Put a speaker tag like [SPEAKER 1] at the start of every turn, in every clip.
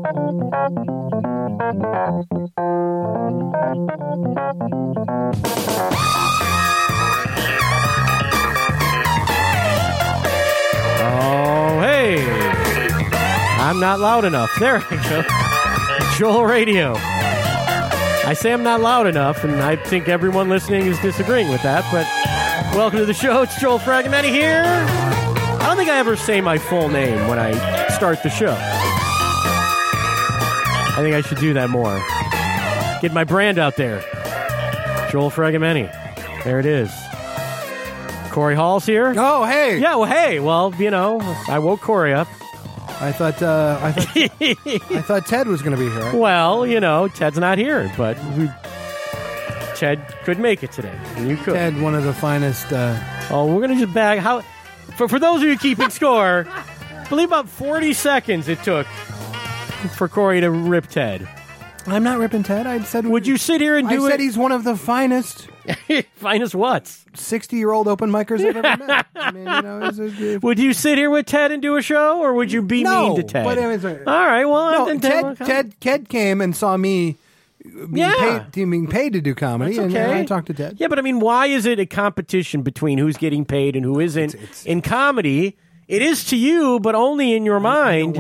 [SPEAKER 1] Oh, hey. I'm not loud enough. There we go. Joel Radio. I say I'm not loud enough, and I think everyone listening is disagreeing with that, but welcome to the show. It's Joel Fragomeni here. I don't think I ever say my full name when I start the show. I think I should do that more. Get my brand out there. Joel Fragomeni. There it is. Corey Hall's here.
[SPEAKER 2] Oh, hey.
[SPEAKER 1] Yeah, well, hey. Well, you know, I woke Corey up.
[SPEAKER 2] I thought Ted was going to be here.
[SPEAKER 1] Well, you know, Ted's not here, but Ted could make it today. And you could.
[SPEAKER 2] Ted, one of the finest.
[SPEAKER 1] Oh, we're going to just bag. How? For those of you keeping score, I believe about 40 seconds it took for Corey to rip Ted.
[SPEAKER 2] I'm not ripping Ted. I said.
[SPEAKER 1] Would you sit here and do it?
[SPEAKER 2] I said he's one of the finest.
[SPEAKER 1] Finest what?
[SPEAKER 2] 60-year-old open micers I've ever met. I mean, you know,
[SPEAKER 1] would you sit here with Ted and do a show, or would you be mean to Ted?
[SPEAKER 2] But
[SPEAKER 1] all right, well,
[SPEAKER 2] no, Ted came and saw me being paid to do comedy,
[SPEAKER 1] okay.
[SPEAKER 2] And I talked to Ted.
[SPEAKER 1] Yeah, but I mean, why is it a competition between who's getting paid and who isn't in comedy? It is to you, but only in your mind.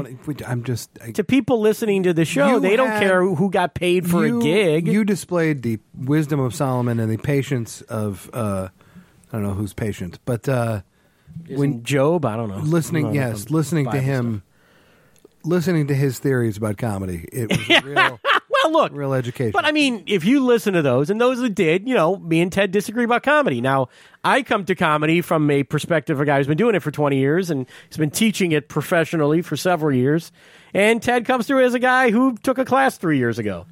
[SPEAKER 1] To people listening to the show, they don't care who got paid for a gig.
[SPEAKER 2] You displayed the wisdom of Solomon and the patience of I don't know who's patient, but
[SPEAKER 1] when Job, I don't know.
[SPEAKER 2] Listening to him, listening to his theories about comedy, it was real.
[SPEAKER 1] Well, look,
[SPEAKER 2] real education.
[SPEAKER 1] But I mean, if you listen to those, and those that did, you know, me and Ted disagree about comedy. Now, I come to comedy from a perspective of a guy who's been doing it for 20 years, and he's been teaching it professionally for several years. And Ted comes through as a guy who took a class 3 years ago.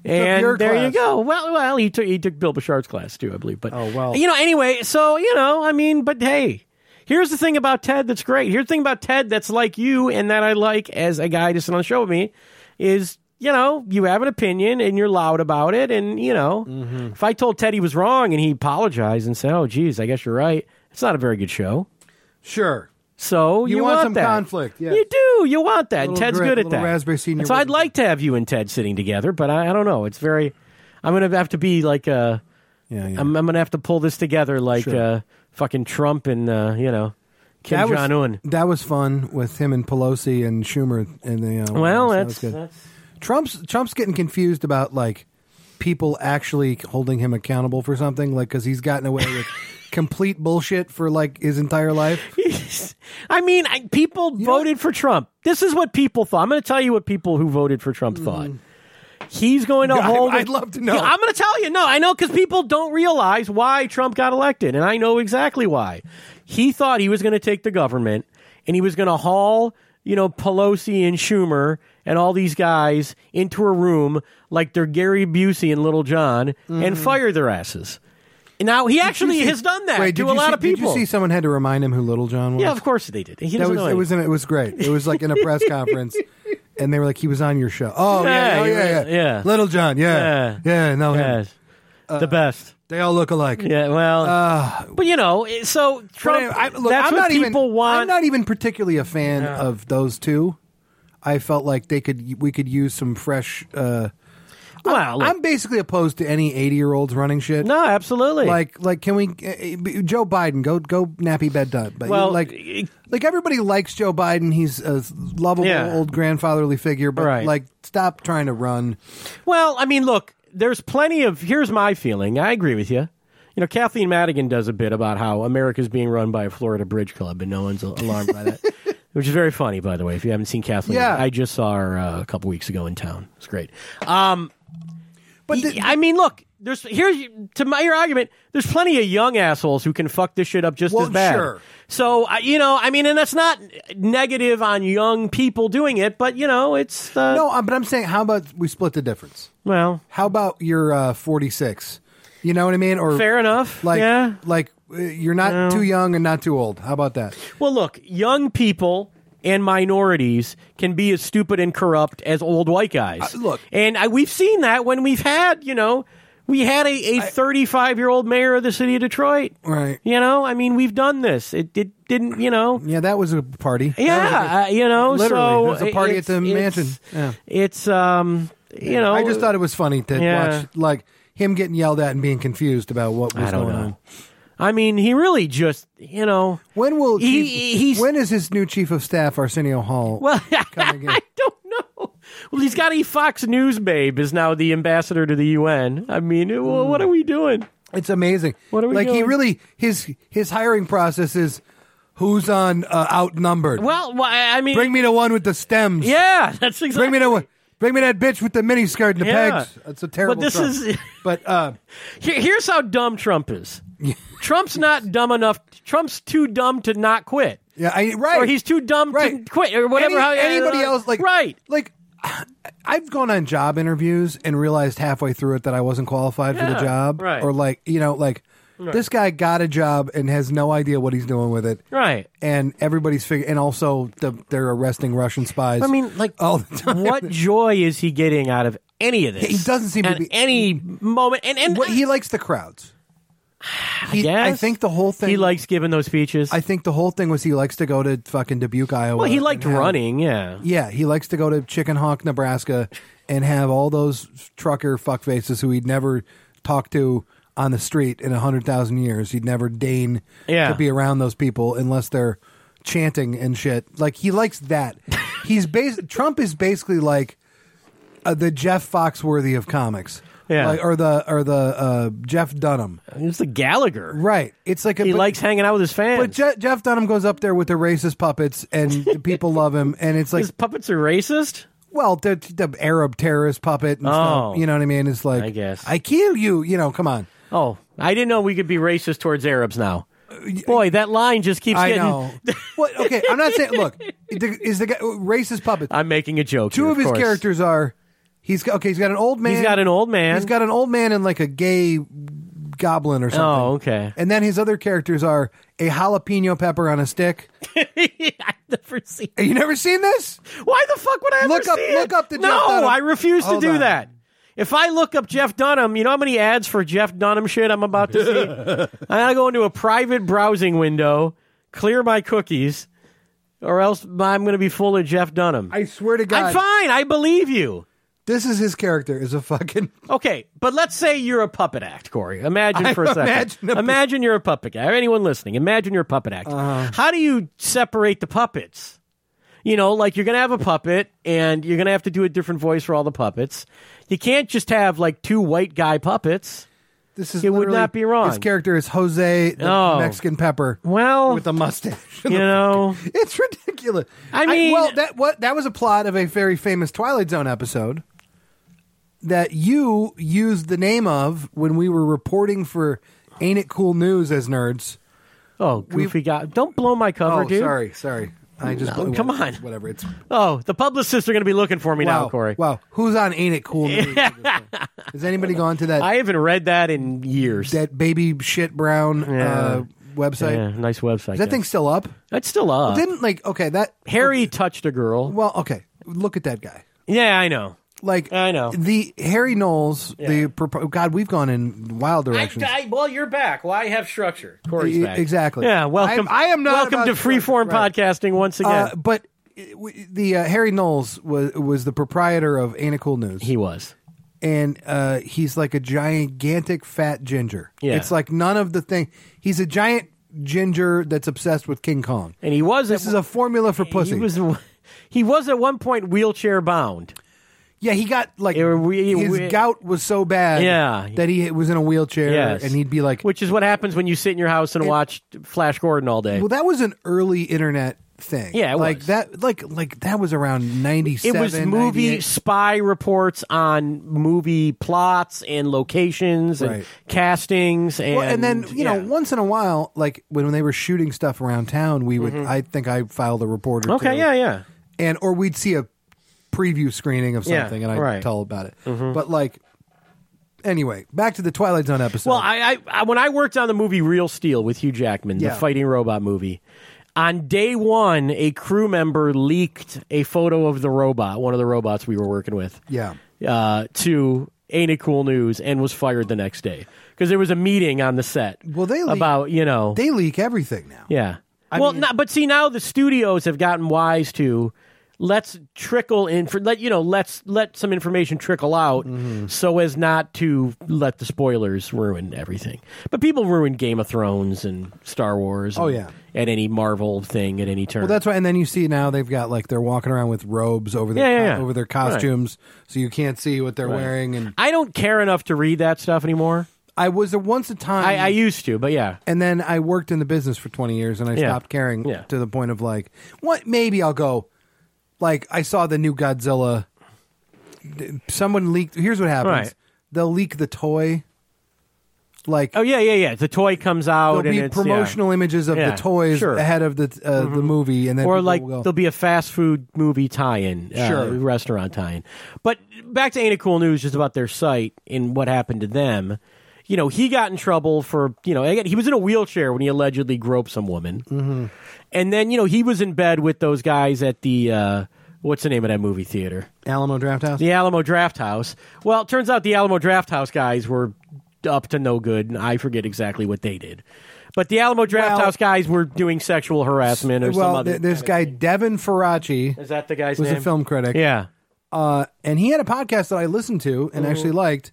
[SPEAKER 1] And there you go. Well, he took Bill Bashard's class too, I believe. But you know, anyway, so you know, I mean, but hey. Here's the thing about Ted that's great. Here's the thing about Ted that's like you and that I like as a guy to sit on the show with me is, you know, you have an opinion and you're loud about it. And, you know, if I told Ted he was wrong and he apologized and said, oh, geez, I guess you're right, it's not a very good show.
[SPEAKER 2] Sure.
[SPEAKER 1] So you
[SPEAKER 2] want some
[SPEAKER 1] that.
[SPEAKER 2] conflict. Yes.
[SPEAKER 1] You do. You want that. And Ted's good at that.
[SPEAKER 2] Raspberry Senior.
[SPEAKER 1] So I'd like to have you and Ted sitting together, but I don't know. It's very, I'm going to have to be like a, I'm going to have to pull this together like fucking Trump and, you know, Kim Jong-un.
[SPEAKER 2] That was fun with him and Pelosi and Schumer. And
[SPEAKER 1] well,
[SPEAKER 2] that's good. Trump's getting confused about like people actually holding him accountable for something, like because he's gotten away with complete bullshit for like his entire life.
[SPEAKER 1] I mean, people voted for Trump. This is what people thought. I'm going to tell you what people who voted for Trump thought. He's going to hold.
[SPEAKER 2] I'd love to know.
[SPEAKER 1] I'm going to tell you. No, I know because people don't realize why Trump got elected, and I know exactly why. He thought he was going to take the government and he was going to haul, you know, Pelosi and Schumer and all these guys into a room like they're Gary Busey and Little John and fire their asses. And now he actually has done that to a lot of people.
[SPEAKER 2] Did you see someone had to remind him who Little John was?
[SPEAKER 1] Yeah, of course they did. It
[SPEAKER 2] was great. It was like in a press conference. And they were like, he was on your show. Oh, yeah. Little John, yeah. No,
[SPEAKER 1] yes. The best.
[SPEAKER 2] They all look alike.
[SPEAKER 1] Yeah, well, but you know, so Trump, that's what people want.
[SPEAKER 2] I'm not even particularly a fan of those two. I felt like we could use some fresh. I'm basically opposed to any 80-year-olds running shit.
[SPEAKER 1] No, absolutely.
[SPEAKER 2] Like, can we, Joe Biden, go nappy bedtime. But like everybody likes Joe Biden. He's a lovable old grandfatherly figure. But like, stop trying to run.
[SPEAKER 1] Well, I mean, look. There's plenty of, here's my feeling. I agree with you. You know, Kathleen Madigan does a bit about how America's being run by a Florida bridge club, and no one's alarmed by that, which is very funny, by the way. If you haven't seen Kathleen, I just saw her a couple weeks ago in town. It's great. I mean, look, here's to your argument. There's plenty of young assholes who can fuck this shit up just as bad.
[SPEAKER 2] Sure.
[SPEAKER 1] So, you know, I mean, and that's not negative on young people doing it, but, you know, it's...
[SPEAKER 2] No, but I'm saying, how about we split the difference?
[SPEAKER 1] Well...
[SPEAKER 2] How about you're 46? You know what I mean? Or
[SPEAKER 1] fair enough,
[SPEAKER 2] Like, you're not too young and not too old. How about that?
[SPEAKER 1] Well, look, young people and minorities can be as stupid and corrupt as old white guys.
[SPEAKER 2] Look...
[SPEAKER 1] And we've seen that when we've had, you know... We had a 35-year-old mayor of the city of Detroit.
[SPEAKER 2] Right.
[SPEAKER 1] You know, I mean, we've done this. It didn't, you know.
[SPEAKER 2] Yeah, that was a party.
[SPEAKER 1] Yeah, you know.
[SPEAKER 2] Literally,
[SPEAKER 1] so
[SPEAKER 2] there was a party at the mansion. Yeah.
[SPEAKER 1] It's, you know.
[SPEAKER 2] I just thought it was funny to watch, like, him getting yelled at and being confused about what was going on.
[SPEAKER 1] I mean, he really just, you know.
[SPEAKER 2] When will when is his new chief of staff, Arsenio Hall, coming in?
[SPEAKER 1] I don't know. Well, he's got a Fox News babe is now the ambassador to the UN. I mean, what are we doing?
[SPEAKER 2] It's amazing.
[SPEAKER 1] What are we doing?
[SPEAKER 2] He really, his hiring process is who's on outnumbered.
[SPEAKER 1] Well, I mean.
[SPEAKER 2] Bring me the one with the stems.
[SPEAKER 1] Yeah, that's exactly.
[SPEAKER 2] Bring me that bitch with the miniskirt and the pegs. That's a terrible
[SPEAKER 1] But
[SPEAKER 2] Trump. But
[SPEAKER 1] here's how dumb Trump is. Trump's not dumb enough. Trump's too dumb to not quit.
[SPEAKER 2] Yeah, right.
[SPEAKER 1] Or he's too dumb to quit, or whatever.
[SPEAKER 2] Anybody else, like,
[SPEAKER 1] right.
[SPEAKER 2] Like, I've gone on job interviews and realized halfway through it that I wasn't qualified for the job.
[SPEAKER 1] Right.
[SPEAKER 2] Or like, you know, like, this guy got a job and has no idea what he's doing with it.
[SPEAKER 1] Right.
[SPEAKER 2] And everybody's figuring, and also they're arresting Russian spies.
[SPEAKER 1] I mean, like,
[SPEAKER 2] all the time.
[SPEAKER 1] What joy is he getting out of any of this?
[SPEAKER 2] He doesn't seem to be
[SPEAKER 1] any moment. And
[SPEAKER 2] he likes the crowds.
[SPEAKER 1] I
[SPEAKER 2] think the whole thing.
[SPEAKER 1] He likes giving those speeches.
[SPEAKER 2] I think the whole thing was he likes to go to fucking Dubuque, Iowa.
[SPEAKER 1] Well, he liked running, yeah.
[SPEAKER 2] Yeah, he likes to go to Chicken Hawk, Nebraska, and have all those trucker fuckfaces who he'd never talked to on the street in 100,000 years. He'd never deign to be around those people unless they're chanting and shit. Like, he likes that. Trump is basically like the Jeff Foxworthy of comics.
[SPEAKER 1] Yeah,
[SPEAKER 2] like, or the Jeff Dunham.
[SPEAKER 1] He's the Gallagher,
[SPEAKER 2] right? It's like
[SPEAKER 1] he likes hanging out with his fans.
[SPEAKER 2] But Jeff Dunham goes up there with the racist puppets, and people love him. And it's like
[SPEAKER 1] his puppets are racist.
[SPEAKER 2] Well, the Arab terrorist puppet and stuff. You know what I mean? It's like,
[SPEAKER 1] I guess
[SPEAKER 2] I kill you. You know, come on.
[SPEAKER 1] Oh, I didn't know we could be racist towards Arabs now. Boy, that line just keeps getting.
[SPEAKER 2] I know. Well, okay, I'm not saying. Look, is the guy racist puppet?
[SPEAKER 1] I'm making a joke.
[SPEAKER 2] Two of his characters are. He's got an old man.
[SPEAKER 1] He's got an old man.
[SPEAKER 2] He's got an old man and like a gay goblin or something.
[SPEAKER 1] Oh, okay.
[SPEAKER 2] And then his other characters are a jalapeno pepper on a stick.
[SPEAKER 1] I've never seen.
[SPEAKER 2] You never seen this?
[SPEAKER 1] Why the fuck would I ever see it?
[SPEAKER 2] Look up the Jeff
[SPEAKER 1] No,
[SPEAKER 2] Dunham.
[SPEAKER 1] I refuse to do that. If I look up Jeff Dunham, you know how many ads for Jeff Dunham shit I'm about to see? I gotta go into a private browsing window, clear my cookies, or else I'm going to be full of Jeff Dunham.
[SPEAKER 2] I swear to God.
[SPEAKER 1] I'm fine. I believe you.
[SPEAKER 2] This is his character, is a fucking...
[SPEAKER 1] Okay, but let's say you're a puppet act, Corey. Imagine for a second. Imagine you're a puppet act. Anyone listening, imagine you're a puppet act. How do you separate the puppets? You know, like you're going to have a puppet, and you're going to have to do a different voice for all the puppets. You can't just have, like, two white guy puppets.
[SPEAKER 2] It would not
[SPEAKER 1] be wrong.
[SPEAKER 2] His character is Jose, the Mexican pepper.
[SPEAKER 1] Well...
[SPEAKER 2] with a mustache.
[SPEAKER 1] You know...
[SPEAKER 2] It's ridiculous.
[SPEAKER 1] I mean...
[SPEAKER 2] that was a plot of a very famous Twilight Zone episode that you used the name of when we were reporting for Ain't It Cool News as nerds.
[SPEAKER 1] Oh, goofy guy. Don't blow my cover, dude.
[SPEAKER 2] Sorry. I just
[SPEAKER 1] come on.
[SPEAKER 2] Whatever. It's
[SPEAKER 1] the publicists are going to be looking for me now, Corey.
[SPEAKER 2] Wow. Who's on Ain't It Cool News? Has anybody gone to that?
[SPEAKER 1] I haven't read that in years.
[SPEAKER 2] That baby shit brown website.
[SPEAKER 1] Yeah, nice website.
[SPEAKER 2] Is that thing still up?
[SPEAKER 1] It's still up.
[SPEAKER 2] That
[SPEAKER 1] Harry touched a girl.
[SPEAKER 2] Well, okay. Look at that guy.
[SPEAKER 1] Yeah, I know.
[SPEAKER 2] Like,
[SPEAKER 1] I know.
[SPEAKER 2] The Harry Knowles, God, we've gone in wild directions.
[SPEAKER 1] Well, you're back. Well, I have structure. Corey's back.
[SPEAKER 2] Exactly.
[SPEAKER 1] Yeah, welcome.
[SPEAKER 2] I am not.
[SPEAKER 1] Welcome to Freeform Podcasting once again.
[SPEAKER 2] But the Harry Knowles was the proprietor of Ain't It Cool News.
[SPEAKER 1] He was.
[SPEAKER 2] And he's like a gigantic fat ginger.
[SPEAKER 1] Yeah.
[SPEAKER 2] It's like none of the thing. He's a giant ginger that's obsessed with King Kong.
[SPEAKER 1] And he was.
[SPEAKER 2] This is a formula for pussy.
[SPEAKER 1] He was at one point wheelchair bound.
[SPEAKER 2] Yeah, he got like his gout was so bad that he was in a wheelchair, and he'd be like,
[SPEAKER 1] which is what happens when you sit in your house and watch Flash Gordon all day.
[SPEAKER 2] Well, that was an early internet thing.
[SPEAKER 1] Yeah, it
[SPEAKER 2] like
[SPEAKER 1] was.
[SPEAKER 2] that. Like that was around 97.
[SPEAKER 1] It was movie
[SPEAKER 2] 98.
[SPEAKER 1] spy reports on movie plots and locations and castings, and
[SPEAKER 2] then once in a while, like when they were shooting stuff around town, we would. I think I filed a report or two.
[SPEAKER 1] Yeah.
[SPEAKER 2] Or we'd see a preview screening of something, and I'd tell about it. But like, anyway, back to the Twilight Zone episode.
[SPEAKER 1] Well, I when I worked on the movie Real Steel with Hugh Jackman, the fighting robot movie, on day one, a crew member leaked a photo of the robot, one of the robots we were working with, to Ain't It Cool News and was fired the next day because there was a meeting on the set.
[SPEAKER 2] Well, they leak,
[SPEAKER 1] about
[SPEAKER 2] they leak everything now.
[SPEAKER 1] Yeah.
[SPEAKER 2] I mean,
[SPEAKER 1] but see, now the studios have gotten wise to let's trickle in for let some information trickle out so as not to let the spoilers ruin everything. But people ruin Game of Thrones and Star Wars. And any Marvel thing at any turn.
[SPEAKER 2] Well, that's why. And then you see now they've got they're walking around with robes over their over their costumes, so you can't see what they're wearing. And
[SPEAKER 1] I don't care enough to read that stuff anymore.
[SPEAKER 2] I was there once a time.
[SPEAKER 1] I used to, but yeah.
[SPEAKER 2] And then I worked in the business for 20 years, and I stopped caring to the point of what? Maybe I'll go. I saw the new Godzilla. Someone leaked. Here's what happens. Right. They'll leak the toy.
[SPEAKER 1] The toy comes out.
[SPEAKER 2] There'll
[SPEAKER 1] and
[SPEAKER 2] be promotional images of the toys ahead of the movie, and then
[SPEAKER 1] there'll be a fast food movie tie-in, restaurant tie-in. But back to Ain't It Cool News, just about their site and what happened to them. He got in trouble for he was in a wheelchair when he allegedly groped some woman, and then he was in bed with those guys at the what's the name of that movie theater?
[SPEAKER 2] Alamo Drafthouse.
[SPEAKER 1] The Alamo Drafthouse. Well, it turns out the Alamo Drafthouse guys were up to no good, and I forget exactly what they did. But the Alamo Drafthouse guys were doing sexual harassment or some other.
[SPEAKER 2] This guy Devin Faraci,
[SPEAKER 1] is that the guy's name?
[SPEAKER 2] Was a film critic.
[SPEAKER 1] Yeah,
[SPEAKER 2] and he had a podcast that I listened to and actually liked.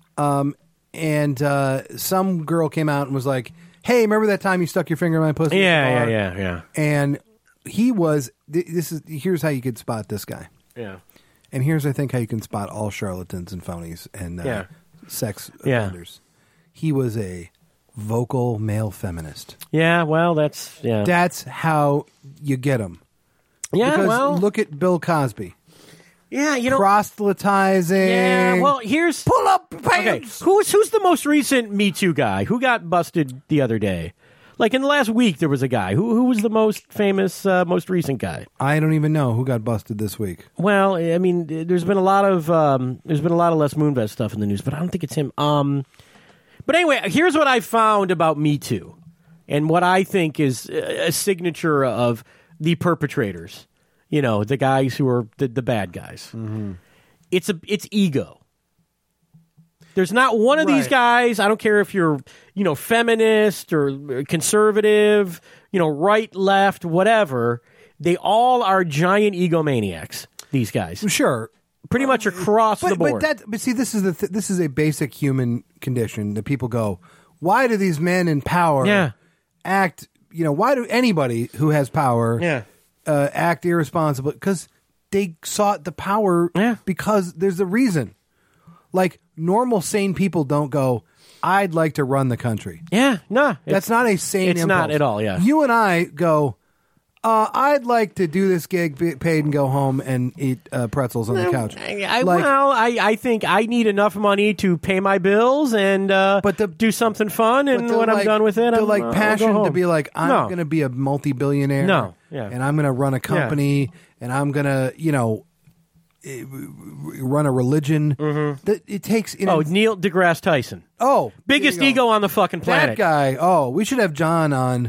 [SPEAKER 2] And some girl came out and was like, "Hey, remember that time you stuck your finger in my pussy?"
[SPEAKER 1] Yeah.
[SPEAKER 2] And he was. Here's how you could spot this guy.
[SPEAKER 1] Yeah.
[SPEAKER 2] And here's I think how you can spot all charlatans and phonies and sex offenders. He was a vocal male feminist.
[SPEAKER 1] Yeah. Well, that's
[SPEAKER 2] how you get them.
[SPEAKER 1] Yeah.
[SPEAKER 2] Because look at Bill Cosby.
[SPEAKER 1] Yeah,
[SPEAKER 2] proselytizing.
[SPEAKER 1] Yeah, well, here's
[SPEAKER 2] pull up pants.
[SPEAKER 1] Okay, who's the most recent Me Too guy? Who got busted the other day? In the last week, there was a guy. Who was the most famous, most recent guy?
[SPEAKER 2] I don't even know who got busted this week.
[SPEAKER 1] Well, I mean, there's been a lot of Les Moonves stuff in the news, but I don't think it's him. But anyway, here's what I found about Me Too, and what I think is a signature of the perpetrators. The guys who are the bad guys. Mm-hmm. It's ego. There's not one of these guys. I don't care if you're, feminist or conservative, right, left, whatever. They all are giant egomaniacs. These guys,
[SPEAKER 2] sure,
[SPEAKER 1] pretty much across the board.
[SPEAKER 2] But see, this is a basic human condition that people go, why do these men in power act? Why do anybody who has power? Act irresponsible because they sought the power because there's a reason. Normal sane people don't go, I'd like to run the country.
[SPEAKER 1] Yeah, no.
[SPEAKER 2] That's not a sane impulse.
[SPEAKER 1] It's not at all, yeah.
[SPEAKER 2] You and I go, I'd like to do this gig, be paid, and go home and eat pretzels on the couch.
[SPEAKER 1] I think I need enough money to pay my bills and do something fun, and when I'm done with it, I'm
[SPEAKER 2] passion to be I'm going to be a multi-billionaire.
[SPEAKER 1] No, yeah.
[SPEAKER 2] And I'm going to run a company, and I'm going to, run a religion.
[SPEAKER 1] Mm-hmm.
[SPEAKER 2] That it takes.
[SPEAKER 1] Neil deGrasse Tyson. Biggest ego on the fucking planet.
[SPEAKER 2] That guy. We should have John on.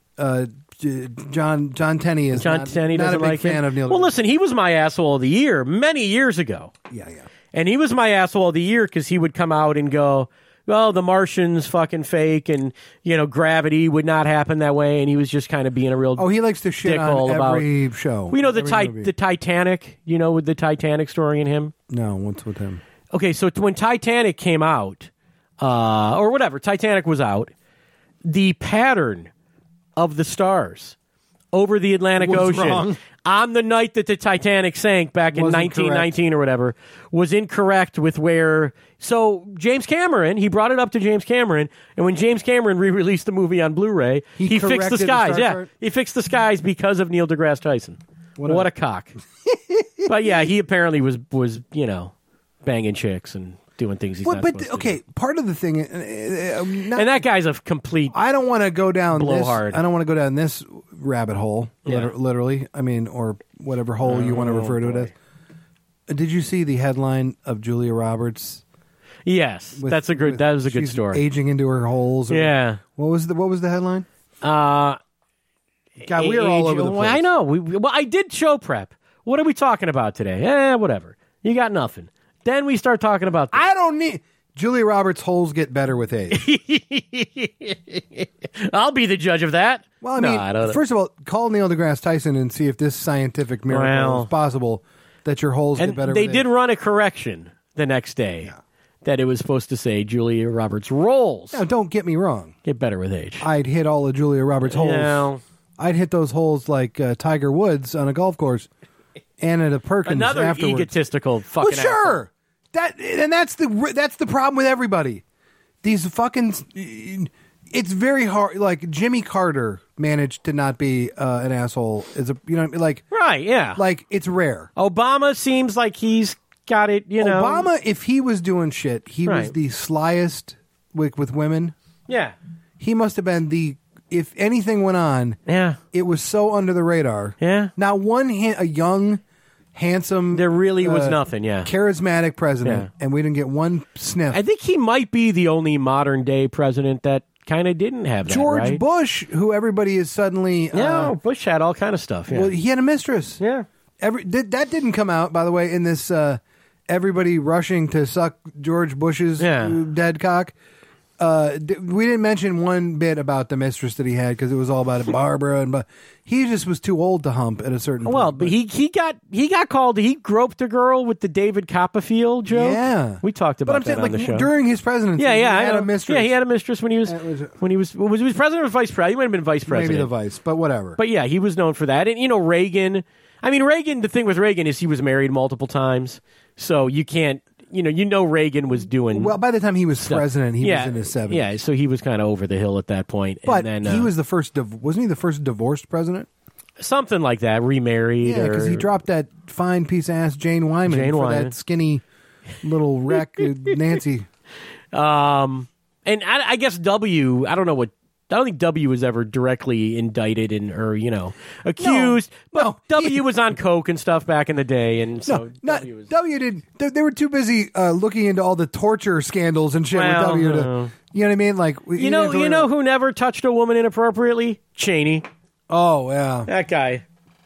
[SPEAKER 2] John Tenney is not a big fan of Neil.
[SPEAKER 1] Well, listen, he was my asshole of the year many years ago.
[SPEAKER 2] Yeah.
[SPEAKER 1] And he was my asshole of the year because he would come out and go, well, the Martian's fucking fake, and gravity would not happen that way, and he was just kind of being a real
[SPEAKER 2] he likes to shit on every show.
[SPEAKER 1] We know the Titanic, with the Titanic story in him.
[SPEAKER 2] No, what's with him?
[SPEAKER 1] Okay, so when Titanic came out, or whatever, Titanic was out, the pattern of the stars over the Atlantic Ocean
[SPEAKER 2] wrong.
[SPEAKER 1] On the night that the Titanic sank back in 1919 or whatever was incorrect with where. So James Cameron, he brought it up to James Cameron, and when James Cameron re-released the movie on Blu-ray, he fixed the skies. He fixed the skies because of Neil deGrasse Tyson. What a cock! But yeah, he apparently was banging chicks and doing things he's not supposed to do.
[SPEAKER 2] Part of the thing,
[SPEAKER 1] and that guy's a complete.
[SPEAKER 2] I don't want to go down
[SPEAKER 1] blowhard.
[SPEAKER 2] I don't want to go down this rabbit hole, literally. I mean, or whatever hole you want to refer to it as. Did you see the headline of Julia Roberts?
[SPEAKER 1] Yes, that was a good story.
[SPEAKER 2] Aging into her holes.
[SPEAKER 1] Yeah.
[SPEAKER 2] What was the headline? God, we are all over the place.
[SPEAKER 1] I know. I did show prep. What are we talking about today? Whatever. You got nothing. Then we start talking about this.
[SPEAKER 2] I don't need... Julia Roberts' holes get better with age.
[SPEAKER 1] I'll be the judge of that.
[SPEAKER 2] Well, I mean,
[SPEAKER 1] I don't know.
[SPEAKER 2] first of all, call Neil deGrasse Tyson and see if this scientific miracle is possible that your holes get better with age.
[SPEAKER 1] They did run a correction the next day that it was supposed to say Julia Roberts' rolls.
[SPEAKER 2] Now, don't get me wrong.
[SPEAKER 1] Get better with age.
[SPEAKER 2] I'd hit all of Julia Roberts' holes.
[SPEAKER 1] No.
[SPEAKER 2] I'd hit those holes like Tiger Woods on a golf course and at a Perkins
[SPEAKER 1] Another
[SPEAKER 2] afterwards.
[SPEAKER 1] egotistical fucking
[SPEAKER 2] Well, sure. That's the problem with everybody. These fucking... It's very hard. Like, Jimmy Carter managed to not be an asshole. You know what I mean? Like,
[SPEAKER 1] right, yeah.
[SPEAKER 2] Like, it's rare.
[SPEAKER 1] Obama seems like he's got it, you know.
[SPEAKER 2] Obama, if he was doing shit, he was the slyest with women.
[SPEAKER 1] Yeah.
[SPEAKER 2] He must have been if anything went on, it was so under the radar.
[SPEAKER 1] Yeah.
[SPEAKER 2] Now, a young, handsome...
[SPEAKER 1] There really was nothing,
[SPEAKER 2] charismatic president, and we didn't get one sniff.
[SPEAKER 1] I think he might be the only modern-day president that kind of didn't have that,
[SPEAKER 2] George Bush, who everybody is suddenly...
[SPEAKER 1] Bush had all kind of stuff,
[SPEAKER 2] Well, he had a mistress.
[SPEAKER 1] Yeah.
[SPEAKER 2] That didn't come out, by the way, in this everybody rushing to suck George Bush's dead cock. We didn't mention one bit about the mistress that he had because it was all about Barbara, but he just was too old to hump at a certain point.
[SPEAKER 1] Well, but he got called. He groped a girl with the David Copperfield joke.
[SPEAKER 2] Yeah,
[SPEAKER 1] we talked about that on the show
[SPEAKER 2] during his presidency.
[SPEAKER 1] Yeah,
[SPEAKER 2] he had a mistress.
[SPEAKER 1] Yeah, he had a mistress when he was president or vice president. He might have been vice president,
[SPEAKER 2] maybe the vice, but whatever.
[SPEAKER 1] But yeah, he was known for that. And Reagan. I mean, Reagan. The thing with Reagan is he was married multiple times, so you can't. Reagan was doing...
[SPEAKER 2] Well, by the time he was president, he was in his 70s.
[SPEAKER 1] Yeah, so he was kind of over the hill at that point.
[SPEAKER 2] But
[SPEAKER 1] and then,
[SPEAKER 2] he was the first... wasn't he the first divorced president?
[SPEAKER 1] Something like that, remarried.
[SPEAKER 2] Yeah, because he dropped that fine piece of ass Jane Wyman that skinny little wreck, Nancy.
[SPEAKER 1] And I guess W... I don't think W was ever directly indicted or accused. But W was on coke and stuff back in the day, and so
[SPEAKER 2] W did. They were too busy looking into all the torture scandals and shit with W. You know what I mean? Like
[SPEAKER 1] you know who never touched a woman inappropriately? Cheney.
[SPEAKER 2] Oh yeah,
[SPEAKER 1] that guy.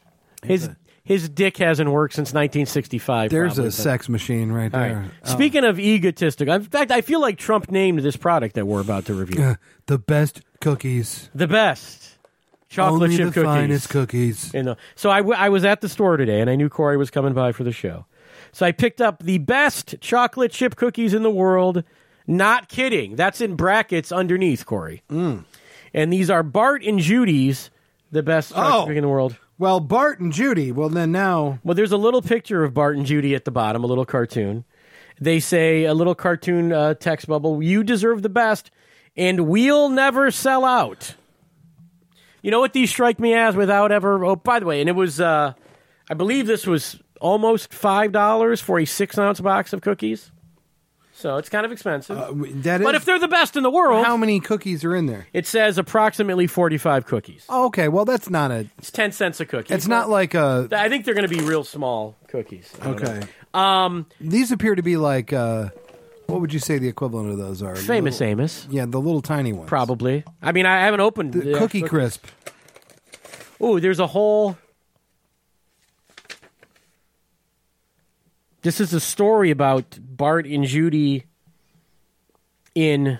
[SPEAKER 1] His dick hasn't worked since 1965.
[SPEAKER 2] There's a sex machine right there.
[SPEAKER 1] Right. Speaking of egotistical, in fact, I feel like Trump named this product that we're about to review.
[SPEAKER 2] The best cookies.
[SPEAKER 1] The best. Chocolate
[SPEAKER 2] Only
[SPEAKER 1] chip
[SPEAKER 2] the
[SPEAKER 1] cookies.
[SPEAKER 2] Finest cookies.
[SPEAKER 1] So I was at the store today, and I knew Corey was coming by for the show. So I picked up the best chocolate chip cookies in the world. Not kidding. That's in brackets underneath, Corey.
[SPEAKER 2] Mm.
[SPEAKER 1] And these are Bart and Judy's, the best chocolate cookie in the world.
[SPEAKER 2] Well, Bart and Judy. Well, then now...
[SPEAKER 1] Well, there's a little picture of Bart and Judy at the bottom, a little cartoon. They say, a little cartoon text bubble, you deserve the best, and we'll never sell out. You know what these strike me as without ever... Oh, by the way, and it was... I believe this was almost $5 for a 6-ounce box of cookies. So it's kind of expensive. But if they're the best in the world...
[SPEAKER 2] How many cookies are in there?
[SPEAKER 1] It says approximately 45 cookies.
[SPEAKER 2] Oh, okay. Well, that's not a...
[SPEAKER 1] It's 10 cents a cookie.
[SPEAKER 2] It's not like a...
[SPEAKER 1] I think they're going to be real small cookies.
[SPEAKER 2] Okay. These appear to be like... what would you say the equivalent of those are?
[SPEAKER 1] Famous Amos.
[SPEAKER 2] Yeah, the little tiny ones.
[SPEAKER 1] Probably. I mean, I haven't opened...
[SPEAKER 2] The Cookie Crisp.
[SPEAKER 1] Ooh, there's a whole... This is a story about Bart and Judy in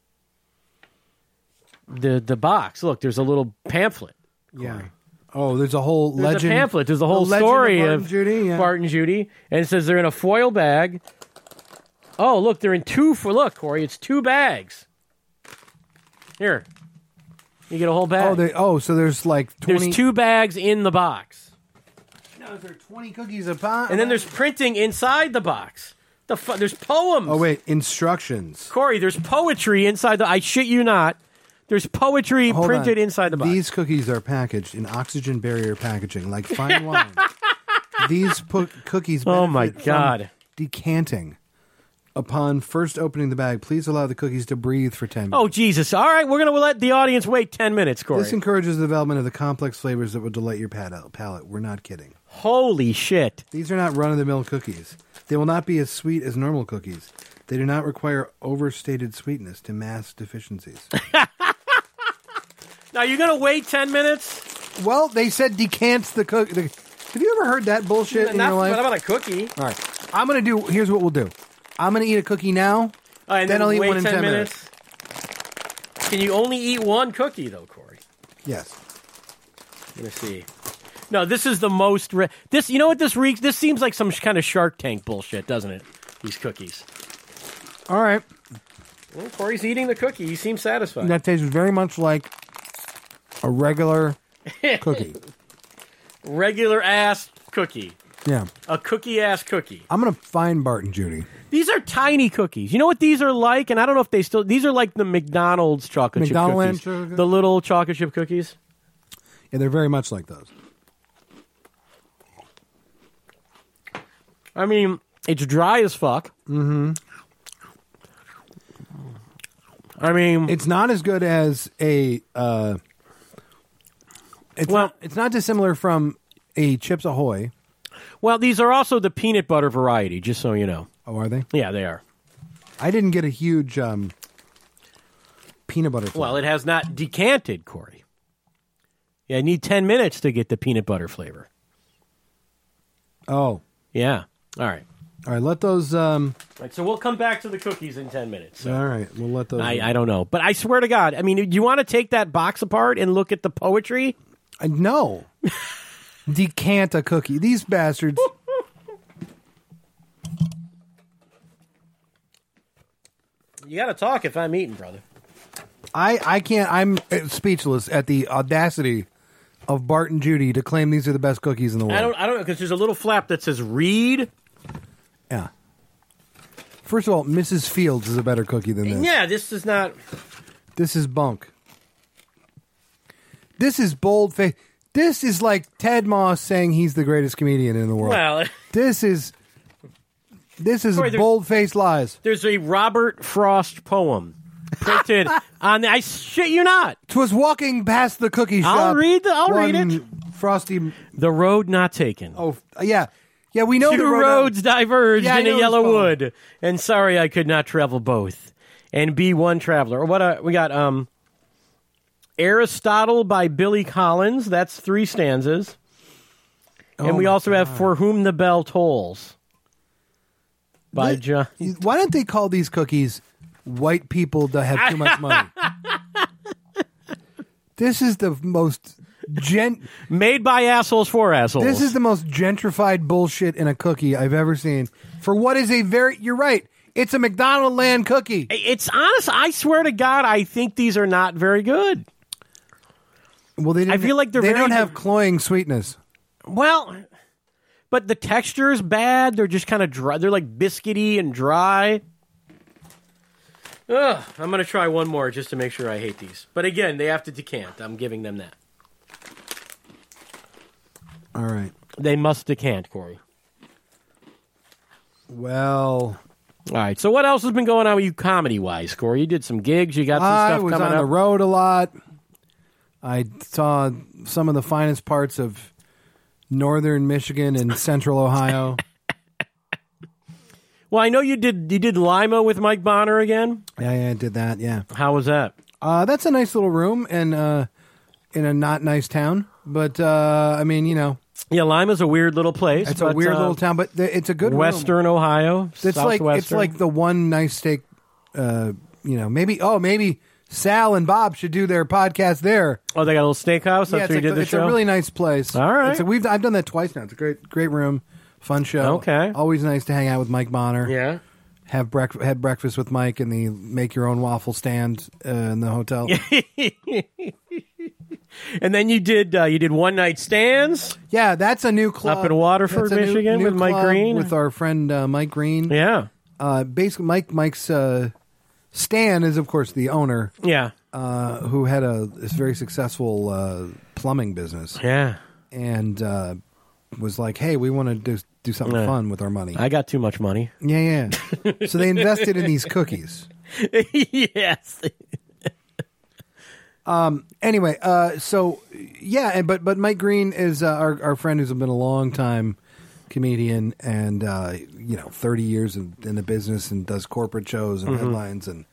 [SPEAKER 1] the box. Look, there's a little pamphlet.
[SPEAKER 2] Yeah. Oh, there's a whole legend.
[SPEAKER 1] There's a pamphlet. There's a whole story of
[SPEAKER 2] Bart
[SPEAKER 1] and Judy. And it says they're in a foil bag. Oh, look, they're in look, Corey, it's 2 bags. Here. You get a whole bag.
[SPEAKER 2] So there's like 20...
[SPEAKER 1] There's 2 bags in the box.
[SPEAKER 2] Is there 20 cookies a pop?
[SPEAKER 1] And then there's printing inside the box. There's poems.
[SPEAKER 2] Oh, wait. Instructions.
[SPEAKER 1] Corey, there's poetry inside I shit you not. There's poetry printed inside the box.
[SPEAKER 2] These cookies are packaged in oxygen barrier packaging, like fine wine. These cookies benefit
[SPEAKER 1] oh my God.
[SPEAKER 2] from decanting. Upon first opening the bag, please allow the cookies to breathe for 10 minutes.
[SPEAKER 1] Oh, Jesus. All right, we're going to let the audience wait 10 minutes, Corey.
[SPEAKER 2] This encourages the development of the complex flavors that will delight your palate. We're not kidding.
[SPEAKER 1] Holy shit.
[SPEAKER 2] These are not run-of-the-mill cookies. They will not be as sweet as normal cookies. They do not require overstated sweetness to mask deficiencies.
[SPEAKER 1] Now, you're going to wait 10 minutes?
[SPEAKER 2] Well, they said decants the cookie. Have you ever heard that bullshit in your life?
[SPEAKER 1] What about a cookie?
[SPEAKER 2] All right. Here's what we'll do. I'm gonna eat a cookie now.
[SPEAKER 1] And
[SPEAKER 2] then I'll eat
[SPEAKER 1] wait
[SPEAKER 2] one in 10 minutes.
[SPEAKER 1] Can you only eat one cookie though, Corey?
[SPEAKER 2] Yes.
[SPEAKER 1] Let me see. No, this is the most. This, you know what this reeks? This seems like some kind of Shark Tank bullshit, doesn't it? These cookies.
[SPEAKER 2] All right.
[SPEAKER 1] Well, Corey's eating the cookie. He seems satisfied.
[SPEAKER 2] That tastes very much like a regular cookie.
[SPEAKER 1] Regular ass cookie.
[SPEAKER 2] Yeah.
[SPEAKER 1] A cookie ass cookie.
[SPEAKER 2] I'm gonna find Bart and Judy.
[SPEAKER 1] These are tiny cookies. You know what these are like? And I don't know if they still. These are like the McDonald's chocolate chip cookies. The little chocolate chip cookies.
[SPEAKER 2] Yeah, they're very much like those.
[SPEAKER 1] I mean, it's dry as fuck.
[SPEAKER 2] Mm-hmm.
[SPEAKER 1] I mean,
[SPEAKER 2] it's not as good as a. It's not dissimilar from a Chips Ahoy.
[SPEAKER 1] Well, these are also the peanut butter variety, just so you know.
[SPEAKER 2] Oh, are they?
[SPEAKER 1] Yeah, they are.
[SPEAKER 2] I didn't get a huge peanut butter flavor.
[SPEAKER 1] Well, it has not decanted, Corey. Yeah, I need 10 minutes to get the peanut butter flavor.
[SPEAKER 2] Oh.
[SPEAKER 1] Yeah. All right.
[SPEAKER 2] All right, let those...
[SPEAKER 1] All right, so we'll come back to the cookies in 10 minutes. So.
[SPEAKER 2] All right, we'll let those...
[SPEAKER 1] I don't know. But I swear to God, I mean, do you want to take that box apart and look at the poetry?
[SPEAKER 2] No. Decant a cookie. These bastards...
[SPEAKER 1] You got to talk if I'm eating, brother.
[SPEAKER 2] I can't... I'm speechless at the audacity of Bart and Judy to claim these are the best cookies in the world.
[SPEAKER 1] I don't know, because there's a little flap that says Reed.
[SPEAKER 2] Yeah. First of all, Mrs. Fields is a better cookie than this.
[SPEAKER 1] Yeah, this is not...
[SPEAKER 2] This is bunk. This is bold-faced. This is like Ted Moss saying he's the greatest comedian in the world.
[SPEAKER 1] Well...
[SPEAKER 2] This is bold-faced lies.
[SPEAKER 1] There's a Robert Frost poem printed on the... I shit you not.
[SPEAKER 2] 'Twas walking past the cookie shop.
[SPEAKER 1] I'll read it.
[SPEAKER 2] Frosty...
[SPEAKER 1] The road not taken.
[SPEAKER 2] Oh, yeah. Yeah, we know
[SPEAKER 1] Two
[SPEAKER 2] the
[SPEAKER 1] roads diverged in a yellow
[SPEAKER 2] poem.
[SPEAKER 1] wood, and sorry I could not travel both, and be one traveler. We got Aristotle by Billy Collins. That's 3 stanzas. And we also have For Whom the Bell Tolls by John.
[SPEAKER 2] Why don't they call these cookies white people that have too much money? This is the most...
[SPEAKER 1] Made by assholes for assholes.
[SPEAKER 2] This is the most gentrified bullshit in a cookie I've ever seen. For what is you're right. It's a McDonald Land cookie.
[SPEAKER 1] It's honest. I swear to God, I think these are not very good.
[SPEAKER 2] Well, I feel like they don't have cloying sweetness.
[SPEAKER 1] Well, but the texture is bad. They're just kind of dry. They're like biscuity and dry. Ugh, I'm going to try one more just to make sure I hate these. But again, they have to decant. I'm giving them that.
[SPEAKER 2] All right.
[SPEAKER 1] They must decant, Corey.
[SPEAKER 2] Well...
[SPEAKER 1] All right, so what else has been going on with you comedy-wise, Corey? You did some gigs, you got some stuff coming up.
[SPEAKER 2] I was on the road a lot. I saw some of the finest parts of northern Michigan and central Ohio.
[SPEAKER 1] Well, I know you did Lima with Mike Bonner again?
[SPEAKER 2] Yeah, I did that, yeah.
[SPEAKER 1] How was that?
[SPEAKER 2] That's a nice little room in a not nice town. But, I mean, you know.
[SPEAKER 1] Yeah, Lima's a weird little place.
[SPEAKER 2] It's a weird little town, but it's a good
[SPEAKER 1] Western
[SPEAKER 2] room.
[SPEAKER 1] Ohio,
[SPEAKER 2] it's like the one nice steak, maybe Sal and Bob should do their podcast there.
[SPEAKER 1] Oh, they got a little steakhouse? That's where you did the show?
[SPEAKER 2] It's a really nice place.
[SPEAKER 1] All right.
[SPEAKER 2] I've done that twice now. It's a great room, fun show.
[SPEAKER 1] Okay.
[SPEAKER 2] Always nice to hang out with Mike Bonner.
[SPEAKER 1] Yeah.
[SPEAKER 2] Had breakfast with Mike in the make your own waffle stand in the hotel.
[SPEAKER 1] And then you did one night stands.
[SPEAKER 2] Yeah, that's a new club
[SPEAKER 1] up in Waterford, Michigan, with Mike Green,
[SPEAKER 2] with our friend Mike Green.
[SPEAKER 1] Yeah.
[SPEAKER 2] Basically, Mike's Stan is of course the owner.
[SPEAKER 1] Yeah.
[SPEAKER 2] Who had this very successful plumbing business.
[SPEAKER 1] Yeah.
[SPEAKER 2] And was like, hey, we want to do something fun with our money.
[SPEAKER 1] I got too much money.
[SPEAKER 2] Yeah. So they invested in these cookies.
[SPEAKER 1] Yes.
[SPEAKER 2] Anyway, but Mike Green is our friend who's been a long time comedian and 30 years in the business and does corporate shows and headlines, and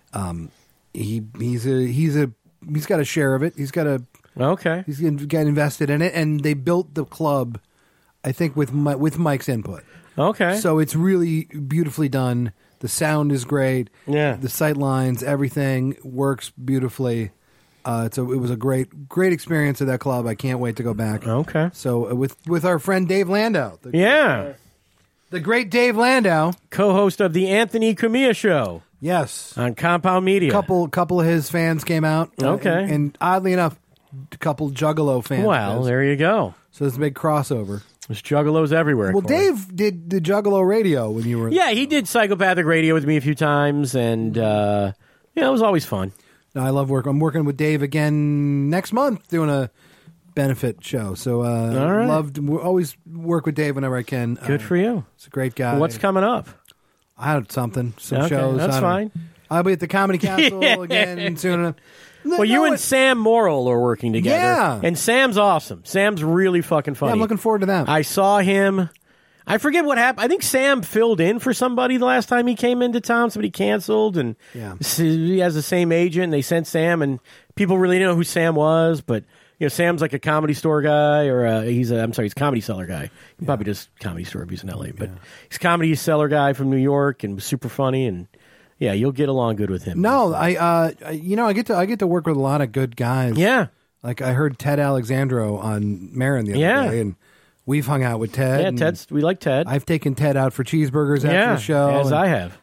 [SPEAKER 2] he's got a share of it. He's got invested in it, and they built the club I think with Mike's input.
[SPEAKER 1] Okay.
[SPEAKER 2] So it's really beautifully done. The sound is great.
[SPEAKER 1] Yeah.
[SPEAKER 2] The sight lines, everything works beautifully. It was a great experience at that club. I can't wait to go back.
[SPEAKER 1] Okay.
[SPEAKER 2] So with our friend Dave Landau. The great Dave Landau,
[SPEAKER 1] co-host of the Anthony Cumia Show.
[SPEAKER 2] Yes.
[SPEAKER 1] On Compound Media.
[SPEAKER 2] Couple of his fans came out.
[SPEAKER 1] Okay.
[SPEAKER 2] And oddly enough, a couple Juggalo fans.
[SPEAKER 1] Well, there you go.
[SPEAKER 2] So it's a big crossover.
[SPEAKER 1] There's Juggalos everywhere.
[SPEAKER 2] Well, Dave did the Juggalo radio when you were...
[SPEAKER 1] Yeah, he did Psychopathic Radio with me a few times, and it was always fun.
[SPEAKER 2] No, I love work. I'm working with Dave again next month doing a benefit show. So always work with Dave whenever I can.
[SPEAKER 1] Good for you.
[SPEAKER 2] It's a great guy.
[SPEAKER 1] What's coming up?
[SPEAKER 2] I had some
[SPEAKER 1] okay,
[SPEAKER 2] shows.
[SPEAKER 1] That's fine.
[SPEAKER 2] I'll be at the Comedy Castle again soon.
[SPEAKER 1] Well, you and Sam Morrill are working together.
[SPEAKER 2] Yeah.
[SPEAKER 1] And Sam's awesome. Sam's really fucking funny.
[SPEAKER 2] Yeah, I'm looking forward to that.
[SPEAKER 1] I saw him. I forget what happened. I think Sam filled in for somebody the last time he came into town. Somebody canceled, and he has the same agent. And they sent Sam, and people really didn't know who Sam was. But Sam's like a Comedy Store guy, or he's a Comedy Cellar guy. He probably does Comedy Store if he's in L.A. But he's a Comedy Cellar guy from New York, and was super funny. And yeah, you'll get along good with him.
[SPEAKER 2] No, I get to work with a lot of good guys.
[SPEAKER 1] Yeah,
[SPEAKER 2] like I heard Ted Alexandro on Marin the other day, and we've hung out with Ted.
[SPEAKER 1] Yeah, we like Ted.
[SPEAKER 2] I've taken Ted out for cheeseburgers after the show.
[SPEAKER 1] As I have.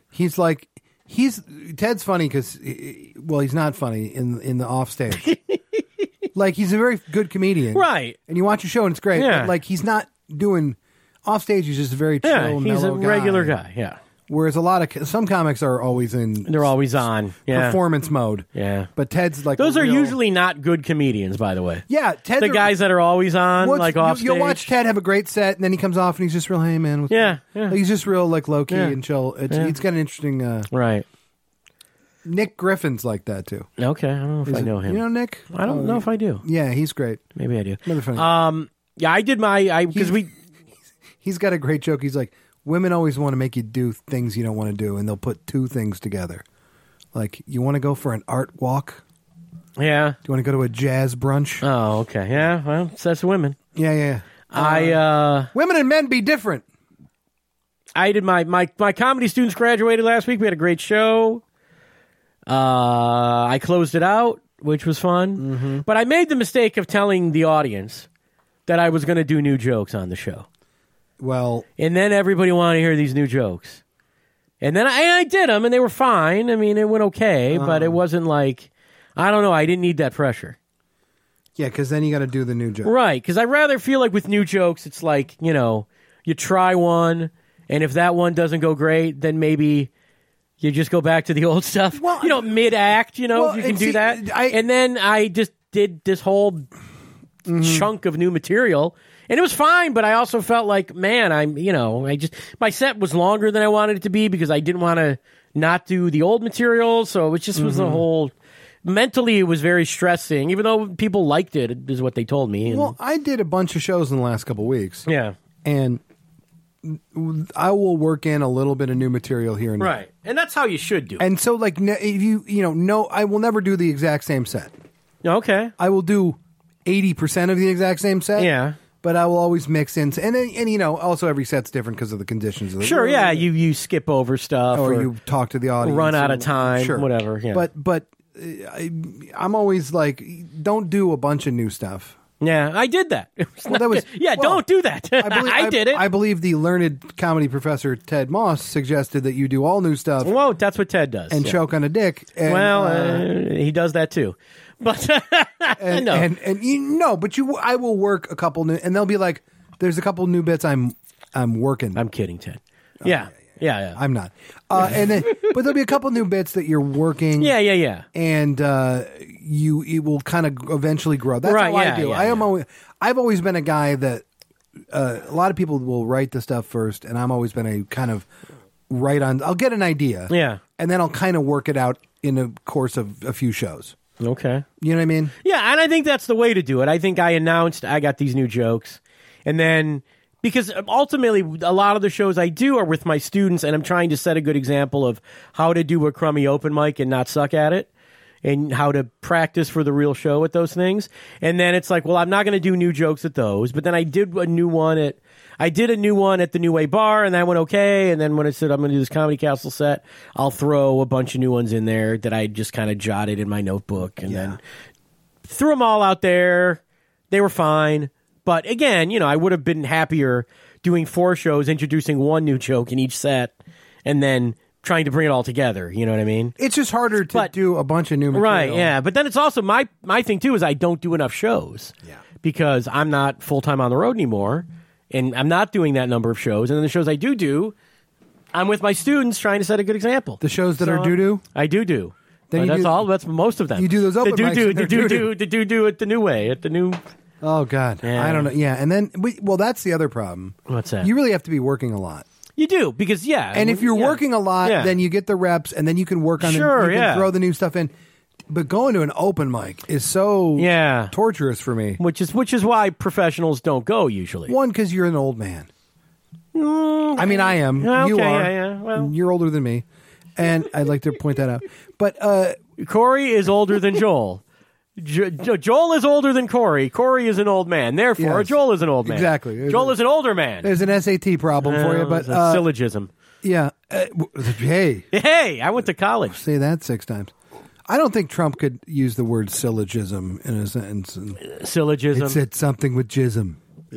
[SPEAKER 2] Ted's funny because, he's not funny in the off stage. Like, he's a very good comedian.
[SPEAKER 1] Right.
[SPEAKER 2] And you watch a show and it's great.
[SPEAKER 1] Yeah.
[SPEAKER 2] But, like, he's not doing, off stage, he's just a very chill,
[SPEAKER 1] he's a
[SPEAKER 2] mellow
[SPEAKER 1] regular guy. Yeah.
[SPEAKER 2] Whereas some comics are always
[SPEAKER 1] they're always on
[SPEAKER 2] performance mode.
[SPEAKER 1] Yeah,
[SPEAKER 2] but Ted's like
[SPEAKER 1] those are usually not good comedians, by the way.
[SPEAKER 2] Yeah,
[SPEAKER 1] the guys that are always on, like off stage.
[SPEAKER 2] You'll watch Ted have a great set, and then he comes off and he's just real, hey man, he's just real like low key and chill. He's got an interesting
[SPEAKER 1] right.
[SPEAKER 2] Nick Griffin's like that too.
[SPEAKER 1] Okay, I don't know if I know him.
[SPEAKER 2] You know Nick?
[SPEAKER 1] I don't know if I do.
[SPEAKER 2] Yeah, he's great.
[SPEAKER 1] Maybe I do.
[SPEAKER 2] Never funny.
[SPEAKER 1] Yeah, I did because
[SPEAKER 2] he's got a great joke. He's like, women always want to make you do things you don't want to do, and they'll put two things together. Like, you want to go for an art walk?
[SPEAKER 1] Yeah.
[SPEAKER 2] Do you want to go to a jazz brunch?
[SPEAKER 1] Oh, okay. Yeah, well, that's women.
[SPEAKER 2] Yeah.
[SPEAKER 1] Women
[SPEAKER 2] and men be different.
[SPEAKER 1] I did my comedy students graduated last week. We had a great show. I closed it out, which was fun.
[SPEAKER 2] Mm-hmm.
[SPEAKER 1] But I made the mistake of telling the audience that I was going to do new jokes on the show.
[SPEAKER 2] Well,
[SPEAKER 1] and then everybody wanted to hear these new jokes. And then I did them, and they were fine. I mean, it went okay, but it wasn't like, I don't know, I didn't need that pressure.
[SPEAKER 2] Yeah, because then you got to do the new joke.
[SPEAKER 1] Right, because I rather feel like with new jokes, it's like, you try one, and if that one doesn't go great, then maybe you just go back to the old stuff. Well, mid-act, if you can do that. And then I just did this whole chunk of new material. And it was fine, but I also felt like, man, my set was longer than I wanted it to be because I didn't want to not do the old material. So it just was a whole, mentally it was very stressing, even though people liked it, is what they told me.
[SPEAKER 2] Well, I did a bunch of shows in the last couple of weeks.
[SPEAKER 1] Yeah.
[SPEAKER 2] And I will work in a little bit of new material here and there.
[SPEAKER 1] Right. And that's how you should do it.
[SPEAKER 2] And so, like, if I will never do the exact same set.
[SPEAKER 1] Okay.
[SPEAKER 2] I will do 80% of the exact same set.
[SPEAKER 1] Yeah.
[SPEAKER 2] But I will always mix in, and also every set's different because of the conditions of the
[SPEAKER 1] Sure,
[SPEAKER 2] room.
[SPEAKER 1] yeah, you skip over stuff,
[SPEAKER 2] or you talk to the audience,
[SPEAKER 1] run out of time,
[SPEAKER 2] sure.
[SPEAKER 1] whatever. Yeah.
[SPEAKER 2] But I'm always like, don't do a bunch of new stuff.
[SPEAKER 1] Yeah, I did that.
[SPEAKER 2] Well,
[SPEAKER 1] don't do that. I did it.
[SPEAKER 2] I believe the learned comedy professor Ted Moss suggested that you do all new stuff.
[SPEAKER 1] Well, that's what Ted does,
[SPEAKER 2] and choke on a dick. And,
[SPEAKER 1] he does that too. But
[SPEAKER 2] no. I will work a couple new, and they'll be like, "There's a couple new bits I'm working."
[SPEAKER 1] I'm kidding, Ted. Yeah.
[SPEAKER 2] I'm not. But there'll be a couple new bits that you're working.
[SPEAKER 1] Yeah.
[SPEAKER 2] And it will kind of eventually grow. That's
[SPEAKER 1] right,
[SPEAKER 2] how I do. I've always been a guy that a lot of people will write the stuff first, and I've always been a kind of I'll get an idea, and then I'll kind of work it out in the course of a few shows.
[SPEAKER 1] Okay.
[SPEAKER 2] You know what I mean?
[SPEAKER 1] Yeah, and I think that's the way to do it. I think I announced I got these new jokes, and then because ultimately a lot of the shows I do are with my students, and I'm trying to set a good example of how to do a crummy open mic and not suck at it, and how to practice for the real show at those things. And then it's like, well, I'm not going to do new jokes at those, but then I did a new one I did a new one at the New Way Bar, and that went okay. And then when I said I'm going to do this Comedy Castle set, I'll throw a bunch of new ones in there that I just kind of jotted in my notebook, and then threw them all out there. They were fine. But again, I would have been happier doing 4 shows, introducing one new joke in each set, and then trying to bring it all together. You know what I mean?
[SPEAKER 2] It's just harder to do a bunch of new material.
[SPEAKER 1] Right, yeah. But then it's also my thing, too, is I don't do enough shows.
[SPEAKER 2] Yeah.
[SPEAKER 1] Because I'm not full-time on the road anymore, and I'm not doing that number of shows. And then the shows I do, I'm with my students trying to set a good example.
[SPEAKER 2] The shows that are doo-doo?
[SPEAKER 1] I do. That's most of them.
[SPEAKER 2] You do those open mics.
[SPEAKER 1] The do at the New Way, at the new...
[SPEAKER 2] Oh, God. Yeah. I don't know. Yeah, and then, that's the other problem.
[SPEAKER 1] What's that?
[SPEAKER 2] You really have to be working a lot.
[SPEAKER 1] You do, because,
[SPEAKER 2] And if you're working a lot, then you get the reps, and then you can work on you can throw the new stuff in. But going to an open mic is so torturous for me.
[SPEAKER 1] Which is why professionals don't go, usually.
[SPEAKER 2] One, because you're an old man. I mean, I am.
[SPEAKER 1] Okay,
[SPEAKER 2] you are.
[SPEAKER 1] Yeah. Well.
[SPEAKER 2] You're older than me. And I'd like to point that out. But
[SPEAKER 1] Corey is older than Joel. Joel is older than Corey. Corey is an old man. Therefore, Joel is an old man.
[SPEAKER 2] Exactly.
[SPEAKER 1] Joel is an older man.
[SPEAKER 2] There's an SAT problem for you, but
[SPEAKER 1] syllogism.
[SPEAKER 2] Yeah. Hey,
[SPEAKER 1] I went to college.
[SPEAKER 2] Say that 6 times. I don't think Trump could use the word syllogism in a sentence.
[SPEAKER 1] Syllogism.
[SPEAKER 2] It said something with jism.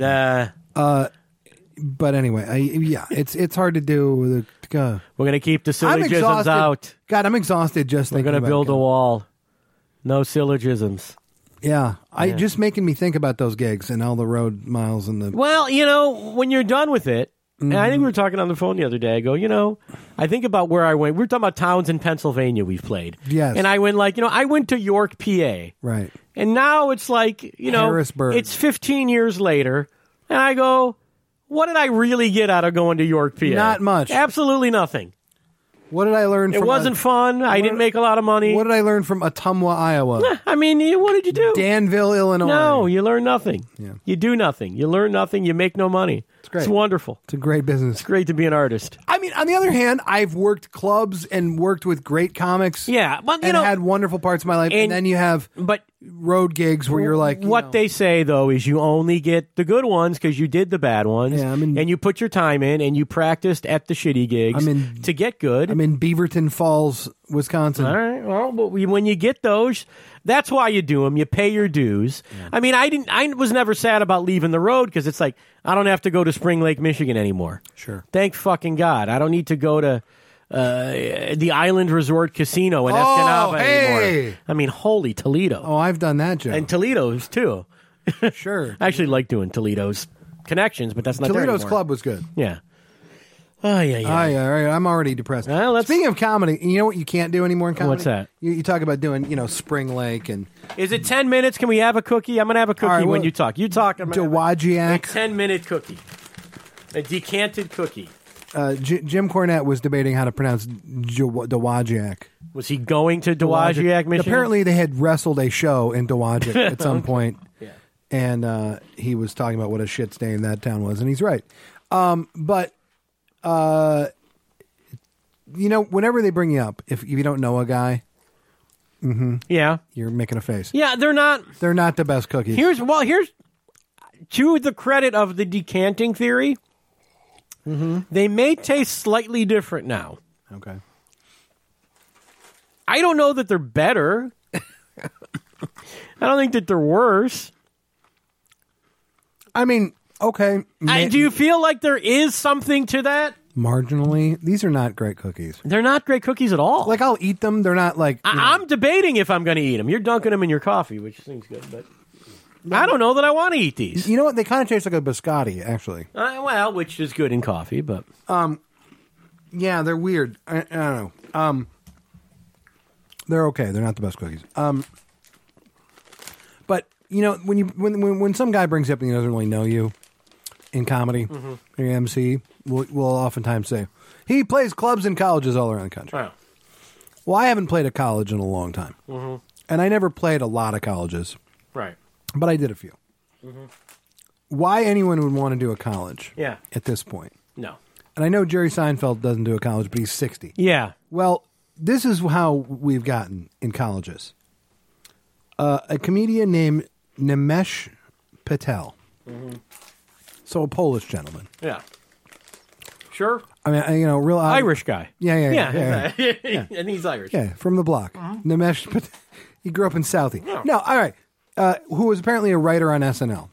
[SPEAKER 2] But anyway, it's hard to do.
[SPEAKER 1] We're going to keep the syllogisms out.
[SPEAKER 2] God, I'm exhausted just thinking about it.
[SPEAKER 1] We're going to build a wall. No syllogisms.
[SPEAKER 2] Yeah. Just making me think about those gigs and all the road miles and the...
[SPEAKER 1] Well, when you're done with it, and I think we were talking on the phone the other day, I go, I think about where I went. We were talking about towns in Pennsylvania we've played.
[SPEAKER 2] Yes.
[SPEAKER 1] And I went I went to York, PA.
[SPEAKER 2] Right.
[SPEAKER 1] And now it's
[SPEAKER 2] Harrisburg.
[SPEAKER 1] It's 15 years later, and I go, what did I really get out of going to York, PA?
[SPEAKER 2] Not much.
[SPEAKER 1] Absolutely nothing.
[SPEAKER 2] What did I learn from...
[SPEAKER 1] It wasn't fun. I didn't make a lot of money.
[SPEAKER 2] What did I learn from Ottumwa, Iowa?
[SPEAKER 1] I mean, what did you do?
[SPEAKER 2] Danville, Illinois.
[SPEAKER 1] No, you learn nothing.
[SPEAKER 2] Yeah.
[SPEAKER 1] You do nothing. You learn nothing. You make no money.
[SPEAKER 2] It's great.
[SPEAKER 1] It's wonderful.
[SPEAKER 2] It's a great business.
[SPEAKER 1] It's great to be an artist.
[SPEAKER 2] I mean, on the other hand, I've worked clubs and worked with great comics.
[SPEAKER 1] Yeah, but
[SPEAKER 2] and had wonderful parts of my life. And then you have road gigs where you're like...
[SPEAKER 1] What they say, though, is you only get the good ones because you did the bad ones.
[SPEAKER 2] Yeah,
[SPEAKER 1] and you put your time in and you practiced at the shitty gigs to get good.
[SPEAKER 2] I'm in Beaverton Falls, Wisconsin.
[SPEAKER 1] All right. Well, but when you get those, that's why you do them. You pay your dues. Yeah. I mean, I was never sad about leaving the road because it's like I don't have to go to Spring Lake, Michigan anymore.
[SPEAKER 2] Sure.
[SPEAKER 1] Thank fucking God. I don't need to go to the Island Resort Casino in Escanaba anymore. I mean, holy Toledo.
[SPEAKER 2] Oh, I've done that, Joe.
[SPEAKER 1] And Toledo's too.
[SPEAKER 2] Sure.
[SPEAKER 1] I actually like doing Toledo's connections, but that's not
[SPEAKER 2] Toledo's club was good.
[SPEAKER 1] Yeah. Oh, yeah.
[SPEAKER 2] All right. I'm already depressed. Speaking of comedy, you know what you can't do anymore in comedy?
[SPEAKER 1] What's that?
[SPEAKER 2] You talk about doing, Spring Lake and...
[SPEAKER 1] Is it 10 minutes? Can we have a cookie? I'm going to have a cookie when you talk. You talk.
[SPEAKER 2] Dowagiac.
[SPEAKER 1] A 10-minute cookie. A decanted cookie.
[SPEAKER 2] Jim Cornette was debating how to pronounce Dowagiac.
[SPEAKER 1] Was he going to Dowagiac, Michigan?
[SPEAKER 2] Apparently they had wrestled a show in Dowagiac at some point.
[SPEAKER 1] Yeah.
[SPEAKER 2] And he was talking about what a shit stain that town was, and he's right. Whenever they bring you up, if you don't know a guy, you're making a face.
[SPEAKER 1] Yeah, they're not
[SPEAKER 2] the best cookies.
[SPEAKER 1] Here's to the credit of the decanting theory. They may taste slightly different now.
[SPEAKER 2] Okay.
[SPEAKER 1] I don't know that they're better. I don't think that they're worse.
[SPEAKER 2] I mean, okay.
[SPEAKER 1] Do you feel like there is something to that?
[SPEAKER 2] Marginally. These are not great cookies.
[SPEAKER 1] They're not great cookies at all.
[SPEAKER 2] Like, I'll eat them. They're not like...
[SPEAKER 1] I'm debating if I'm going to eat them. You're dunking them in your coffee, which seems good, but... I don't know that I want to eat these.
[SPEAKER 2] You know what? They kind of taste like a biscotti, actually.
[SPEAKER 1] Which is good in coffee, but...
[SPEAKER 2] Yeah, they're weird. I don't know. They're okay. They're not the best cookies. But, when some guy brings you up and he doesn't really know you in comedy, or MC, we'll oftentimes say, he plays clubs and colleges all around the country.
[SPEAKER 1] Wow.
[SPEAKER 2] Well, I haven't played a college in a long time. And I never played a lot of colleges.
[SPEAKER 1] Right.
[SPEAKER 2] But I did a few. Why anyone would want to do a college at this point?
[SPEAKER 1] No.
[SPEAKER 2] And I know Jerry Seinfeld doesn't do a college, but he's 60.
[SPEAKER 1] Yeah.
[SPEAKER 2] Well, this is how we've gotten in colleges. A comedian named Nimesh Patel So a Polish gentleman.
[SPEAKER 1] Yeah. Sure.
[SPEAKER 2] I mean, real
[SPEAKER 1] Irish guy.
[SPEAKER 2] Yeah.
[SPEAKER 1] And he's Irish.
[SPEAKER 2] Yeah, from the block. Nimesh, but he grew up in Southie.
[SPEAKER 1] Yeah.
[SPEAKER 2] No, all right. Who was apparently a writer on SNL.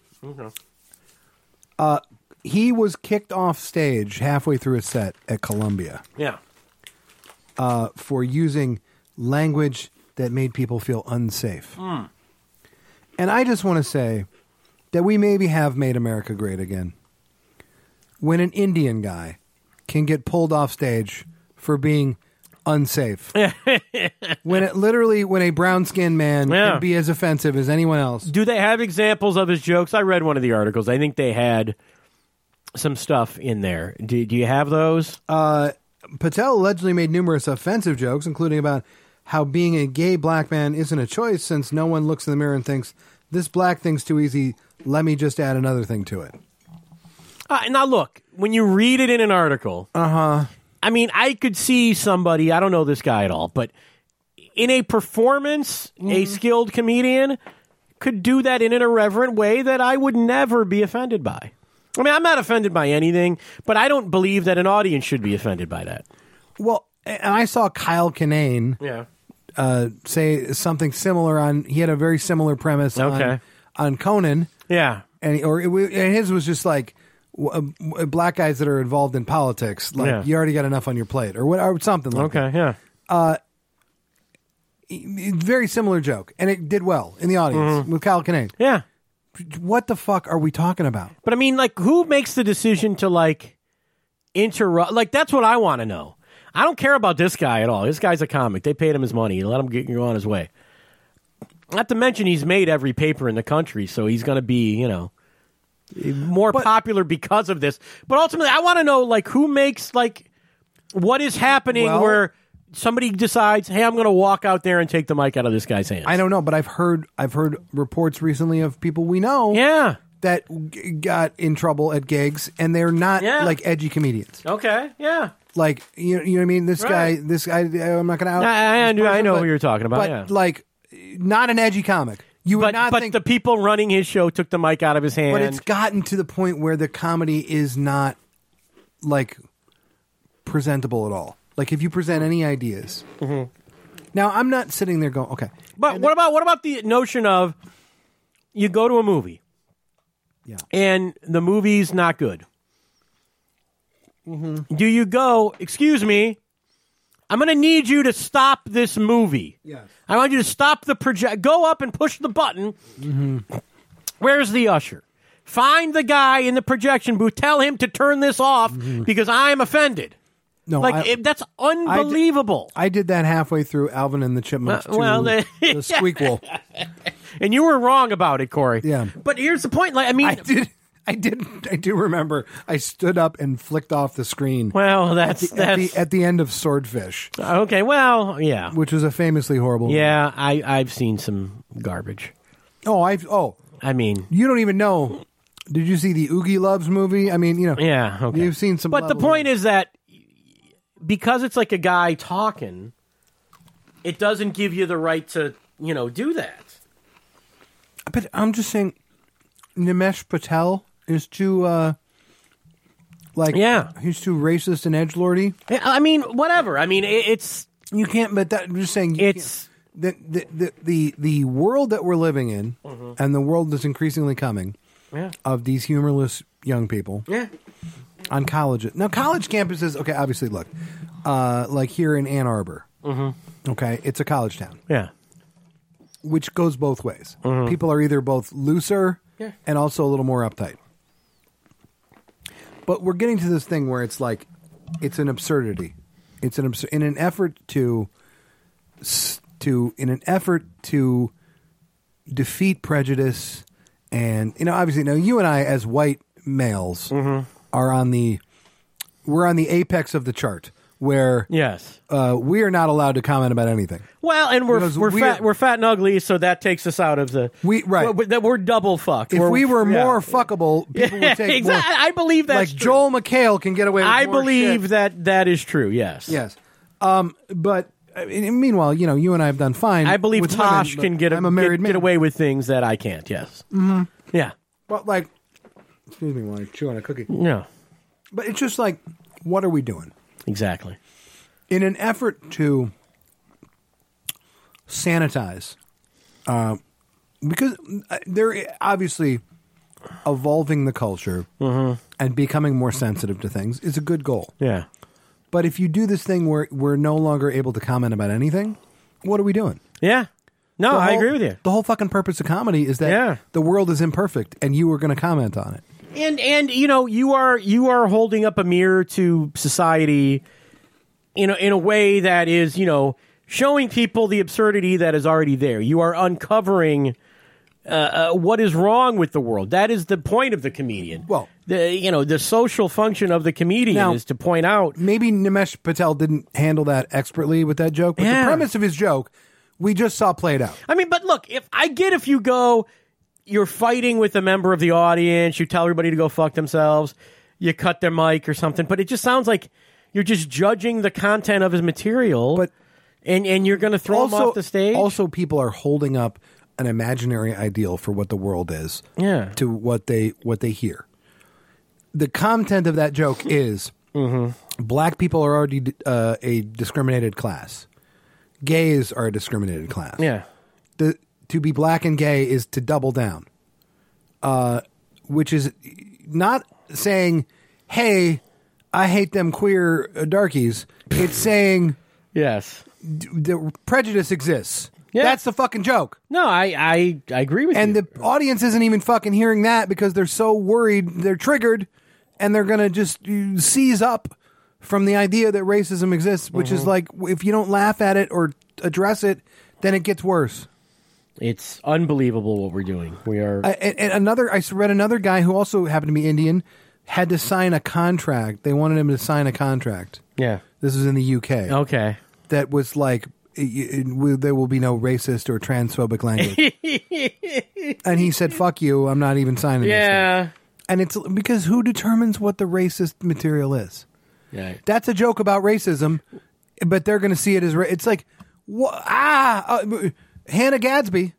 [SPEAKER 1] Okay.
[SPEAKER 2] He was kicked off stage halfway through a set at Columbia.
[SPEAKER 1] Yeah.
[SPEAKER 2] For using language that made people feel unsafe. And I just want to say that we maybe have made America great again. When an Indian guy can get pulled off stage for being unsafe. when a brown-skinned man can be as offensive as anyone else.
[SPEAKER 1] Do they have examples of his jokes? I read one of the articles. I think they had some stuff in there. Do you have those?
[SPEAKER 2] Patel allegedly made numerous offensive jokes, including about how being a gay black man isn't a choice since no one looks in the mirror and thinks, this black thing's too easy, let me just add another thing to it.
[SPEAKER 1] Now, look, when you read it in an article, I mean, I could see somebody, I don't know this guy at all, but in a performance, a skilled comedian could do that in an irreverent way that I would never be offended by. I mean, I'm not offended by anything, but I don't believe that an audience should be offended by that.
[SPEAKER 2] Well, and I saw Kyle Kinane say something similar he had a very similar premise on Conan.
[SPEAKER 1] Yeah.
[SPEAKER 2] And his was just like, black guys that are involved in politics, like you already got enough on your plate, or something like that.
[SPEAKER 1] Okay, yeah.
[SPEAKER 2] Very similar joke, and it did well in the audience with Kyle Kinane.
[SPEAKER 1] Yeah.
[SPEAKER 2] What the fuck are we talking about?
[SPEAKER 1] But I mean, like, who makes the decision to, like, interrupt? Like, that's what I want to know. I don't care about this guy at all. This guy's a comic. They paid him his money. Let him go on his way. Not to mention he's made every paper in the country, so he's going to be, more popular because of this. But ultimately, I want to know, like, who makes, like, what is happening where somebody decides, hey, I'm going to walk out there and take the mic out of this guy's hands.
[SPEAKER 2] I don't know, but I've heard reports recently of people we know that got in trouble at gigs, and they're not like edgy comedians.
[SPEAKER 1] Okay, yeah.
[SPEAKER 2] Like, you know what I mean? This guy, I'm not going to out.
[SPEAKER 1] I know who you're talking about,
[SPEAKER 2] but like, not an edgy comic. You would not think
[SPEAKER 1] the people running his show took the mic out of his hand.
[SPEAKER 2] But it's gotten to the point where the comedy is not, like, presentable at all. Like, if you present any ideas. Now, I'm not sitting there going, okay.
[SPEAKER 1] But what about the notion of you go to a movie and the movie's not good? Do you go, excuse me, I'm going to need you to stop this movie.
[SPEAKER 2] Yes.
[SPEAKER 1] I want you to stop the project. Go up and push the button. Where's the usher? Find the guy in the projection booth. Tell him to turn this off because I'm offended.
[SPEAKER 2] No,
[SPEAKER 1] that's unbelievable.
[SPEAKER 2] I did that halfway through Alvin and the Chipmunks the Squeakquel.
[SPEAKER 1] And you were wrong about it, Corey.
[SPEAKER 2] Yeah.
[SPEAKER 1] But here's the point. Like, I mean,
[SPEAKER 2] I do remember I stood up and flicked off the screen.
[SPEAKER 1] Well, that's
[SPEAKER 2] at the end of Swordfish.
[SPEAKER 1] Okay, well, yeah.
[SPEAKER 2] Which was a famously horrible movie.
[SPEAKER 1] Yeah, I've seen some garbage.
[SPEAKER 2] I mean, you don't even know. Did you see the Oogie Loves movie? I mean,
[SPEAKER 1] Yeah, okay.
[SPEAKER 2] You've seen some.
[SPEAKER 1] But the point is that because it's like a guy talking, it doesn't give you the right to, do that.
[SPEAKER 2] But I'm just saying, Nimesh Patel is too, he's too racist and edgelordy.
[SPEAKER 1] I mean, whatever. I mean, it's
[SPEAKER 2] you can't. But I'm just saying,
[SPEAKER 1] it's
[SPEAKER 2] the world that we're living in, and the world that's increasingly coming of these humorless young people.
[SPEAKER 1] Yeah.
[SPEAKER 2] On college. Now, college campuses, okay, obviously, look, like here in Ann Arbor, okay, it's a college town.
[SPEAKER 1] Yeah.
[SPEAKER 2] Which goes both ways. People are either both looser and also a little more uptight. But we're getting to this thing where it's like, it's an absurdity. It's in an effort to defeat prejudice and, obviously, now you and I as white males are on the apex of the chart where we are not allowed to comment about anything.
[SPEAKER 1] Well, and we're fat and ugly, so that takes us out of the we're double fucked.
[SPEAKER 2] If we were more fuckable, people would take more.
[SPEAKER 1] I believe that's
[SPEAKER 2] like
[SPEAKER 1] true.
[SPEAKER 2] Joel McHale can get away with more
[SPEAKER 1] believe
[SPEAKER 2] shit.
[SPEAKER 1] that is true. Yes.
[SPEAKER 2] But meanwhile, you and I have done fine.
[SPEAKER 1] I believe
[SPEAKER 2] with
[SPEAKER 1] Tosh
[SPEAKER 2] women,
[SPEAKER 1] can get
[SPEAKER 2] I'm a married man.
[SPEAKER 1] get away with things that I can't. Yes. Yeah.
[SPEAKER 2] But like, Excuse me while I chew on a cookie.
[SPEAKER 1] No.
[SPEAKER 2] But it's just like, what are we doing?
[SPEAKER 1] Exactly.
[SPEAKER 2] In an effort to sanitize, because they're obviously evolving the culture and becoming more sensitive to things is a good goal.
[SPEAKER 1] Yeah.
[SPEAKER 2] But if you do this thing where we're no longer able to comment about anything, what are we doing?
[SPEAKER 1] Yeah. No, I agree with you.
[SPEAKER 2] The whole fucking purpose of comedy is that the world is imperfect and you are going to comment on it.
[SPEAKER 1] And you know, you are holding up a mirror to society in a way that is, you know, showing people the absurdity that is already there. You are uncovering what is wrong with the world. That is the point of the comedian.
[SPEAKER 2] Well,
[SPEAKER 1] the social function of the comedian is to point out.
[SPEAKER 2] Maybe Nimesh Patel didn't handle that expertly with that joke, but the premise of his joke, we just saw played out.
[SPEAKER 1] I mean, but look, if you go, you're fighting with a member of the audience, you tell everybody to go fuck themselves, you cut their mic or something, but it just sounds like you're just judging the content of his material,
[SPEAKER 2] but
[SPEAKER 1] and you're going to throw him off the stage.
[SPEAKER 2] Also, people are holding up an imaginary ideal for what the world is to what they hear. The content of that joke is black people are already a discriminated class. Gays are a discriminated class.
[SPEAKER 1] Yeah.
[SPEAKER 2] To be black and gay is to double down, which is not saying, hey, I hate them queer darkies. It's saying,
[SPEAKER 1] yes,
[SPEAKER 2] the prejudice exists.
[SPEAKER 1] Yeah.
[SPEAKER 2] That's the fucking joke.
[SPEAKER 1] No, I agree with you.
[SPEAKER 2] And the audience isn't even fucking hearing that because they're so worried, they're triggered, and they're going to just seize up from the idea that racism exists, which is like, if you don't laugh at it or address it, then it gets worse.
[SPEAKER 1] It's unbelievable what we're doing. We are.
[SPEAKER 2] I read another guy who also happened to be Indian had to sign a contract. They wanted him to sign a contract.
[SPEAKER 1] Yeah.
[SPEAKER 2] This was in the UK.
[SPEAKER 1] Okay.
[SPEAKER 2] That was like, there will be no racist or transphobic language. And he said, fuck you, I'm not even signing this thing. And it's because who determines what the racist material is?
[SPEAKER 1] Yeah.
[SPEAKER 2] That's a joke about racism, but they're going to see it as it's like, Hannah Gadsby,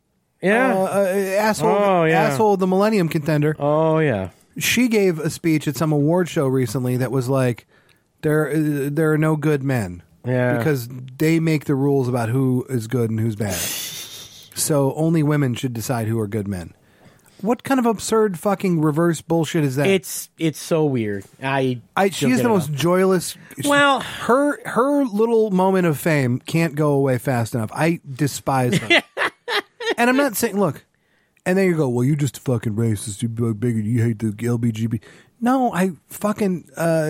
[SPEAKER 2] asshole, the Millennium Contender.
[SPEAKER 1] Oh yeah,
[SPEAKER 2] she gave a speech at some award show recently that was like, there are no good men, because they make the rules about who is good and who's bad. So only women should decide who are good men. What kind of absurd fucking reverse bullshit is that?
[SPEAKER 1] It's so weird. She
[SPEAKER 2] is the most joyless.
[SPEAKER 1] Well,
[SPEAKER 2] her little moment of fame can't go away fast enough. I despise her. And I'm not saying, look, and then you go, well, you're just a fucking racist. You bigot. You hate the LGBT. No, I fucking.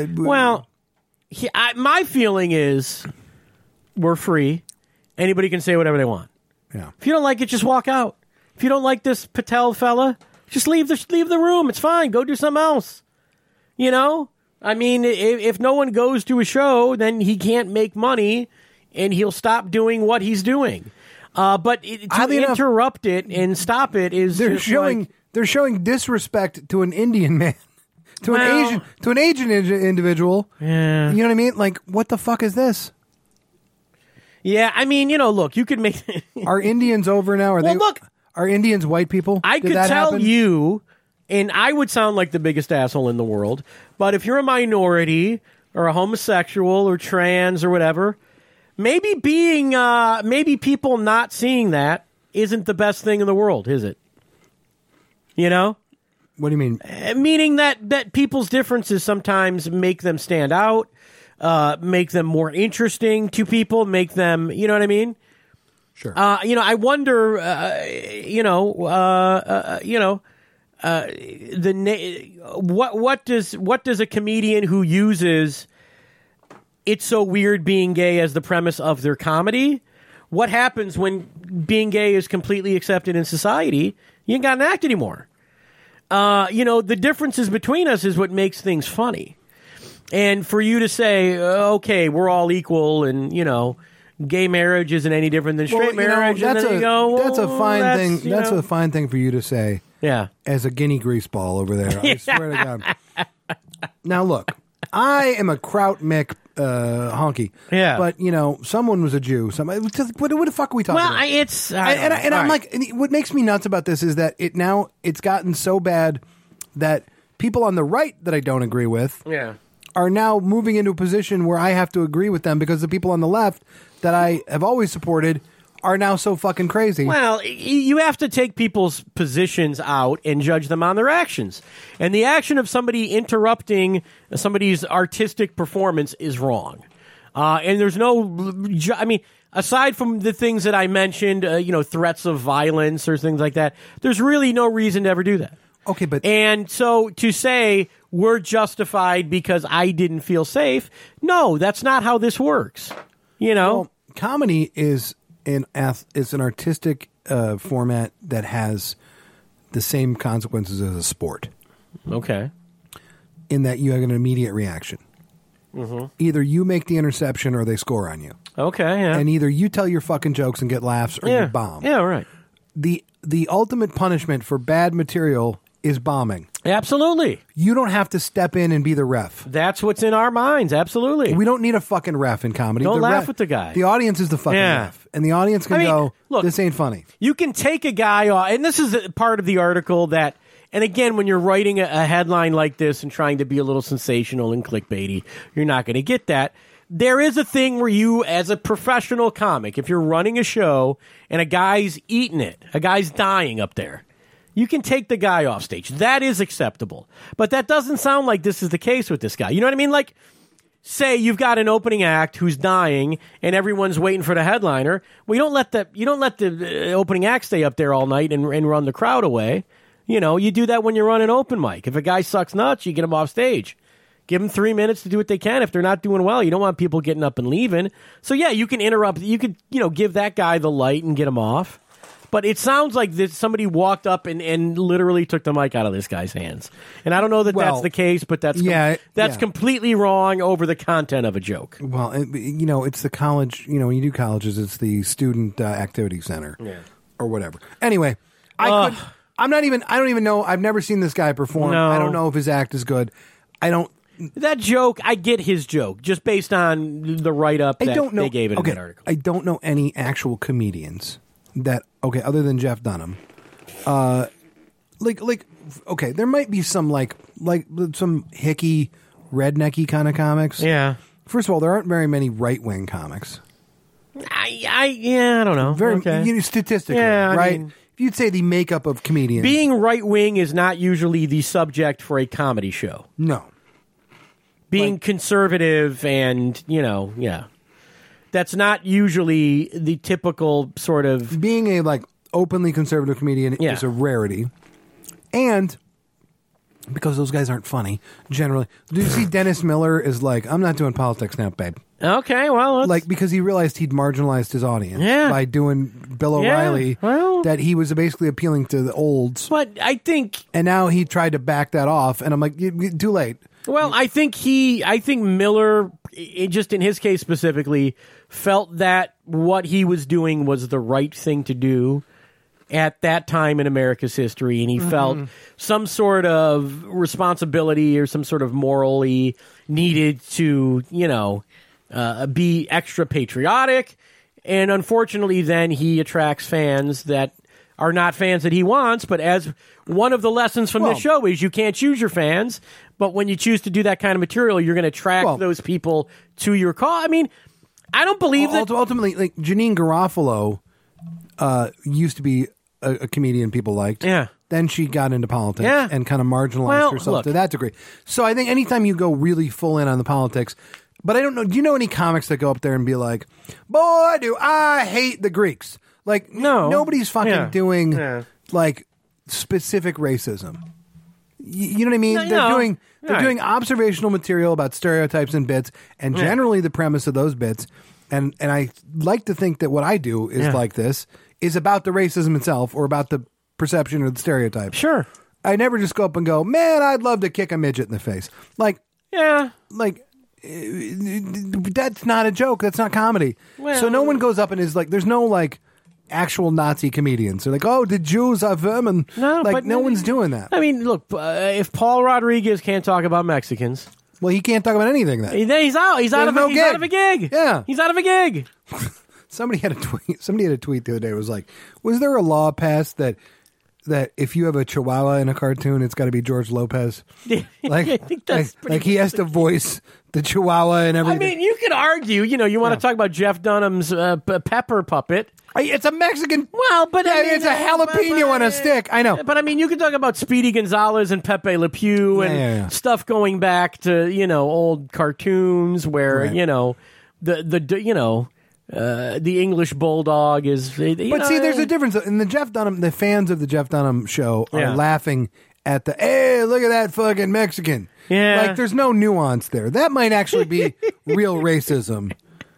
[SPEAKER 1] My feeling is we're free. Anybody can say whatever they want.
[SPEAKER 2] Yeah.
[SPEAKER 1] If you don't like it, just walk out. If you don't like this Patel fella, just leave the room. It's fine. Go do something else. You know? I mean, if no one goes to a show, then he can't make money, and he'll stop doing what he's doing. But to interrupt it and stop it is
[SPEAKER 2] they're showing disrespect to an Indian man, to an Asian individual.
[SPEAKER 1] Yeah.
[SPEAKER 2] You know what I mean? Like, what the fuck is this?
[SPEAKER 1] Yeah, I mean, look, you could make.
[SPEAKER 2] Are Indians over now?
[SPEAKER 1] Look.
[SPEAKER 2] Are Indians white people?
[SPEAKER 1] I could tell you, and I would sound like the biggest asshole in the world, but if you're a minority or a homosexual or trans or whatever, maybe people not seeing that isn't the best thing in the world, is it? You know?
[SPEAKER 2] What do you mean?
[SPEAKER 1] Meaning that people's differences sometimes make them stand out, make them more interesting to people, make them, you know what I mean?
[SPEAKER 2] Sure.
[SPEAKER 1] I wonder, what does a comedian who uses "it's so weird being gay" as the premise of their comedy? What happens when being gay is completely accepted in society? You ain't got an act anymore. The differences between us is what makes things funny. And for you to say, okay, we're all equal, and gay marriage isn't any different than straight marriage.
[SPEAKER 2] That's a fine thing. That's a fine thing for you to say.
[SPEAKER 1] Yeah.
[SPEAKER 2] As a guinea grease ball over there. I swear to God. Now look, I am a Kraut Mick honky.
[SPEAKER 1] Yeah.
[SPEAKER 2] But someone was a Jew. What the fuck are we talking about? I'm like, what makes me nuts about this is that it's gotten so bad that people on the right that I don't agree with are now moving into a position where I have to agree with them because the people on the left that I have always supported are now so fucking crazy.
[SPEAKER 1] Well, you have to take people's positions out and judge them on their actions. And the action of somebody interrupting somebody's artistic performance is wrong. And there's no, I mean, aside from the things that I mentioned, threats of violence or things like that, there's really no reason to ever do that.
[SPEAKER 2] Okay, but...
[SPEAKER 1] And so to say we're justified because I didn't feel safe, no, that's not how this works.
[SPEAKER 2] Well, comedy is an artistic format that has the same consequences as a sport.
[SPEAKER 1] Okay.
[SPEAKER 2] In that you have an immediate reaction.
[SPEAKER 1] Mm-hmm.
[SPEAKER 2] Either you make the interception or they score on you.
[SPEAKER 1] Okay, yeah.
[SPEAKER 2] And either you tell your fucking jokes and get laughs or you bomb.
[SPEAKER 1] Yeah, right.
[SPEAKER 2] The ultimate punishment for bad material is bombing.
[SPEAKER 1] Absolutely.
[SPEAKER 2] You don't have to step in and be the ref.
[SPEAKER 1] That's what's in our minds. Absolutely.
[SPEAKER 2] We don't need a fucking ref in comedy.
[SPEAKER 1] Don't laugh with the guy.
[SPEAKER 2] The audience is the fucking ref. And the audience can go, look, this ain't funny.
[SPEAKER 1] You can take a guy off, and this is part of the article that, and again, when you're writing a headline like this and trying to be a little sensational and clickbaity, you're not going to get that. There is a thing where you, as a professional comic, if you're running a show and a guy's eating it, a guy's dying up there, you can take the guy off stage. That is acceptable. But that doesn't sound like this is the case with this guy. You know what I mean? Like, say you've got an opening act who's dying and everyone's waiting for the headliner. Well, you don't let the opening act stay up there all night and run the crowd away. You do that when you run an open mic. If a guy sucks nuts, you get him off stage. Give them 3 minutes to do what they can. If they're not doing well, you don't want people getting up and leaving. So, yeah, you can interrupt. You could, give that guy the light and get him off. But it sounds like somebody walked up and literally took the mic out of this guy's hands. And I don't know that that's the case, but that's completely wrong over the content of a joke.
[SPEAKER 2] Well, it's the college, when you do colleges, it's the student activity center or whatever. Anyway, I don't even know. I've never seen this guy perform.
[SPEAKER 1] No.
[SPEAKER 2] I don't know if his act is good.
[SPEAKER 1] That joke, I get his joke, just based on the write-up that they gave it in that article.
[SPEAKER 2] I don't know any actual comedians that, other than Jeff Dunham, there might be some like some hicky, rednecky kind of comics.
[SPEAKER 1] Yeah.
[SPEAKER 2] First of all, there aren't very many right-wing comics.
[SPEAKER 1] I don't know.
[SPEAKER 2] Statistically, right? I mean, if you'd say the makeup of comedians.
[SPEAKER 1] Being right-wing is not usually the subject for a comedy show.
[SPEAKER 2] No.
[SPEAKER 1] Being conservative and, that's not usually the typical sort of...
[SPEAKER 2] Being a, openly conservative comedian is a rarity. And because those guys aren't funny, generally. Do you see Dennis Miller is I'm not doing politics now, babe.
[SPEAKER 1] Okay, well...
[SPEAKER 2] because he realized he'd marginalized his audience by doing Bill O'Reilly, that he was basically appealing to the olds.
[SPEAKER 1] But I think...
[SPEAKER 2] And now he tried to back that off, and I'm like, too late.
[SPEAKER 1] Well, I think Miller, just in his case specifically, felt that what he was doing was the right thing to do at that time in America's history, and he felt some sort of responsibility or some sort of morally needed to, be extra patriotic. And unfortunately, then he attracts fans that are not fans that he wants, but as one of the lessons from this show is you can't choose your fans, but when you choose to do that kind of material, you're going to attract those people to your cause. I mean, I don't believe that...
[SPEAKER 2] Ultimately, Janine Garofalo used to be a comedian people liked.
[SPEAKER 1] Yeah.
[SPEAKER 2] Then she got into politics and kind of marginalized herself to that degree. So I think anytime you go really full in on the politics... But I don't know... Do you know any comics that go up there and be like, boy, do I hate the Greeks? No. Nobody's fucking doing, specific racism. You know what I mean? They're doing observational material about stereotypes and bits, and generally the premise of those bits, and I like to think that what I do is like this, is about the racism itself, or about the perception or the stereotype.
[SPEAKER 1] Sure.
[SPEAKER 2] I never just go up and go, man, I'd love to kick a midget in the face. That's not a joke. That's not comedy. Well, so no one goes up and is there's no actual Nazi comedians. They're oh, the Jews are vermin. No, but no one's doing that.
[SPEAKER 1] I mean, look, if Paul Rodriguez can't talk about Mexicans,
[SPEAKER 2] well, he can't talk about anything then.
[SPEAKER 1] He's out. He's out of a gig.
[SPEAKER 2] Yeah,
[SPEAKER 1] he's out of a gig.
[SPEAKER 2] Somebody had a tweet the other day. It was was there a law passed that that if you have a Chihuahua in a cartoon, it's got to be George Lopez. Like,
[SPEAKER 1] I think that's
[SPEAKER 2] like he has to voice the Chihuahua and everything.
[SPEAKER 1] I mean, you could argue, you want to talk about Jeff Dunham's pepper puppet.
[SPEAKER 2] It's a Mexican.
[SPEAKER 1] Well, but I mean,
[SPEAKER 2] it's a jalapeno on a stick. I know.
[SPEAKER 1] But I mean, you could talk about Speedy Gonzalez and Pepe Le Pew and stuff going back to, old cartoons where, the English bulldog is.
[SPEAKER 2] See, there's a difference. In the Jeff Dunham, the fans of the Jeff Dunham show are laughing at hey, look at that fucking Mexican.
[SPEAKER 1] Yeah.
[SPEAKER 2] Like, there's no nuance there. That might actually be real racism.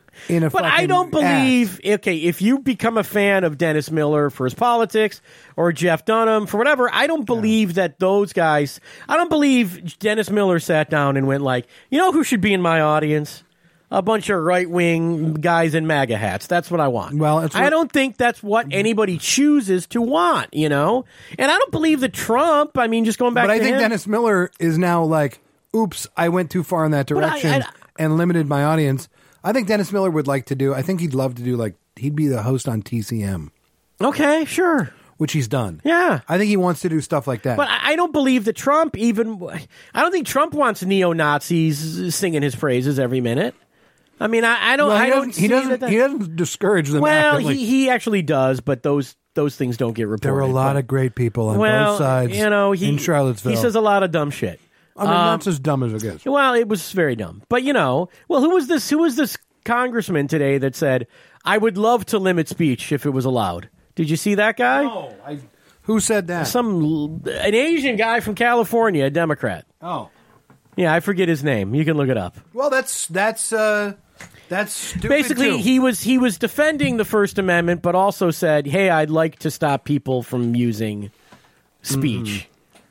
[SPEAKER 1] But I don't believe, if you become a fan of Dennis Miller for his politics or Jeff Dunham for whatever, I don't believe that those guys, I don't believe Dennis Miller sat down and went like, who should be in my audience? A bunch of right-wing guys in MAGA hats. That's what I want.
[SPEAKER 2] Well,
[SPEAKER 1] I don't think that's what anybody chooses to want, And I don't believe that Trump, just going back to
[SPEAKER 2] But I think
[SPEAKER 1] him,
[SPEAKER 2] Dennis Miller is now like, oops, I went too far in that direction and limited my audience. I think Dennis Miller would like to do, I think he'd love to do, he'd be the host on TCM.
[SPEAKER 1] Okay, sure.
[SPEAKER 2] Which he's done.
[SPEAKER 1] Yeah.
[SPEAKER 2] I think he wants to do stuff like that.
[SPEAKER 1] But I don't believe that Trump I don't think Trump wants neo-Nazis singing his praises every minute. I mean, I don't.
[SPEAKER 2] He doesn't discourage them.
[SPEAKER 1] Well,
[SPEAKER 2] actively.
[SPEAKER 1] he actually does, but those things don't get reported.
[SPEAKER 2] There are a lot of great people on both sides. in Charlottesville,
[SPEAKER 1] he says a lot of dumb shit.
[SPEAKER 2] I mean, not as dumb as it gets.
[SPEAKER 1] Well, it was very dumb. But who was this congrasian today that said, "I would love to limit speech if it was allowed"? Did you see that guy?
[SPEAKER 2] No. Who said that?
[SPEAKER 1] An Asian guy from California, a Democrat.
[SPEAKER 2] Oh.
[SPEAKER 1] Yeah, I forget his name. You can look it up.
[SPEAKER 2] Well, that's stupid
[SPEAKER 1] basically
[SPEAKER 2] too.
[SPEAKER 1] he was defending the First Amendment, but also said, "Hey, I'd like to stop people from using speech."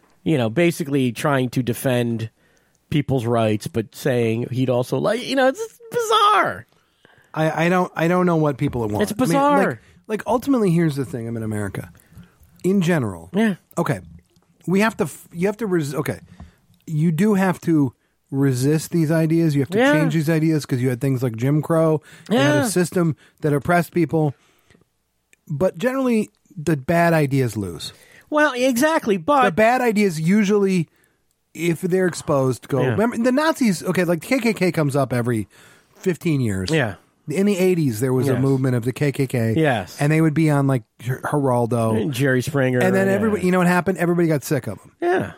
[SPEAKER 1] Basically trying to defend people's rights, but saying he'd also it's bizarre.
[SPEAKER 2] I don't know what people want.
[SPEAKER 1] It's bizarre.
[SPEAKER 2] Ultimately, here's the thing. I'm in America, in general.
[SPEAKER 1] Yeah.
[SPEAKER 2] Okay. You have to. Okay. You do have to resist these ideas. You have to change these ideas because you had things like Jim Crow. You had a system that oppressed people. But generally, the bad ideas lose.
[SPEAKER 1] Well, exactly. But
[SPEAKER 2] the bad ideas usually, if they're exposed, go. Yeah. Remember, the Nazis, the KKK comes up every 15 years.
[SPEAKER 1] Yeah.
[SPEAKER 2] In the 80s, there was a movement of the KKK.
[SPEAKER 1] Yes.
[SPEAKER 2] And they would be on Geraldo.
[SPEAKER 1] And Jerry Springer.
[SPEAKER 2] And then everybody, you know what happened? Everybody got sick of them.
[SPEAKER 1] Yeah.